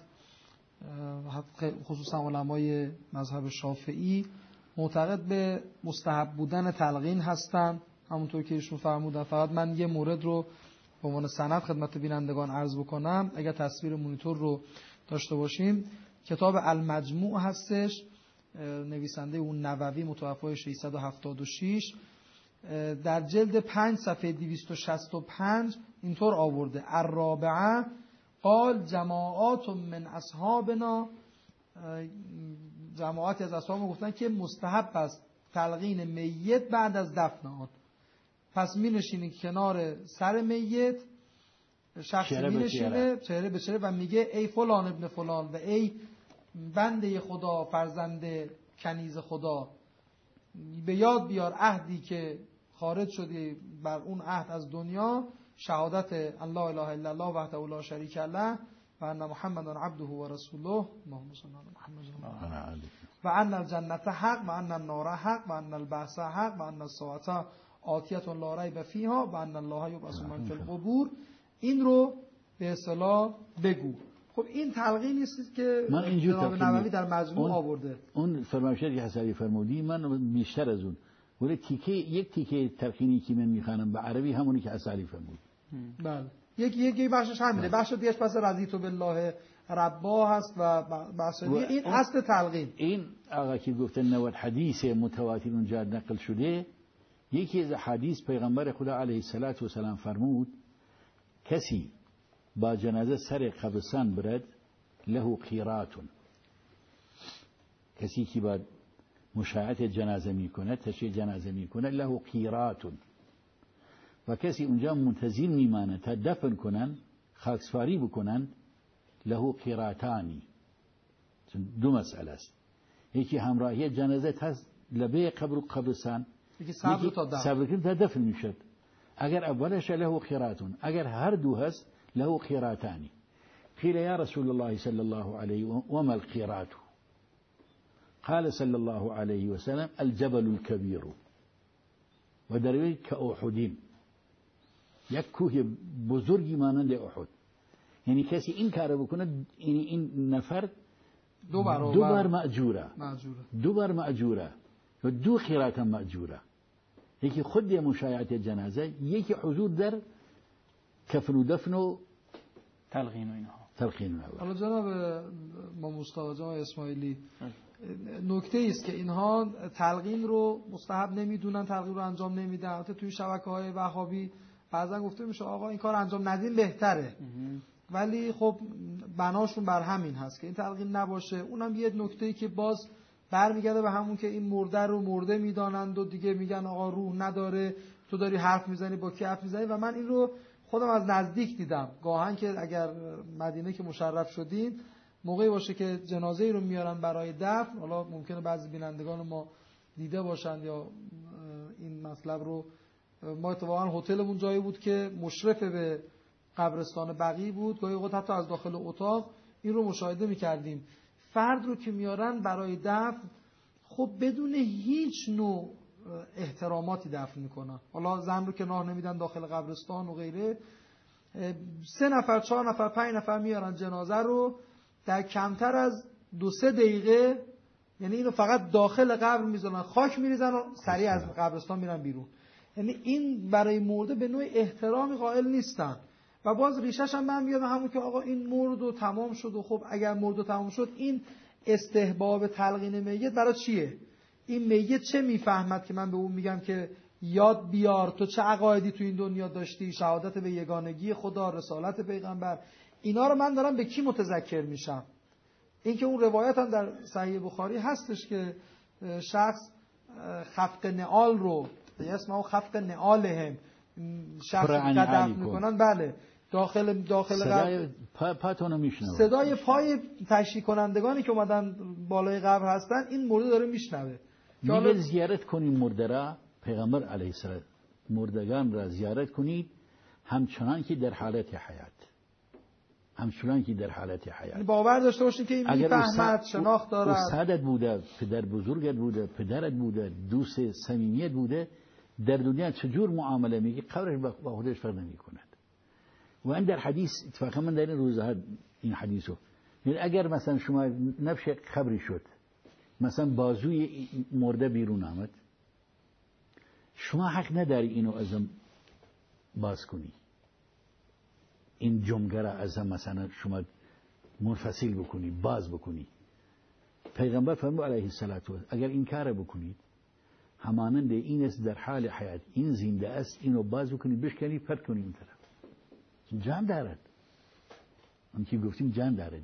خصوصا علمای مذهب شافعی معتقد به مستحب بودن تلقین هستن، همونطور که ایشون فرمودن. فقط من یه مورد رو به عنوان سند خدمت بینندگان عرض بکنم، اگر تصویر مونیتور رو داشته باشیم. کتاب المجموع هستش، نویسنده اون نووی، متوفای 676، در جلد 5 صفحه 265 اینطور آورده: الرابعه قال جماعات من اصحابنا، جماعتی از اصحاب گفتن که مستحب است تلقین میت بعد از دفن آن. پس می نشینی کنار سر میت، شخصی می نشینه چهره به چهره و میگه ای فلان ابن فلان و ای بنده خدا، فرزند کنیز خدا، به یاد بیار عهدی که خارج شدی بر اون عهد از دنیا، شهادت ان لا اله الا الله وحده لا شریک له و ان محمدا عبده و رسوله اللهم صل علی محمد و ان الجنت حق و ان النار حق و ان البعث حق و ان الساعه آتیه لا ریب فیها و ان الله یبعث من فی القبور. این رو به اصطلاح بگو. خب این تلقینی است که جناب نووی در مجموع آورده. اون فرمایشی که حسابی فرمودی من بیشتر از اون، ولی یک تیکه تلقینی که من میخوانم به عربی همونی که حسابی فرمود. بله، یک بخشش همینه. بخش دیگه‌اش پس رضیت بالله ربا هست و بخش دیگه این اصل تلقین. این آقا که گفته 90 حدیث متواتر اونجا نقل شده، یکی از حدیث پیغمبر خدا علیه السلام فرمود کسی با جنازه سر قبرستان برد له قیراتون، کسی که با مشاهده جنازه میکنه، تشییع جنازه میکنه، له قیراتون، و کسی اونجا منتظر میمانه تا دفن کنن، خاکسپاری بکنن، له قیراتانی. دو مسئله است، یکی همراهی جنازه هست، لبه قبرستان یکی صبر تا دفن. صبر کنید تا دفن میشد. اگر اولش له خیراتون، اگر هر دو هست له خیراتانی. قيل يا رسول الله صلى الله عليه وما الخيرات؟ قال صلى الله عليه وسلم الجبل الكبير ودروي كأحد، یک کوه بزرگی مانند احد. یعنی کسی این کار بکنه این نفر دو بار مأجوره، دو بار مأجوره و دو خیرات مأجوره. یکی خود مشایعت جنازه، یکی حضور در کفن و دفن و تلقین و اینها. حالا جناب ما مصطفی جان اسماعیلی، نکته است که اینها تلقین رو مستحب نمیدونن، تلقین رو انجام نمیدن. البته توی شبکه‌های وهابی بعضا گفته میشه آقا این کار انجام ندین بهتره، ولی خب بناشون بر همین هست که این تلقین نباشه. اونم یه نکته‌ای که باز برمیگرده به همون که این مرده رو مرده میدانند و دیگه میگن آقا روح نداره، تو داری حرف میزنی، با کی حرف میزنی؟ و من این رو خودم از نزدیک دیدم. گاهن که اگر مدینه که مشرف شدین موقعی باشه که جنازه ای رو میارن برای دفن، حالا ممکنه بعضی بینندگان ما دیده باشن یا این مطلب رو، ما اتفاقا هتلمون جایی بود که مشرف به قبرستان بقیع بود، گاهی اوقات حتی از داخل اتاق این رو مشاهده میکردیم. فرد رو که میارن برای دفن خب بدون هیچ نوع احتراماتی دفن میکنن. حالا زن رو که راه نمیدن داخل قبرستان و غیره. 3 نفر 4 نفر 5 نفر میارن جنازه رو در کمتر از 2-3 دقیقه، یعنی اینو فقط داخل قبر میذارن، خاک میریزن و سریع از قبرستان میرن بیرون. یعنی این برای مرده به نوع احترامی قائل نیستن. و باز ریشش هم من میادم همون که آقا این مرد و تمام شد و خب اگر مرد و تمام شد این استحباب تلقین میت برای چیه؟ این میت چه میفهمد که من به اون میگم که یاد بیار تو چه عقایدی تو این دنیا داشتی، شهادت به یگانگی خدا، رسالت پیغمبر، اینا رو من دارم به کی متذکر میشم؟ این که اون روایت هم در صحیح بخاری هستش که شخص خفق نعال رو به اسم خفق نعالهم شخص قدم میکنن، بله داخل صدای پاتونو میشنوه، صدای پای تشییع کنندگانی که اومدن بالای قبر هستن این مرده داره میشنوه. میگه زیارت کنید مرده را، پیغمبر علیه السلام مردگان را زیارت کنید همچنان که در حالت حیات، همچنان که در حالت حیات. باور داشته باشین که این میفهمد، شناخت داره. استادت بوده، پدر بزرگت بوده، پدرت بوده، دوست صمیمیت بوده، در دنیا چجور معامله میگه قبرش با خودش فرق نمیکند. و این در حدیث اتفاقا من در این روزها این حدیثو، یعنی اگر مثلا شما نفش قبری شد، مثلا بازوی مرده بیرون آمد، شما حق نداری اینو ازم باز کنی، این جمگه را ازم مثلا شما منفصل بکنی، باز بکنی. پیغمبر فرمود علیه السلام اگر این کار بکنید همانند این است در حال حیات، این زنده است، اینو باز بکنید بشکنید پرت کنید اون طرف، جان دارد. اون که گفتیم جان دارد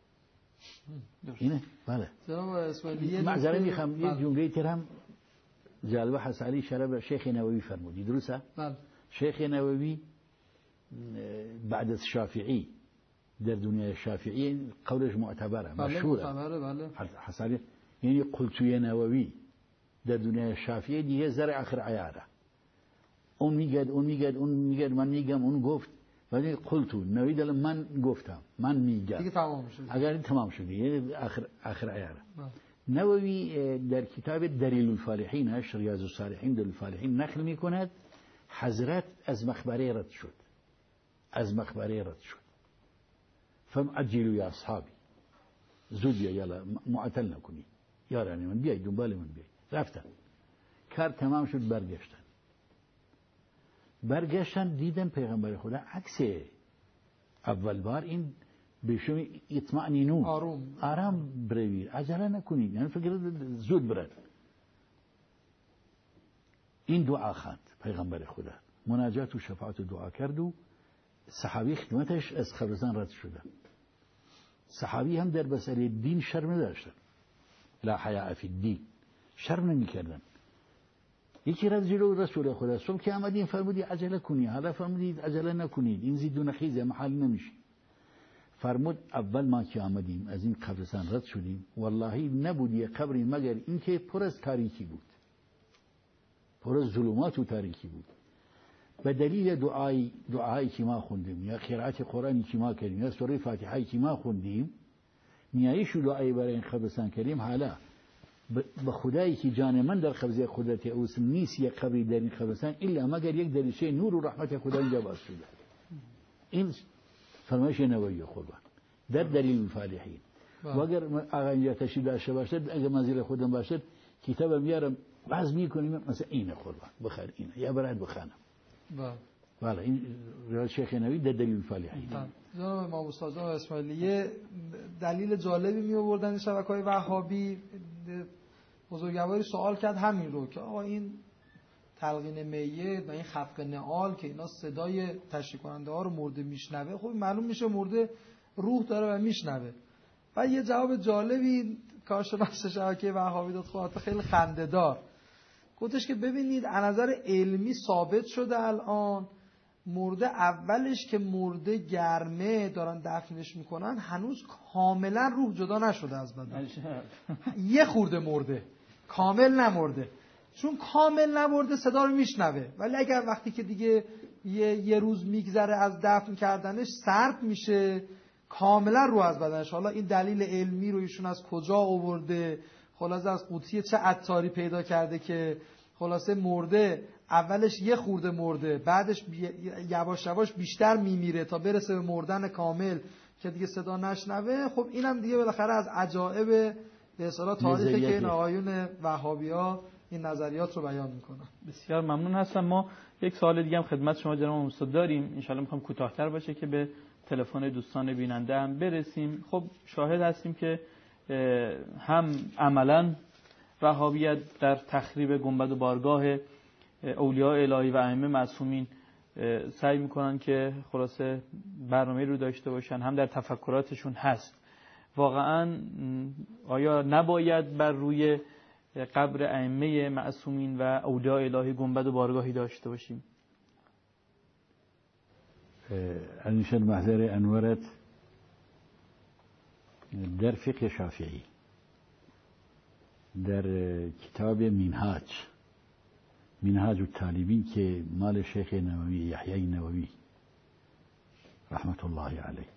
اینه. بله معذرت میخوام یه جمله ترم جالبه هست. علی شرب شیخ نووی فرمودی، درسته؟ بله. شیخ نووی بعد از شافعی در دنیای شافعی قولش معتبره، مشهوره. بله. حسابی یعنی قلتوی نووی در دنیای شافعی دیگه زر آخر عیاره. اون میگه من میگم اون گفت، ولی قلتو نووی دل من گفتم، من میگم دیگه تمام شد. اگر این تمام شد یعنی آخر عیاره. نووی در کتاب دلیل الفالحین ریاض الصالحین دلیل الفالحین نقل میکند حضرت از مقبره رد شد، فمعجلوا یا اصحابی، زود یا یلا معطل نکنید، یارانی من بیاید دنبال من بیاید. رفتن، کار تمام شد، برگشتن دیدن پیغمبر خدا عکسه. اول بار این بهشون اطمئنینون، آرام بروید، عجله نکنید، یعنی فکر زود برد. این دعا خواند پیغمبر خدا، مناجات و شفاعت و دعا کرد و صحابی خدمتش از قبرستان رد شدن. صحابی هم در مسئله دین شرم نداشتن، لا حیاء فی الدین، شرم نمی کردن. یکی رد جلو رسول خدا، صبح که آمدین فرمودی عجله کنید، حالا فرمودید عجله نکنید، این زیدون خیزه محل نمیشه. فرمود اول ما که آمدیم از این قبرستان رد شدیم والله نبود یه قبری مگر اینکه پر از تاریکی بود، پر از ظلمات و تاریکی بود. به دلیل دعایی که ما خوندیم یا قرائت قرآنی که ما کردیم یا سوره فاتحه که ما خوندیم، نیایش و دعایی برای این قبرستان کردیم. حالا به خدایی که جان من در قبضه قدرت اوست، نیست یک قبری در این قبرستان الا مگر یک دریچه نور و رحمت خدا اینجا باز شده. این فرمایش نووی قربان در دلیل الفالحین. و اگر آقا اینجا تشریف داشته باشد، اگر منزل خودم باشد، کتابم میارم باز میکنیم مثلا اینه قربان بخیر اینه یا برات بخوانم. بله این روایت شیخ نووی در دلیل الفالحین. جناب امام استاد اسماعیلی دلیل جالبی می آوردن این شبکه‌های وهابی. بزرگواری سوال کرد همین رو که آقا این تلقین میت و این خفق نعال که اینا صدای تشریح کننده ها رو مرده میشنوه، خب معلوم میشه مرده روح داره و میشنوه. و یه جواب جالبی کارشناس شبکه وهابی داد، خب خیلی خنده‌دار. گفتش که ببینید از نظر علمی ثابت شده الان مرده اولش که مرده گرمه دارن دفنش میکنن هنوز کاملا روح جدا نشده از بدن، یه خورده مرده، کامل نمرده. چون کامل نمرده صدا رو میشنوه، ولی اگر وقتی که دیگه یه روز میگذره از دفن کردنش سرد میشه، کاملا روح از بدنش. حالا این دلیل علمی رو ایشون از کجا آورده، خلاصه از قوطی چه عطاری پیدا کرده که خلاصه مرده اولش یه خورده مرده، بعدش یواش یواش بیشتر میمیره تا برسه به مردن کامل که دیگه صدا نشنوه. خب اینم دیگه بالاخره از عجائب به اصطلاح تاریخی که این آقایون وهابی‌ها این نظریات رو بیان میکنن. بسیار ممنون هستم. ما یک سوال دیگه هم خدمت شما جناب استاد داریم، ان شاءالله میخوام کوتاه‌تر باشه که به تلفن دوستان بیننده هم برسیم. خب شاهد هستیم که هم عملاً وهابیت در تخریب گنبد و بارگاه اولیاء الهی و ائمه معصومین سعی میکنن که خلاصه برنامه رو داشته باشن، هم در تفکراتشون هست. واقعاً آیا نباید بر روی قبر ائمه معصومین و اولیاء الهی گنبد و بارگاهی داشته باشیم؟ انشاء محضر انورت در فقه شافعی در کتاب منهاج الطالبین که مال شیخ نووی یحیی نووی رحمت الله علیه،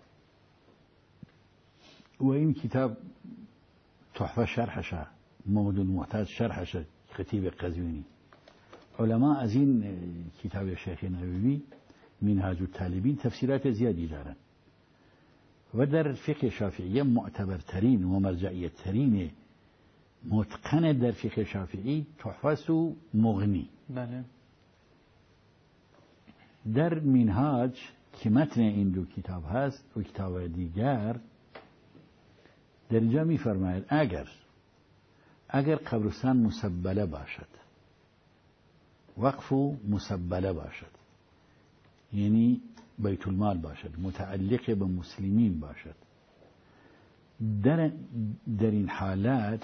و این کتاب تحفه شرحشه، محمود المحتاج شرحشه، خطیب قزوینی. علما از این کتاب شیخ نووی منهاج الطالبین تفسیرات زیادی دارن و در فقه شافعی معتبرترین و مرجعیترین متقن در فقه شافعی تحفه و مغنی. بله. در منهاج که متن این دو کتاب هست و کتاب دیگر در اینجا می فرماید اگر قبرستان مسبله باشد، وقف مسبله باشد، یعنی بیت المال باشد، متعلق به مسلمین باشد، در این حالت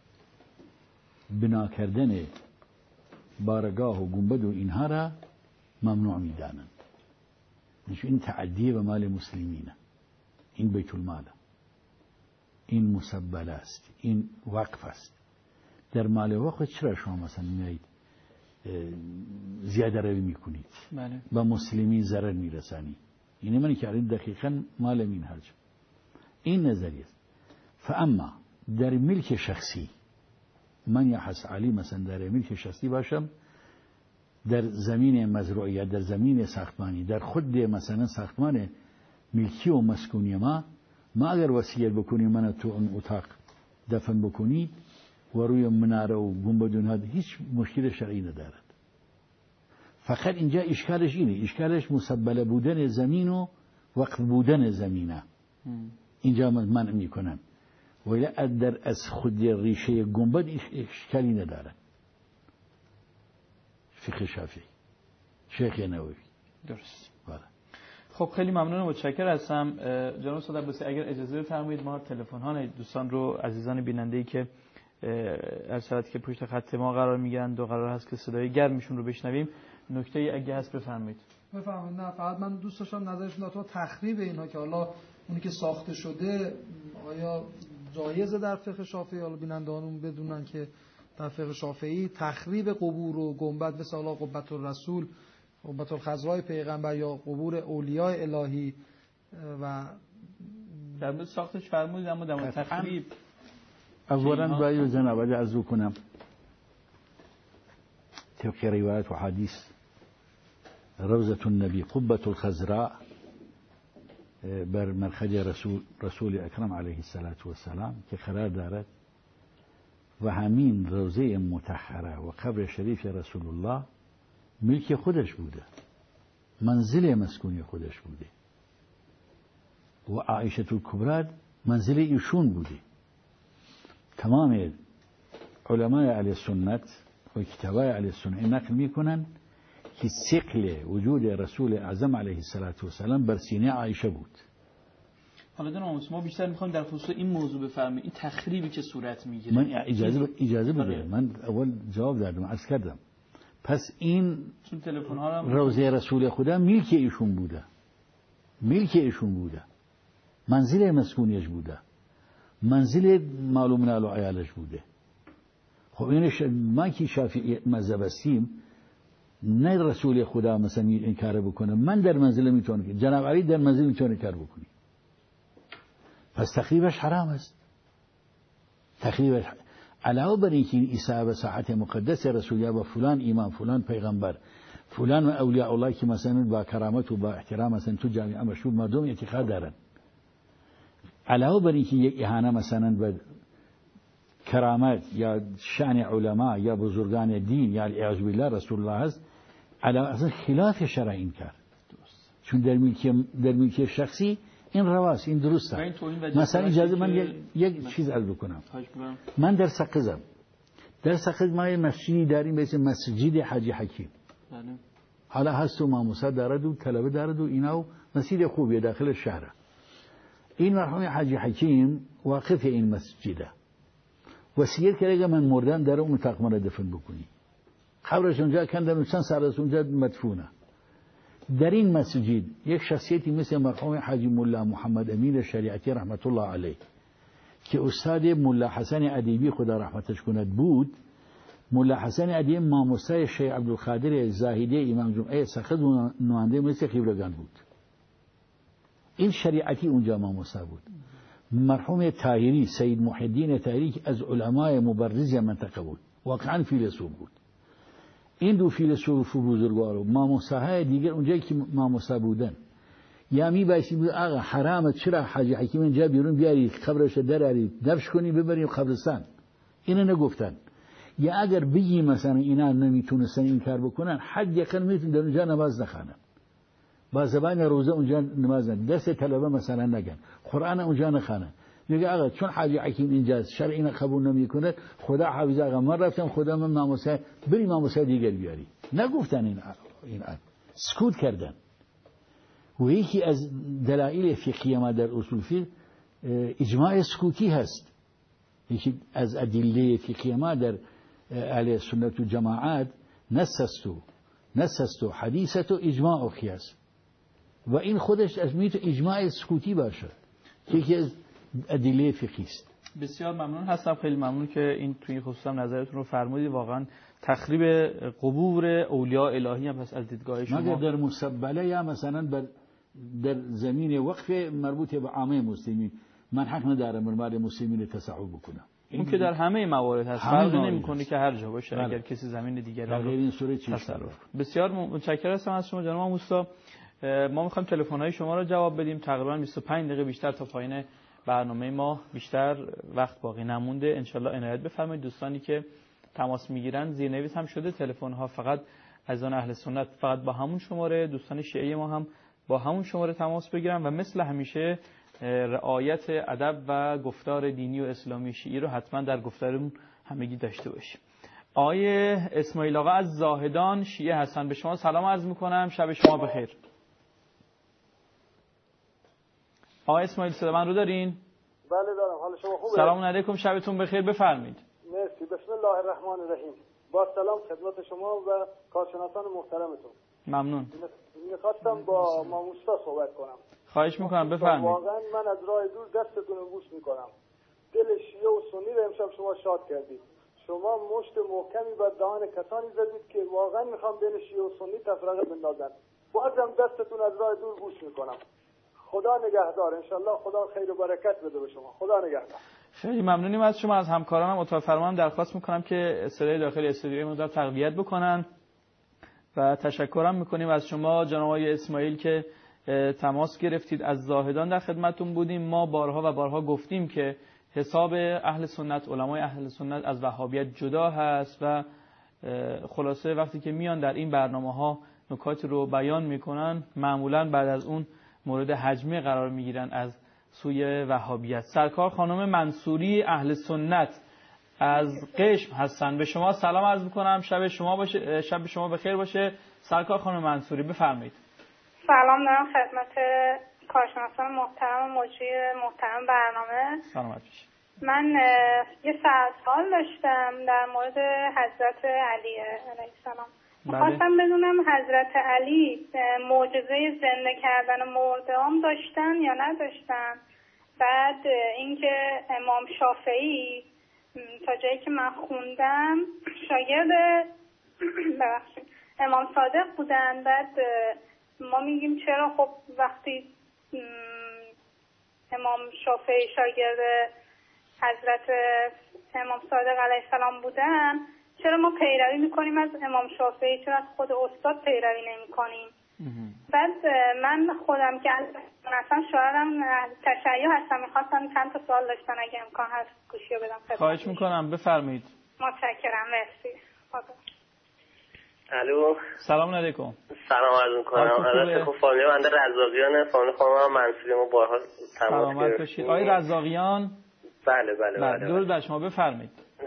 بنا کردن بارگاه و گنبد و اینها را ممنوع می دانند. این تعدیه به مال مسلمینه، این بیت المال، این مسبله است، این وقف است. در مال وقف چرا شما مثلا میایید زیاده روی میکنید؟ بله. با مسلمین ضرر میرسانی؟ یعنی من که این دقیقاً مال منهاج این نظریه است. فاما در ملک شخصی، من یا حس علی مثلا در ملک شخصی باشم، در زمین مزروعیت، در زمین ساختمانی، در خود مثلا ساختمان ملکی و مسکونی ما اگر وصیت بکنی من تو اون اتاق دفن بکنید و روی مناره و گنبد هیچ مشکل شرعی ندارد. فقط اینجا اشکالش اینه، اشکالش مسبله بودن زمین و وقف بودن زمینه. اینجا منع میکنن، ولی در از خود ریشه گنبد اشکالی ندارد. فقه شافعی شیخ نووی. درست. بله. خب خیلی ممنون و متشکر هستم جناب استاد عباسی. اگر اجازه بفرمایید ما تلفن ها دوستان رو، عزیزان بیننده‌ای که ارسالات که پشت خط ما قرار میگیرند و قرار هست که صدای گرمشون رو بشنویم، نکته اگه هست بفرمایید. بفهمید. نه فقط من دوست داشتم نظرشون در تخریب اینها که حالا اونی که ساخته شده آیا جایزه در فقه شافعی، حالا بینندگانمون بدونن که در فقه شافعی تخریب قبور و گنبد مثل حالا قبة الرسول، قبة الخضراء پیغمبر یا قبور اولیاء الهی و در مورد ساختش فرمودید، اما در مورد تخریب اولا باید جناب عرض کنم طبق روایت و حدیث روضة النبی قبة الخضراء بر مرخج رسول اکرم علیه السلام که قرار دارد و همین روضه مطهره و قبر شریف رسول الله ملک خودش بوده، منزل مسکونی خودش بوده و عایشه الکبری منزل ایشون بوده. تمام علمای اهل سنت و کتابای اهل سنت نقل میکنن که ثقل وجود رسول اعظم علیه السلام بر سینه عایشه بود. حالا جناب ما بیشتر میخوام در خصوص این موضوع بفرمایید، این تخریبی که صورت میگیره. من اجازه بده، من اول جواب دادم، عرض کردم. پس این چون تلفن ها هم روضه رسول خدا ملک ایشون بوده، ملک ایشون بوده، منزل مسکونیش بوده، منزل معلوم من اهل عیالش بوده. خب اینش ما که شافعی مذهب هستیم نه رسول خدا مثلا این کار بکنه، من در منزل میتونم که جناب علی در منزل میتونه کار بکنی، پس تخریبش حرام است. تخریبش علاوه بر اینکه این عیسی به ساعت مقدس رسول و فلان امام فلان پیغمبر فلان و اولیاء الله که مثلا با کرامت و با احترام مثلا تو جامعه مشهور مردم اعتقاد دارن، علاوه بر اینکه یک اهانه مثلا به کرامت یا شأن علما یا بزرگان دین یا اعوذ بالله رسول الله هست، علاوه اصلا خلاف شرع این کار، چون در ملکی شخصی این رواست، این درسته. مثلا اجازه من یک چیز عرض بکنم. من در سقزم، در سقز ما یه مسجدی داریم به اسم مسجد حاجی حکیم. حالا هست و ماموسا دارد و طلبه دارد و اینا و مسجد خوبیه داخل شهر. این مرحوم حاجی حکیم واقف این مسجده، وصیت کرده من مردم در اون اتاق من دفن بکنی. قبرش اونجا کندن چند سال از اونجا مدفونه. در این مسجد یک شخصیتی مثل مرحوم حاجی مولا محمد امین شریعتی رحمت الله علیه که استاد مولا حسن ادیبی خدا رحمتش کند بود، مولا حسن ادیبی ماموسای شیخ عبدالقادر زاهدی امام جمعه سقز نماینده مثل قبلگان بود. این شریعتی اونجا ماموسا بود. مرحوم طاهری سید محی الدین طاهری که از علمای مبرز منطقه بود، واقعا فیلسوف بود. این دو فیلسوف بزرگوار و ماموساهای دیگر اونجایی که ماموسا بودن یا میبایستی بود آقا حرامه چرا حاجی حکیم اینجا بیرون بیاری قبرش دراری دفش کنی ببریم قبرستان، اینو نگفتن. یا اگر بگی مثلا اینا نمیتونستن این کار بکنن حد یقین میتونن در اونجا نماز نخوانن، با زبان روزه اونجا نماز نخوانن، درس طلبه مثلا نگن، قرآن اونجا نخوانن. میگه آقا چون حاجی حکیم اینجاست شرع اینو قبول نمیکنه، خدا حافظ آقا من رفتم خدا من ماموسا بری ماموسا دیگر بیاری. نگفتن این سکوت کردن. و یکی از دلایل فقهی ما در اصول فقه اجماع سکوتی هست. یکی از ادله فقهی ما در اهل سنت و جماعت نص و حدیث و اجماع و قیاس، و این خودش از میتو اجماع سکوتی باشه، یکی از ادله فقهی است. بسیار ممنون هستم، خیلی ممنون که این توی خصوصا نظرتون رو فرمودید. واقعا تخریب قبور اولیاء الهی هم پس از دیدگاه شما مگر در مسبله یا مثلا در زمین وقف مربوط به عامه مسلمین من حق ندارم مرمال مسلمین تصاحب بکنم. اون که در همه موارد هست، فرقی نمی‌کنه که هر جا باشه. اگر کسی زمین دیگری در غیر این صورت چی تصرف. بسیار متشکرم از شما جناب موسا. ما می‌خوایم تلفن‌های شما رو جواب بدیم. تقریبا 25 دقیقه بیشتر تا پایان برنامه ما بیشتر وقت باقی نمونده. انشالله عنایت بفرمایید. دوستانی که تماس میگیرن زیرنویس هم شده، تلفن‌ها فقط از آن اهل سنت فقط با همون شماره، دوستان شیعه ما هم با همون شماره تماس بگیرن و مثل همیشه رعایت ادب و گفتار دینی و اسلامی شیعی رو حتما در گفتارمون همگی داشته باشیم. آقای اسماعیل آقا از زاهدان شیعه هستن، به شما سلام عرض میکنم، شب شما بخیر. آقای اسماعیل صدا من رو دارین؟ بله دارم، حال شما خوبه؟ سلام علیکم، شبتون بخیر، بفرمایید. مرسی. بسم الله الرحمن الرحیم. با سلام خدمت شما و کارشناسان محترمتون. ممنون. میخواستم با ماموستا صحبت کنم. خواهش میکنم بفرمایید. واقعا من از راه دور دستتون رو بوس میکنم. دل شیعه و سنی رو امشب شما شاد کردید. شما مشت محکمی بر دهان کسانی زدید که واقعا میخوام دل شیعه و سنی تفرقه بندازن. بازم دستتون از راه دور بوس میکنم. خدا نگهدار. انشالله خدا خیر و برکت بده به شما. خدا نگهدار. خیلی ممنونیم از شما. از همکارانم اتاق فرمانم درخواست میکنم که صدای داخل استودیو مقدار تقویت بکنن و تشکرم میکنیم از شما جناب آقای اسماعیل که تماس گرفتید. از زاهدان در خدمتتون بودیم. ما بارها و بارها گفتیم که حساب اهل سنت، علمای اهل سنت از وهابیت جدا هست و خلاصه وقتی که میان در این برنامه‌ها نکاتی رو بیان میکنن معمولا بعد از اون مورد هجمه قرار میگیرن از سوی وهابیت. سرکار خانم منصوری اهل سنت از قشم هستن. به شما سلام عرض میکنم. شب شما بخیر باشه. سرکار خانم منصوری بفرمایید. سلام دارم خدمت کارشناسان محترم و مجری محترم برنامه. سلامت باشید. من یه سوال داشتم در مورد حضرت علی علیه السلام. میخواستم بدونم حضرت علی معجزه زنده کردن مرده‌ام داشتن یا نداشتن. بعد اینکه امام شافعی تا جایی که من خوندم شاگرد امام صادق بودن. بعد ما میگیم چرا خب وقتی امام شافعی شاگرد حضرت امام صادق علیه السلام بودن چرا ما پیروی میکنیم از امام شافعی، چرا از خود استاد پیروی نمیکنیم؟ بعد من خودم که اصلا شاعرم تشیع هستم، میخواستم چند تا سوال داشتن اگه امکان هست گوشی رو بدم. خواهش میکنم بفرمایید. متشکرم. مرسی. الو سلام علیکم. سلام عرض میکنم. البته خب فامیل بنده رزاقیان، فامیل خانم منصوری ما بارها تماس سلامت باشید. آقای رزاقیان. بله. درود بر شما بفرمایید.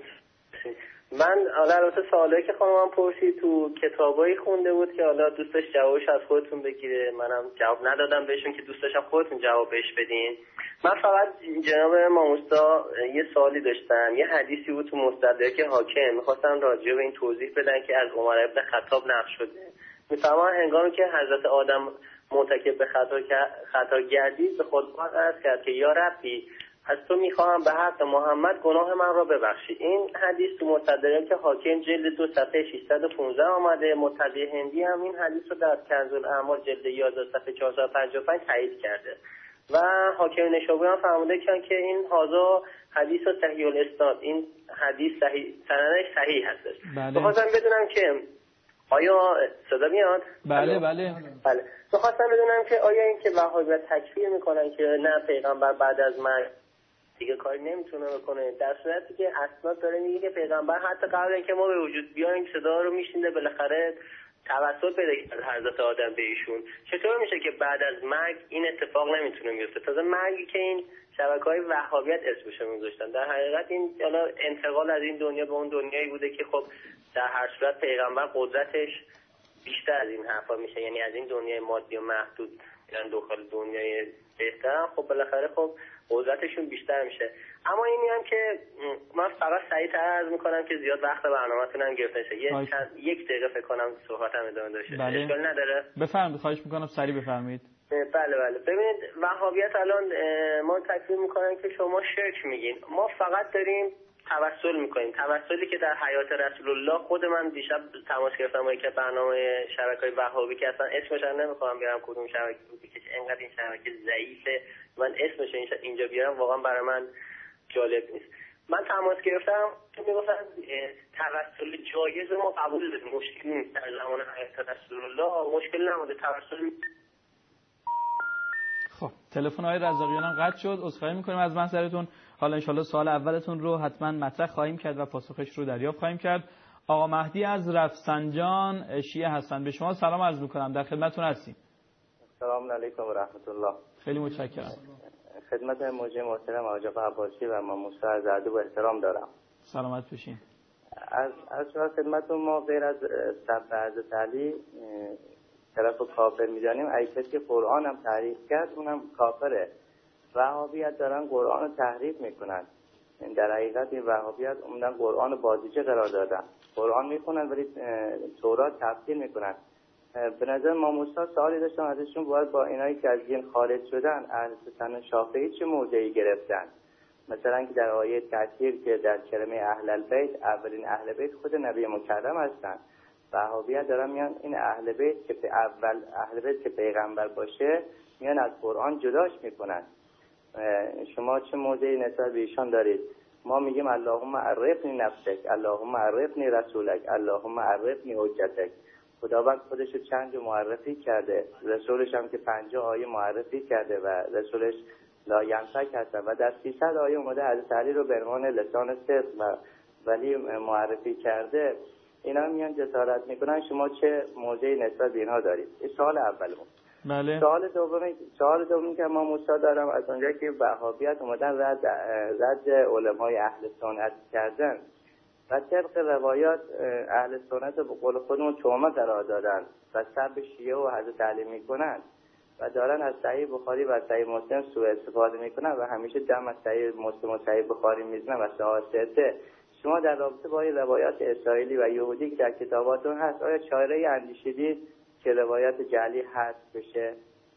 من البته سوالایی که خانمم پرسید تو کتابایی خونده بود که حالا دوست داشت جوابش از خودتون بگیره، منم جواب ندادم بهشون که دوست داشتم خودتون جواب بهش بدین. من فقط جناب ماموستا یه سوالی داشتم. یه حدیثی بود تو مستدرک حاکم، می‌خواستم راجع به این توضیح بدن که از عمر ابن خطاب نقل شده. می‌فرمان هنگامی که حضرت آدم مرتکب به خطا گردید به خداوند عرض کرد که یا ربی از تو میخواهم به حق محمد گناه من را ببخشی. این حدیث تو مستدرک حاکم جلد 2 صفحه 615 آمده. مطبع هندی هم این حدیث رو در کنز الاعمال جلد 11 صفحه 455 تایید کرده و حاکم نشابوری هم فرموده که این هازا حدیث صحیح الاسناد، این حدیث صحیح سندش صحیح هستش. می‌خواستم بدونم که آیا صدا میاد؟ بله. می‌خواستم بدونم که آیا این که وهابیت تکفیر میکنن که نه پیغمبر بعد از مرگ دیگه کاری نمیتونه بکنه، در صورتی که اسناد داره میگه که پیغمبر حتی قبل اینکه ما به وجود بیایم صدا رو میشنیده، بالاخره توسل پیدا کرد حضرت آدم به ایشون. چطور میشه که بعد از مرگ این اتفاق نمیتونه بیفته؟ تازه مرگی که این شبکه‌های وهابیت اسمش رو میذاشتن. در حقیقت این حالا انتقال از این دنیا به اون دنیایی بوده که خب در هر صورت پیغمبر قدرتش بیشتر از این حرفا میشه، یعنی از این دنیای مادی و محدود یعنی داخل دنیای بهتر خب بالاخره خب قدرتشون بیشتر میشه. اما اینی هم که من فقط سریع‌تر عرض میکنم که زیاد وقت برنامه‌تون هم گرفته نشه. یک دقیقه فکر کنم صحبتم ادامه داشته. اشکال نداره؟ بفرمایید. خواهش میکنم سریع بفرمایید. بله. ببینید وهابیت الان ما تکفیر میکنن که شما شرک میگین. ما فقط داریم توسل میکنیم، توسلی که در حیات رسول الله. خود من دیشب تماس گرفتم با یک برنامه شبکه‌های وهابی که اصلا اسمش رو نمیخوام بیارم کدوم شبکه بود که انقدر این شبکه ضعیفه، من اسمش اینجا بیارم واقعا برای من جالب نیست. من تماس گرفتم تو میگفتن توسل جایز ما قبول داریم، مشکلی نیست. در زمان حیات رسول الله مشکل نبوده توسل. خب تلفن آقای رزاقیان هم قطع شد. عذرخواهی میکنیم از محضرتون. حالا انشالله سوال اولتون رو حتما مطرح خواهیم کرد و پاسخش رو دریافت خواهیم کرد. آقا مهدی از رفسنجان شیعه هستند. به شما سلام عرض میکنم، در خدمتتون هستیم. سلام علیکم و رحمت الله. خیلی متشکرم. خدمت موجه محترم آقا عباسی و ماموسا از ادب و احترام دارم. سلامت باشین. از شما خدمتتون ما غیر از صف حضرت علی طرف کافر می‌دانیم. اگه کسی که قرآن هم تحریف کرد اونم کافره. وهابیت دارن قرآن رو تحریف میکنن. در حقیقت این وهابیت عمدن قرآن رو بازیچه قرار دادن. قرآن میخونن ولی تورات تفسیر میکنن. به نظر ماموسا سوالی داشتم ازشون، باید با اینایی که از دین خارج شدن اهل سنت شافعی چه موضعی گرفتن؟ مثلا که در آیه تأثیر که در کلمه اهل البیت، اولین اهل بیت خود نبی مکرم هستن. وهابی‌ها دارن میان این اهل بیت که اول اهل بیت که پیغمبر باشه میان از قرآن جداش میکنن. شما چه موضعی نسبت به ایشان دارید؟ ما میگیم اللهم عرفنی نفسک، اللهم عرفنی رسولک، اللهم عرفنی حجتک. خداوند خودش رو چند جو معرفی کرده، رسولش هم که 50 آیه معرفی کرده و رسولش لا ینفک هستن و در 300 آیه اومده حضرت علی رو به عنوان لسان صدق و ولی معرفی کرده. اینا میان جسارت میکنن. شما چه موضعی نسبت به اینها دارید؟ این سوال اولمون. بله. سوال دومی که ما موسی دارم، از اونجا که وهابیت اومدن رد علمای اهل سنت کردن و طبق روایات اهل سنت به قول خودمون تومه قرار دادن و سب شیعه و حضرت علی میکنن و دارن از صحیح بخاری و صحیح مسلم سوء استفاده میکنن و همیشه دم از صحیح مسلم و صحیح بخاری میزنن و صحاحته. شما در رابطه با این روایات اسرائیلی و یهودی که در کتاباتون هست، آیا چاره اندیشیدید که روایات جعلی حذف بشه؟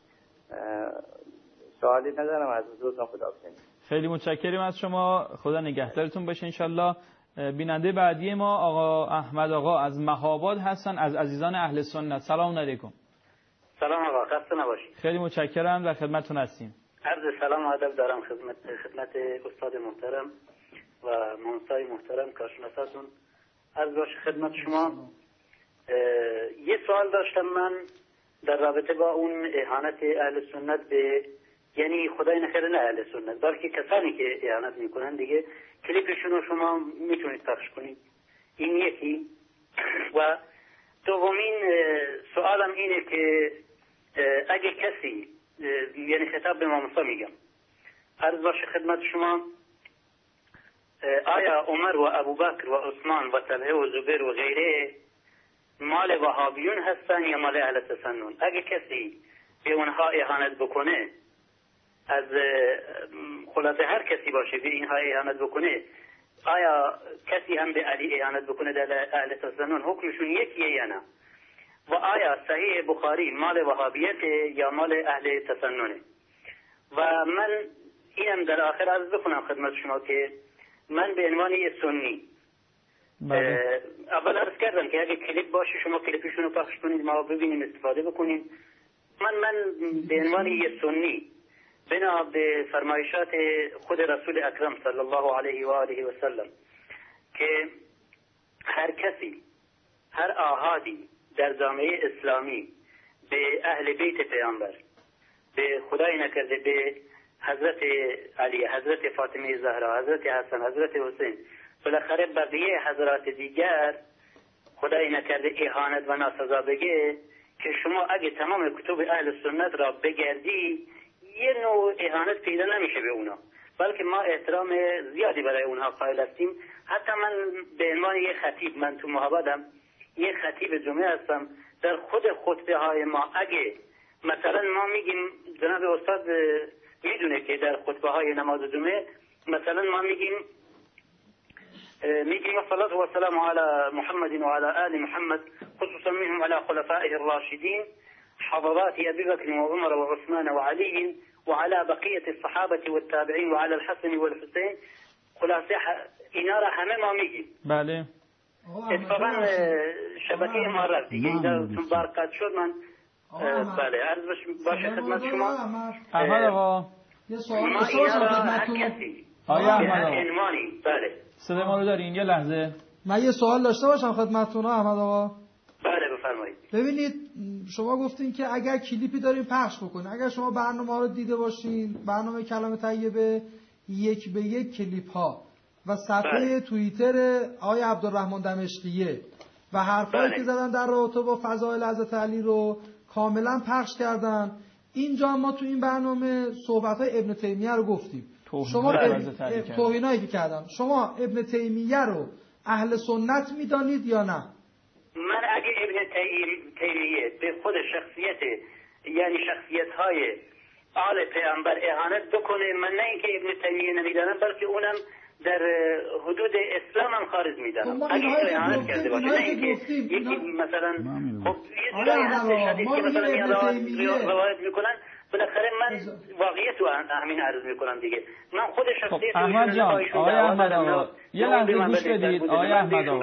سوالی ندارم، از حضورتون خداحافظی. خیلی متشکریم از شما، خدا نگهدارتون باشه انشالله. بیننده بعدی ما آقا احمد آقا از مهاباد هستن، از عزیزان اهل سنت. سلام علیکم. سلام آقا، خسته نباشید. خیلی متشکرم، در خدمتتون هستیم. عرض سلام و ادب دارم خدمت استاد محترم و مهندسای محترم کارشناساتون. عرض باشه خدمت شما. یه سوال داشتم من در رابطه با اون اهانت اهل سنت به، یعنی خدای نخیر نه اهل سنت بلکه کسانی که اهانت میکنن دیگه، کلیپشون رو شما میتونید پخش کنید. این یکی. و دومین سوالم اینه که اگه کسی، یعنی خطاب به ماموسا میگم، عرض باشه خدمت شما، آیا عمر و ابوبکر و عثمان و طلحه و زبیر و غیره مال وهابیون هستن یا مال اهل تسنن؟ اگه کسی به اونها اهانت بکنه، از خلاصه هر کسی باشه به اینها اهانت بکنه، آیا کسی هم به علی اهانت بکنه در اهل تسنن حکمشون یکیه یا نه؟ و آیا صحیح بخاری مال وهابیت یا مال اهل تسننه؟ و من اینم در آخر عرض بکنم خدمت شما که من به عنوان یه سنی اول عرض کردم که اگه کلیپ باشه شما کلیپشون رو پخش کنید، ما ببینیم استفاده بکنیم. من به عنوان یه سنی بنا به فرمایشات خود رسول اکرم صلی الله علیه و آله و سلم که هر کسی، هر آحادی در جامعه اسلامی به اهل بیت پیامبر، به خدای نکرده به حضرت علی، حضرت فاطمه زهرا، حضرت حسن، حضرت حسین، بالاخره بقیه حضرات دیگر خدای نکرده اهانت و ناسزا بگه، که شما اگه تمام کتب اهل سنت را بگردی یه نوع اهانت پیدا نمیشه به اونا، بلکه ما احترام زیادی برای اونها قائل هستیم. حتی من به عنوان یه خطیب، من تو مهابادم یه خطیب جمعه هستم، در خود خطبه های ما اگه مثلا ما میگیم، جناب استاد میدونه که در خطبه های نماز جمعه مثلا ما میگیم الصلاة والسلام على محمد وعلى آل محمد خصوصا منهم على خلفائه الراشدين حضرات أبي بكر وعمر وعثمان وعلي وعلى بقية الصحابة والتابعين وعلى الحسن والحسين. خلاصه اینا را همه ما میگیم. بله. اتفاقا شبکه ما رفت دیگه چون برقت شد من بله عرض باشه خدمت شما. احمد آقا یه سوال آیا احمد آقا بله صدای ما رو دارین؟ یه لحظه من یه سوال داشته باشم خدمتتون احمد آقا. بله بفرمایید. ببینید شما گفتین که اگر کلیپی دارین پخش بکنین، اگر شما برنامه رو دیده باشین، برنامه کلام طیبه، یک به یک کلیپ ها و صفحه توییتر آقای عبدالرحمن دمشقیه و حرفایی که زدن در رابطه با فضائل حضرت علی رو کاملا پخش کردن. اینجا ما تو این برنامه صحبت‌های ابن تیمیه رو گفتیم. شما توهینایی که کردن، شما ابن تیمیه رو اهل سنت میدانید یا نه؟ من اگه ابن تیمیه به خود شخصیت، یعنی شخصیت‌های آل پیامبر اهانت بکنه، من نه اینکه ابن تیمیه نمیدانم، بلکه اونم در حدود اسلام هم خارج میدن. اگه اینو اعانت کرده باشه، نه اینکه یکی مثلا خب یه جایی هستش حدیث که مثلا میان روایت میکنن، بالاخره من واقعیت رو همین عرض میکنم دیگه. من خود شخصیت احمد جان، آقای احمد آقا یه لحظه گوش بدید. آقای احمد آقا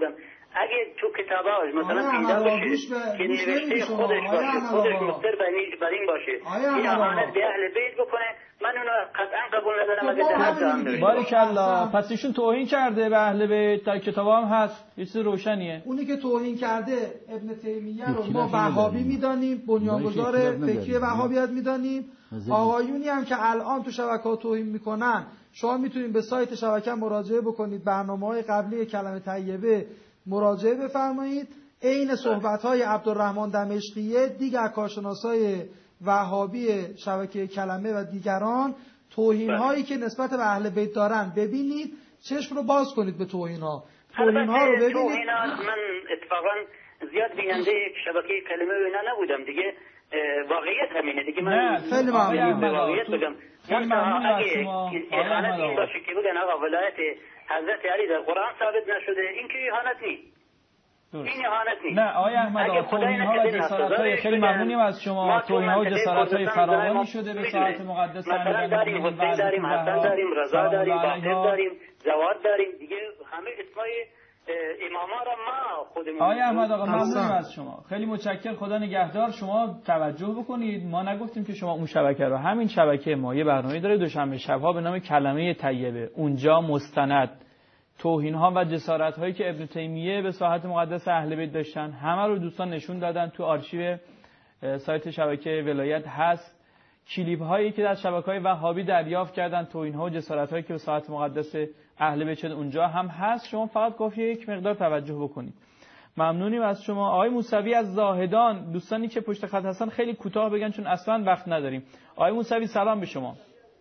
اگه تو کتاباش مثلا پیدا باشه که نوشته خودش باشه، خودش مستر بر این باشه که اهانت به اهل بیت بکنه، من اونو قطعا قبول ندارم. اگه در حد هم نوشته باریکالله، پس ایشون توهین کرده به اهل بیت، در کتاب هم هست، یه چیز روشنیه. اونی که توهین کرده ابن تیمیه رو ما وهابی میدانیم، بنیانگذار فکری وهابیت میدانیم. آقایونی هم که الان تو شبکه‌ها توهین میکنن، شما میتونید به سایت شبکه مراجعه بکنید، برنامه‌های قبلی کلمه طیبه مراجعه بفرمایید. عین صحبت‌های عبدالرحمن دمشقیه، دیگر کارشناسای وهابی شبکه کلمه و دیگران، توهین‌هایی که نسبت به اهل بیت دارن ببینید، چشم رو باز کنید به توهین‌ها رو ببینید. من اتفاقا زیاد بیننده شبکه کلمه و اینا نبودم دیگه، واقعیت همینه دیگه. من خیلی ممنون. واقعیت بگم، من اگه اهانت این باشه که بگن آقا ولایت حضرت علی در قرآن ثابت نشده، این که اهانت نیست. این اهانت نیست. نه آقای احمد آقا، توهین‌ها و جسارت‌های خیلی ممنونیم از شما. توهین‌ها و جسارت‌های فراوانی شده به ساعت مقدس. مثلا داریم حسین، داریم حسن، داریم رضا، داریم باقر، داریم جواد، داریم دیگه همه اسمای اماما را ما خودمون. آقای احمد آقا ممنونیم از شما، خیلی متشکرم. خدا نگهدار. شما توجه بکنید، ما نگفتیم که شما اون شبکه رو، همین شبکه ما یه برنامه داره دوشنبه شب‌ها به نام کلمه طیبه، اونجا مستند توهین‌ها و جسارت‌هایی که ابن تیمیه به ساحت مقدس اهل بیت داشتن، همه رو دوستان نشون دادن. تو آرشیو سایت شبکه ولایت هست. کلیپ‌هایی که از شبکه‌های وهابی دریافت کردن، توهین‌ها و جسارت‌هایی که به ساحت مقدس اهل بیت شده، اونجا هم هست. شما فقط کافیه یک مقدار توجه بکنید. ممنونیم از شما. آقای موسوی از زاهدان، دوستانی که پشت خط هستن خیلی کوتاه بگن چون اصلا وقت نداریم. آقای موسوی سلام به شما.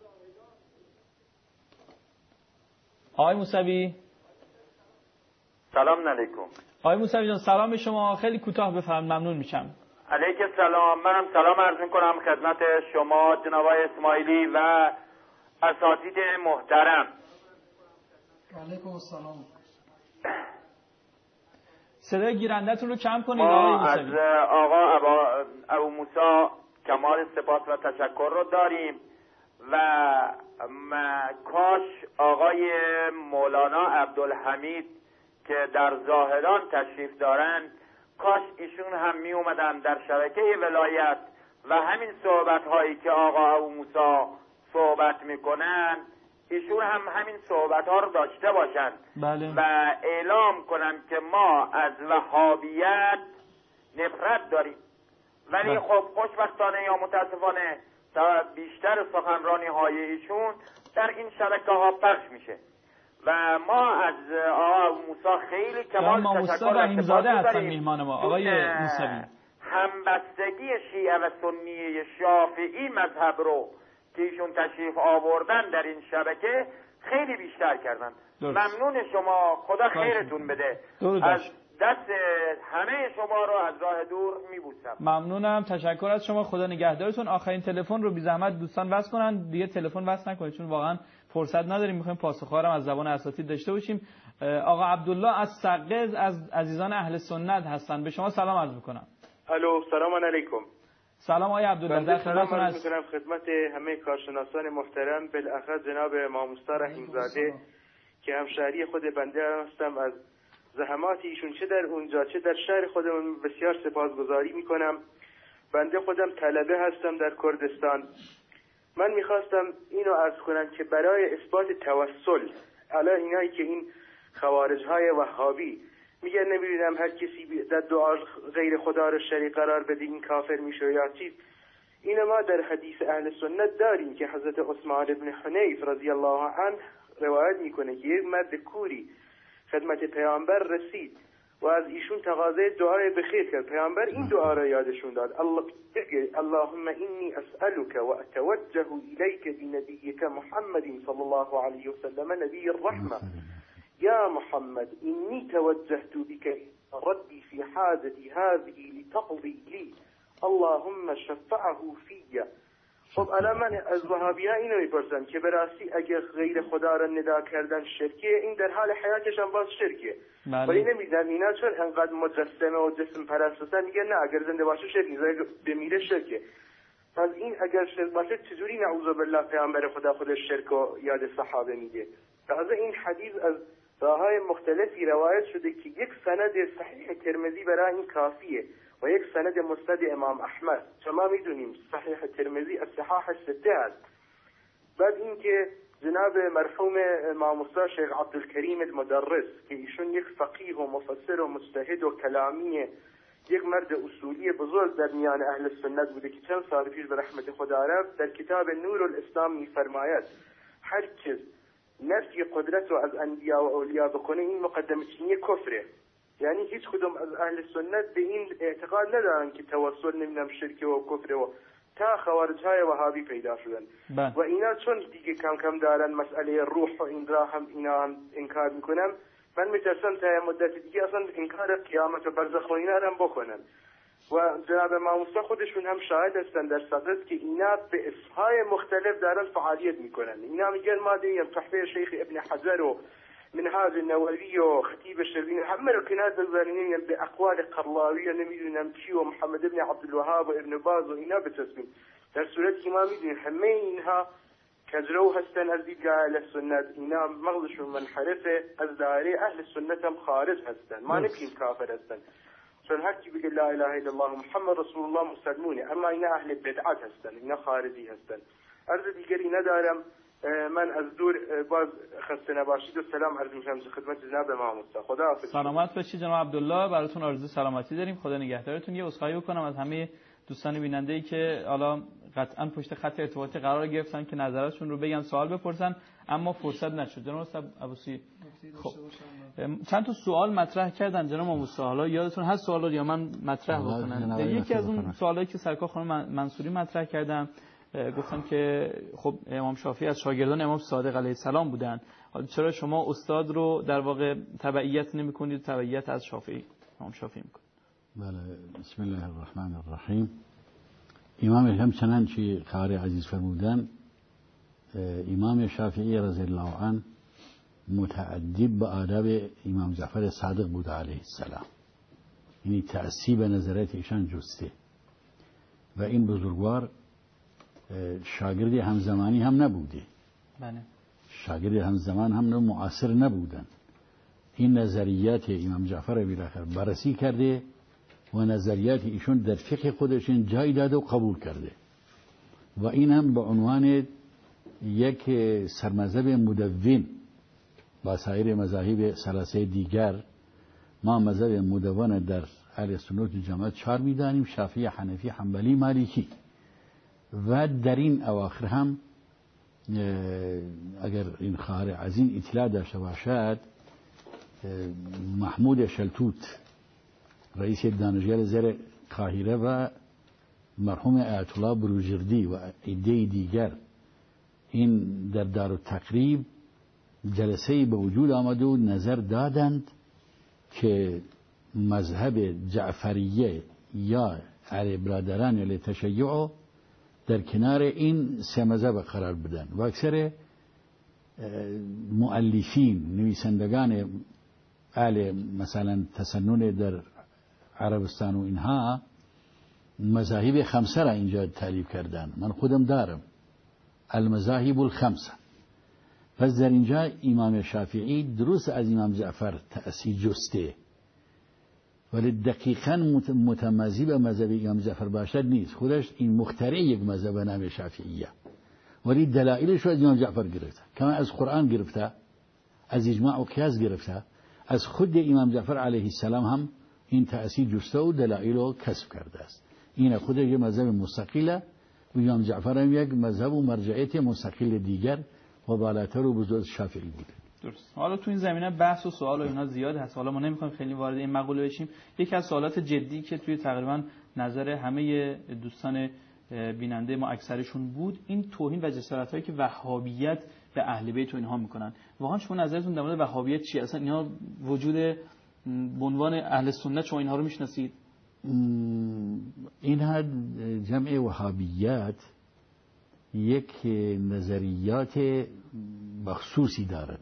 آقای موسوی سلام علیکم. آقای موسوی جان سلام به شما، خیلی کوتاه بفرمایید ممنون میشم. علیکم سلام. منم سلام عرض میکنم خدمت شما جناب اسماعیلی و اساتید محترم. علیکم السلام. صدای گیرنده‌تون رو کم کنید آقای موسوی. از آقا ابو موسی کمال سپاس و تشکر رو داریم و کاش آقای مولانا عبدالحمید که در زاهدان تشریف دارن، کاش ایشون هم می اومدن در شبکه ولایت و همین صحبت هایی که آقا ابو موسی صحبت میکنن، ایشون هم همین صحبت ها رو داشته باشن. بله. و اعلام کنن که ما از وهابیت نفرت داریم، ولی بله. خب خوشبختانه یا متاسفانه بیشتر سخنرانی های ایشون در این شبکه ها پخش میشه و ما از آقا موسی خیلی کمال تشکر رحیم‌زاده هستن میهمان ما. آقای موسوی همبستگی شیعه و سنی شافعی مذهب رو که ایشون تشریف آوردن در این شبکه خیلی بیشتر کردن. ممنون شما، خدا خیرتون بده. از دست همه شما رو از راه دور میبوسم. ممنونم، تشکر از شما، خدا نگهدارتون. آخرین تلفن رو بی زحمت دوستان وصل کنن، دیگه تلفن وصل نکنید چون واقعا فرصت نداریم، میخوایم پاسخوارم از زبان اساتید داشته باشیم. آقا عبدالله از سقز از عزیزان اهل سنت هستن، به شما سلام عرض میکنم. الو سلام علیکم. سلام آقای عبدالله، در خدمتتون هستم. خدمت همه کارشناسان محترم، بالاخص جناب امام مصطفی رحیم‌زاده که همشهری خود بنده هستم. از زحمات ایشون چه در اونجا چه در شهر خودمون بسیار سپاسگزاری میکنم. بنده خودم طلبه هستم در کردستان. من میخواستم اینو عرض کنم که برای اثبات توسل علی اینایی که این خوارج های وهابی میگن نمیدونم هر کسی در دعا غیر خدا رو شریک قرار بده این کافر میشه یا چیز، اینو ما در حدیث اهل سنت داریم که حضرت عثمان ابن حنیف رضی الله عنه روایت میکنه که یک مرد کوری خدمت پیامبر رسید و از ایشون تقاضای دعای بخیر کرد. پیامبر این دعا را یادشون داد: اللهم انی اسألك و اتوجه الیک بنبیک محمد صلی الله علیه وسلم نبی الرحمه یا محمد انی توجهت بك ربی فی حاجتی هذه لتقضی لی اللهم شفعه فی خب الان من از وهابی‌ها اینو میپرسم که به راستی اگه غیر خدا را ندا کردن شرکه، این در حال حیاتش هم باز شرکه. ولی نمیدونم اینا چون انقدر مجسمه و جسم پرست هستن میگن نه اگر زنده باشه شرک نیست، اگر بمیره شرکه. پس این اگر شرک باشه چجوری نعوذ بالله پیامبر خدا خودش شرک و یاد صحابه میگه؟ تازه این حدیث از راههای مختلفی روایت شده که یک سند صحیح ترمذی برای این کافیه و یک سند مسند امام احمد. شما میدونیم صحیح ترمذی از صحاح سته است. بعد اینکه جناب مرحوم امام مصطفی شیخ عبدالکریم المدرس که ایشون یک فقیه و مفسر و مجتهد و کلامیه، یک مرد اصولی بزرگ در میان اهل سنت بوده که چند سال پیش به رحمت خدا رفت، در کتاب نور الاسلام میفرماید هر کس نفی قدرت رو از انبیا و اولیا بکنه این مقدمه چینی کفره. یعنی هیچ کدوم از اهل سنت به این اعتقاد ندارن که توسل نمیدونم شرک و کفر و تا خوارج‌های وهابی پیدا شدن و اینا چون دیگه کم کم دارن مسئله روح و این را هم اینا هم انکار میکنن. من میترسم تا مدت دیگه اصلا انکار قیامت و برزخ و اینا هم بکنن. و جناب امام مصطفی خودشون هم شاهد هستن در صدرت که اینا به اسمهای مختلف دارن فعالیت میکنن. اینا میگن ما دیم تحفه شیخ ابن حجر و منهاج النووی و خطیب شربینی همه رو کنار بذارین به اقوال قرلاوی و نمیدونم کی و محمد ابن عبدالوهاب و ابن باز و اینا بتسمیم، در صورتی که ما میدونیم همه اینها کجرو هستن از دیدگاه اهل سنت. اینا مغزشون منحرفه، از دایره اهل سنت هم خارج هستن. ما نمیگیم کافر هستن چون هر کی بگه لا اله الا الله محمد رسول الله مسلمونه، اما اینا اهل بدعت هستن، اینا خارجی هستن. عرض دیگری ندارم. من از دور باز خسته نباشید و سلام عرض می‌کنم خدمت جناب امام مصطفی. خدا حافظ. سلامت باشید جناب عبدالله، براتون آرزوی سلامتی داریم. خدا نگهدارتون. یه عذرخواهی بکنم از همه دوستان بیننده‌ای که حالا قطعاً پشت خط ارتباطی قرار گرفتن که نظراتشون رو بگن، سوال بپرسن، اما فرصت نشد. جناب ابوسی خب چند تا سوال مطرح کردن جناب مصطفی، حالا یادتون هست سوالا یا من مطرح بکنم؟ یکی از اون سوالایی که سرکار خانم منصوری مطرح کردن گفتن که خب امام شافعی از شاگردان امام صادق علیه السلام بودن، حالا چرا شما استاد رو در واقع تبعیت نمی‌کنید، تبعیت از شافعی امام شافعی می‌کنید؟ بله. بسم الله الرحمن الرحیم. امام همچنان چی قاری عزیز فرمودن، امام شافعی رضی الله عنه متأدب به آداب امام جعفر صادق بود علیه السلام، یعنی تأسیب نظرات ایشان جسته و این بزرگوار شاگرد همزمانی هم نبوده. بله. شاگرد همزمان هم معاصر نبودن. این نظریات امام جعفر بالاخره بررسی کرده و نظریات ایشون در فقه خودشون جای داده و قبول کرده و این هم به عنوان یک سرمذهب مدون با سایر مذاهب ثلاثه دیگر. ما مذهب مدون در اهل سنت و جماعت 4 میدانیم: شافعی، حنفی، حنبلی، مالکی. و در این اواخر هم اگر این خواهر عظیم اطلاع داشته باشد، محمود شلتوت رئیس دانشگاه زیر قاهره و مرحوم آیت الله بروجردی و عده دیگر این در دارالتقریب جلسه به وجود آمد و نظر دادند که مذهب جعفریه یا علی برادران یا تشیع در کنار این 3 مذهب قرار بدن و اکثر مؤلفین، نویسندگان اهل مثلا تسنن در عربستان و اینها مذاهب 5 را اینجا تعریف کردن. من خودم دارم المذاهب الخمسه. پس در اینجا امام شافعی درست از امام جعفر تأثیر جسته، ولی دقیقاً متمازی به مذهب امام جعفر باشد نیست. خودش این مخترع یک مذهب نام شافعیه، ولی دلایلش رو از امام جعفر گرفته، کما از قرآن گرفته، از اجماع و قیاس گرفته، از خود امام جعفر علیه السلام هم این تأثیر جسته و دلایل رو کسب کرده است. این خودش یک مذهب مستقله و امام جعفر هم یک مذهب و مرجعیت مستقل دیگر و بالاتر و بزرگ شافعی بوده. درست. حالا تو این زمینه بحث و سوال و اینا زیاد هست، حالا ما نمیخوایم خیلی وارد این مقوله بشیم. یکی از سوالات جدی که توی تقریبا نظر همه دوستان بیننده ما اکثرشون بود، این توهین و جسارتایی که وهابیت به اهل بیت و اینها میکنن. واقعا شما نظرتون در مورد وهابیت چیه؟ اصلا اینا وجود به عنوان اهل سنت شما اینها رو میشناسید؟ اینها جمع وهابیت یک نظریات مخصوصی دارد،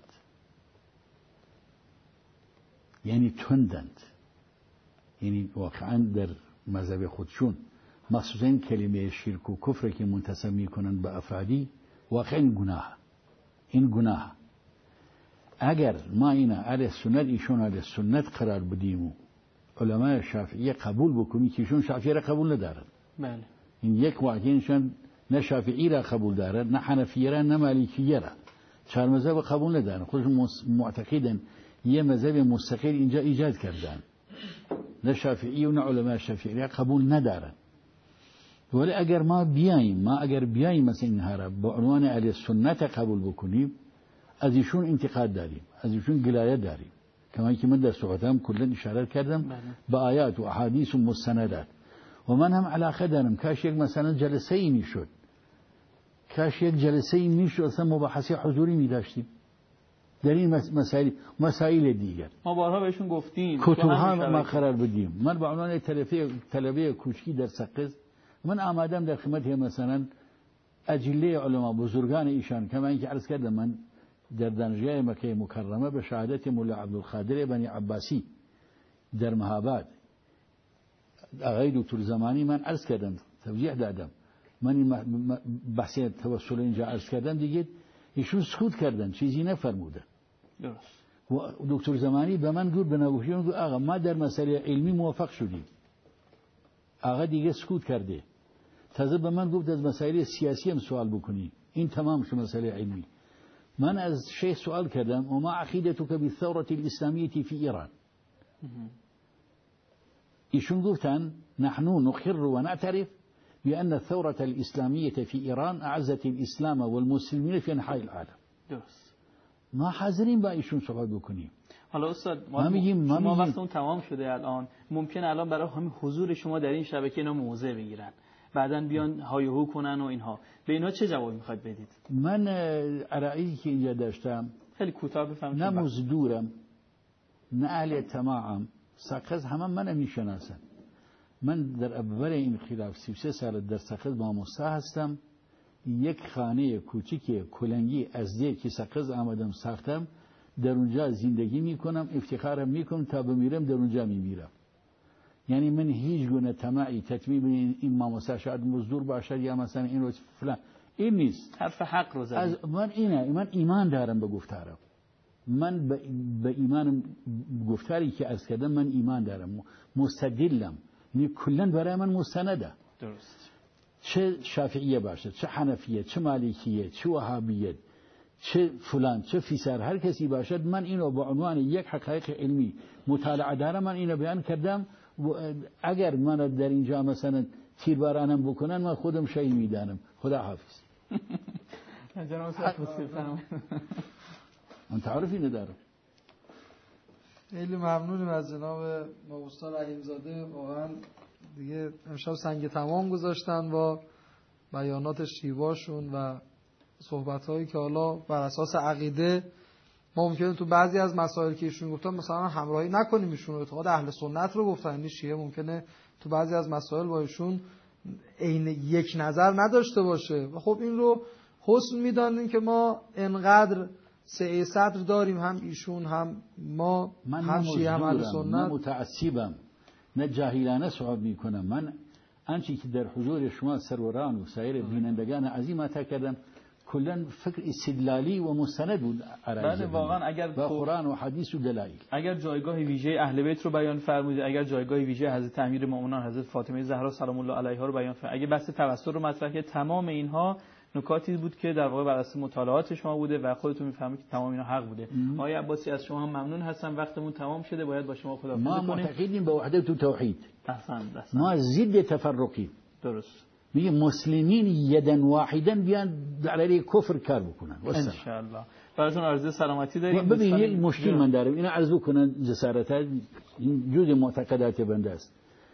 یعنی تندند، یعنی واقعا در مذهب خودشون مخصوصا این کلمه شرک و کفر که منتسب میکنن به افرادی واقعا این گناه. اگر ما اینا علی سنت ایشون علی سنت قرار بدیم و علماء شافعیه قبول بکنیم که ایشون شافعی را قبول ندارن، بله این یک واقعینشان نه شافعی را قبول دارن، نه حنفیه را، نه مالکیه را، چهار مذهب قبول ندارن. خودشون معتقدن یه مذهب مستقل اینجا ایجاد کردن، نه شافعی و نه علماء شافعی را قبول ندارن. ولی اگر ما بیاییم مثلا اینها را با عنوان اهل سنت قبول بکنیم، از ایشون انتقاد داریم، از ایشون گلایه داریم، کما که من در صحبتم کلا اشاره کردم به آیات و احادیث و مستندات. و من هم علاقه دارم کاش یک مثلا جلسه ای میشد، کاش یک جلسه ای میشد اصلا مباحثه حضوری می‌داشتیم در این مسائل دیگر. ما بارها بهشون گفتیم کتب‌ها ما قرار بدیم. من به عنوان طلبه کوچکی در سقز من آمادم در خدمت مثلا اجله علما بزرگان ایشان، کما اینکه عرض کردم من در دانشگاه مکه مکرمه به شهادت مولا عبدالقادر بنی عباسی در مهاباد آقای دکتر زمانی من عرض کردم، توضیح دادم، من بحث توسل اینجا عرض کردم دیگه ایشون سکوت کردن، چیزی نفرمودن. درست. و دکتر زمانی به من گفت، به نوبیان گفت آقا ما در مسئله علمی موافق شدیم. آقا دیگه سکوت کرده. تازه به من گفت از مسائل سیاسی هم سوال بکنی، این تمام شد مسئله علمی. من از شیخ سوال کردم و ما عقیدتك بالثورة الإسلامية في ایران. ایشون گفتن نحن نقر ونعترف بأن الثورة الإسلامية في إيران أعزت الإسلام والمسلمين في أنحاء العالم. درست. ما حاضرین با ایشون صحبت بکنیم. حالا استاد ما وقت اون تمام شده الان، ممکنه الان برای همین حضور شما در این شبکه اینا موضع بگیرن، بعداً بیان هایهو کنن و اینها، به اینا چه جوابی میخواید بدید؟ من عرایزی که اینجا داشتم خیلی کوتاه بفهمید. نه مزدورم نه اهل تماعم، سقز همه من میشناسن. من در اول این خلاف 33 سال در سقز با موسا هستم. یک خانه کوچیک کلنگی از دی که سقز آمدم ساختم، در اونجا زندگی میکنم، افتخارم میکنم، تا بمیرم در اونجا میمیرم. یعنی من هیچ گونه طمعی تطمیع این ماموسا شاید مزدور باشد یا مثلا این رو فلان، این نیست. حرف حق رو زدید. من ایمان دارم به گفتارم، من به ایمان گفتاری که از کردم من ایمان دارم، مستدلم، یعنی کلا برای من مستنده. درست. چه شافعیه باشد، چه حنفیه، چه مالکیه، چه وهابیه، چه فلان، چه فیسار، هر کسی باشد من اینو به عنوان یک حقایق علمی مطالعه دارم، من اینو بیان کردم. اگر من در اینجا مثلا تیربارانم بکنن من خودم شهید میدانم. خدا حافظ. جناب استاد من تعارفی ندارم. خیلی ممنونیم از جناب استاد رحیم‌زاده، واقعا دیگه امشب سنگ تمام گذاشتن با بیانات شیواشون و صحبت‌هایی که حالا بر اساس عقیده ما ممکنه تو بعضی از مسائل که ایشون گفتن مثلا همراهی نکنیم، ایشون اعتقاد اهل سنت رو گفتن، این شیعه ممکنه تو بعضی از مسائل با ایشون عین یک نظر نداشته باشه و خب این رو حسن می‌دانیم که ما انقدر سعی صدر داریم، هم ایشون هم ما، هم شیعه هم اهل سنت. من متعصبم، نه جاهلانه صحبت میکنم. من آنچه که در حضور شما سروران و سایر بینندگان عظیم عطا کردم کلا فکر استدلالی و مستند بود. بله واقعا اگر با قرآن و حدیث و دلایل. اگر جایگاه ویژه اهل بیت رو بیان فرمودید، اگر جایگاه ویژه حضرت امیرالمومنین حضرت فاطمه زهرا سلام الله علیها رو بیان فرمودید، اگه بحث توسل رو مطرح کرد، تمام اینها نکاتی بود که در واقع بر اساس مطالعات شما بوده و خودتون میفهمید که تمام اینا حق بوده. آقای عباسی از شما هم ممنون هستم، وقتمون تمام شده، باید با شما خداحافظی کنیم. ما معتقدیم به وحدت و توحید. احسنت. ما ضد تفرقی. درست. میگه مسلمین یدن واحدن بیان علیه کفر کار بکنن. ان شاء الله. براتون آرزوی سلامتی داریم. ببینید مشکل من دارم اینا عرض بکنن جسارتا، این جزء معتقدات بنده است.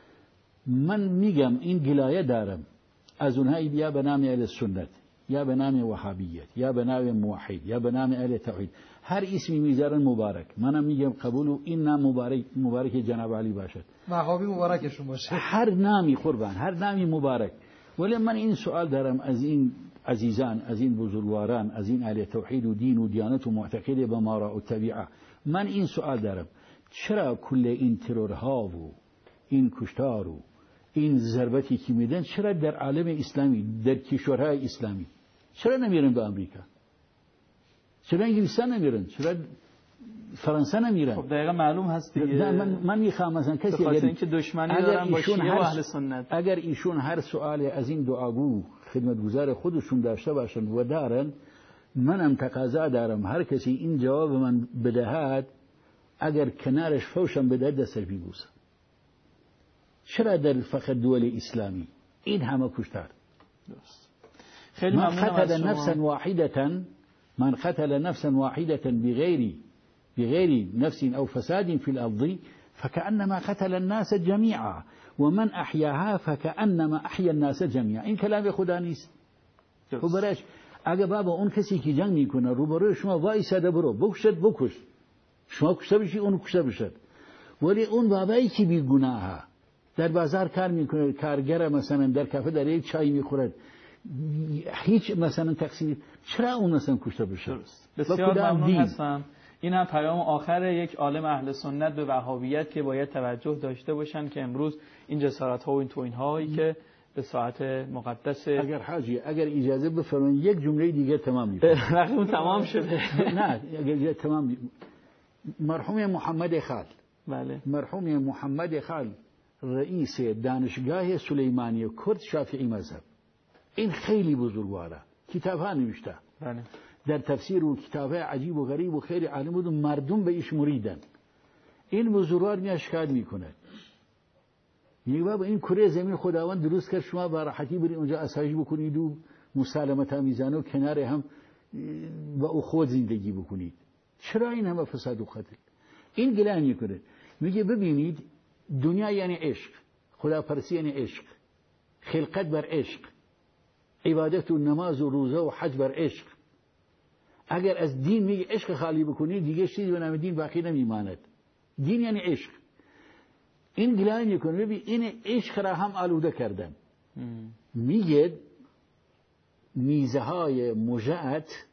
من میگم این گلایه دارم از اونهایی بیا به نام اهل سنت یا به نام وهابیت یا به نام موحد یا به نام اهل توحید، هر اسمی میذارن مبارک، منم میگم قبول و این نام مبارک جناب علی باشد، وهابی مبارکشون باشه، هر نامی قربان، هر نامی مبارک. ولی من این سوال دارم از این عزیزان، از این بزرگواران، از این اهل توحید و دین و دیانت و معتقد به ما را و طبیعه، من این سوال دارم: چرا کل این ترورها و این کشتار و این ضربتی که میدن چرا در عالم اسلامی، در کشورهای اسلامی چرا نمیرن به آمریکا؟ چرا انگلیسان نمیرن؟ چرا فرانسه نمیرن؟ خب دقیقا معلوم هست دیگه. من میخوام مثلا کسی اگر اینکه دشمنی دارن با شیعه و اهل سنت، اگر ایشون هر سوال از این دعاگو خدمتگزار خودشون داشته باشن و دارن، منم تقاضا دارم هر کسی این جواب من بدهد، اگر کنارش فوشم بده دستش بیبوسه. چرا در فقط دول اسلامی این همه کشتار؟ خیلی من ممنونم قتل نفسا واحدة، من قتل نفسا واحدة بغير نفس أو فساد في الأرض فكأنما قتل الناس جميعا ومن أحياها فكأنما أحيا الناس جميعا. این کلام خدا نیست. خب برایش اگه بابا اون کسی که جنگ میکنه روبروی شما وایساده برو بکش، شما کشته بشی اون کشته بشد، ولی اون بابایی که بیگناه در بازار کار میکنه، کارگر مثلا در کافه در یک چای میخورد، هیچ مثلا تقصیر، چرا اون مثلا کشته بشه؟ بسیار ممنون هستم. این هم پیام آخر یک عالم اهل سنت به وهابیت که باید توجه داشته باشن که امروز این جسارت ها و این توهین هایی که به ساعت مقدس، اگر حاجی اگر اجازه بفرمایید یک جمله دیگه تمام میکنم. وقتی تمام شده. نه اگر تمام. مرحوم محمد خال، بله، مرحوم محمد خال رئیس دانشگاه سلیمانی کرد شافعی مذهب، این خیلی بزرگواره، کتابها نوشته، بله، در تفسیر و کتابه عجیب و غریب و خیلی عالم بود و مردم به ایش مریدن. این بزرگوار میاد شکایت میکنه، میگه بابا این کره زمین خداوند درست کرد، شما با راحتی برید اونجا اسایش بکنید و مسالمت آمیزانه و کنار هم با اخوت زندگی بکنید، چرا این همه فساد و قتل؟ این گله میکنه، میگه ببینید دنیا یعنی عشق، خداپرستی یعنی عشق، خلقت بر عشق، عبادت و نماز و روزه و حج بر عشق. اگر از دین میگه عشق خالی بکنید دیگه چیزی به نام دین باقی نمیماند. دین یعنی عشق. این گله میکنه، ببین این عشق را هم آلوده کردن. میگه نیزه های مجعت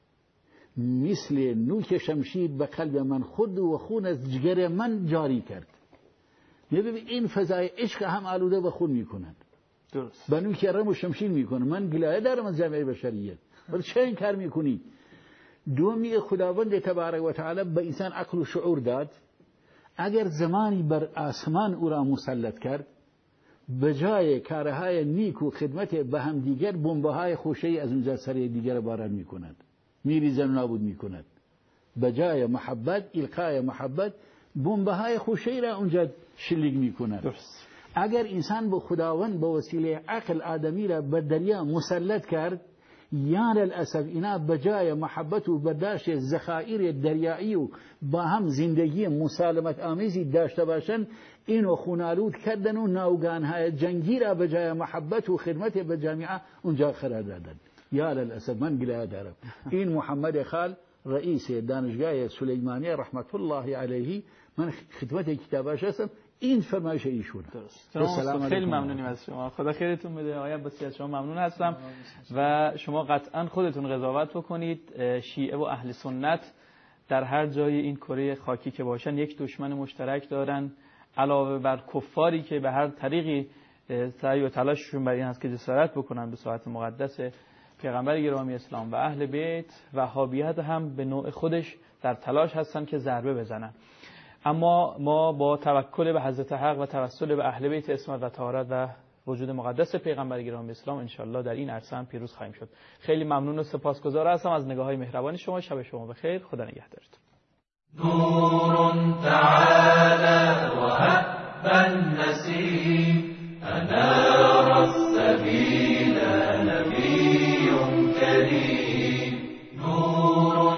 مثل نوک شمشیر به قلب من خود و خون از جگر من جاری کرد. ببین این فضای عشق هم آلوده و خون میکنن. درست. به نوک رم و شمشیر میکنن. من گله دارم از جامعه بشریت، ولی چه این کار میکنی؟ دومی خداوند تبارک و تعالی به انسان عقل و شعور داد، اگر زمانی بر آسمان او را مسلط کرد، به جای کارهای نیک و خدمت به هم دیگر بمب‌های خوشه‌ای از اونجا سر دیگر باران میکنند، میریزن نابود میکنند. به جای محبت، القای محبت، بمب‌های خوشه‌ای را اونجا شلیک میکنند. درست. اگر انسان به خداوند به وسیله عقل آدمی را به دریا مسلط کرد، یا للاسف اینا به جای محبت و برداشت ذخایر دریایی و با هم زندگی مسالمت آمیزی داشته باشند، اینو خونالود کردن و ناوگانهای جنگی را به جای محبت و خدمت به جامعه اونجا قرار دادن. یا للاسف من گله دارم. این محمد خال رئیس دانشگاه سلیمانی رحمت الله علیه، من خدمت کتابش هستم، این فرمایش ایشون. درست. خیلی ممنونیم از شما، خدا خیرتون بده. آقای عباسی از شما ممنون هستم و شما قطعا خودتون قضاوت بکنید. شیعه و اهل سنت در هر جای این کره خاکی که باشن یک دشمن مشترک دارن، علاوه بر کفاری که به هر طریقی سعی و تلاششون بر این هست که جسارت بکنن به ساعت مقدس پیغمبر گرامی اسلام و اهل بیت. وهابیت هم به نوع خودش در تلاش هستن که ضربه بزنن. اما ما با توکل به حضرت حق و توسل به اهل بیت عصمت و طهارت و وجود مقدس پیغمبر گرامی اسلام انشالله در این عرصه هم پیروز خواهیم شد. خیلی ممنون و سپاسگزار هستم از نگاه‌های مهربانی شما. شب شما بخیر. خدا نگهدارتون. نور تعالى وهب النسيم أنار السبيل نبي كريم. نور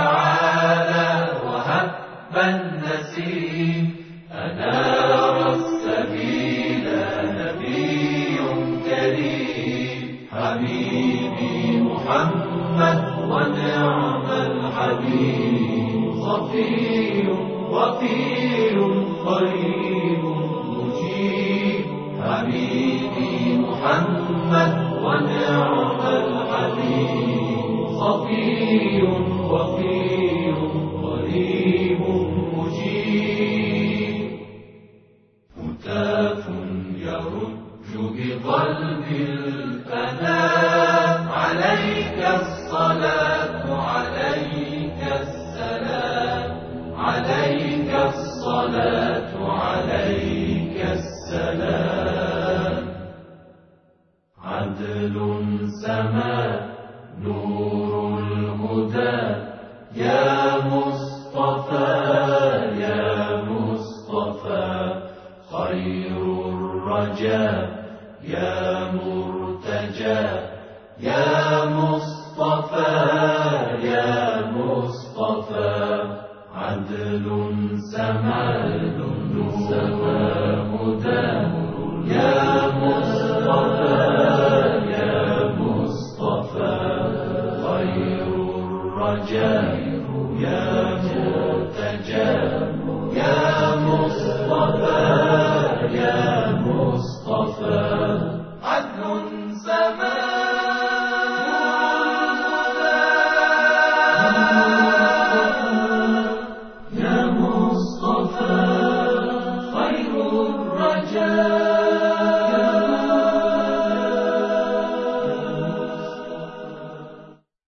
تعالى وهب النسيم أنار السبيل نبي كريم. حبيبي محمد ونعم الحبيب. صفي وفي قريب مجيب. حبيبي محمد ونعم الحبيب. الصلاة عليك السلام. عدل سما نور الهدى يا مصطفى يا مصطفى، خير الرجاء يا مرتجى يا مصطفى يا مصطفى. عدل سما نور هدى يا مصطفى يا مصطفى، خير الرجاء يا مرتجى يا مصطفى يا مصطفى. عدل سما يا مصطفى، خير الرجاء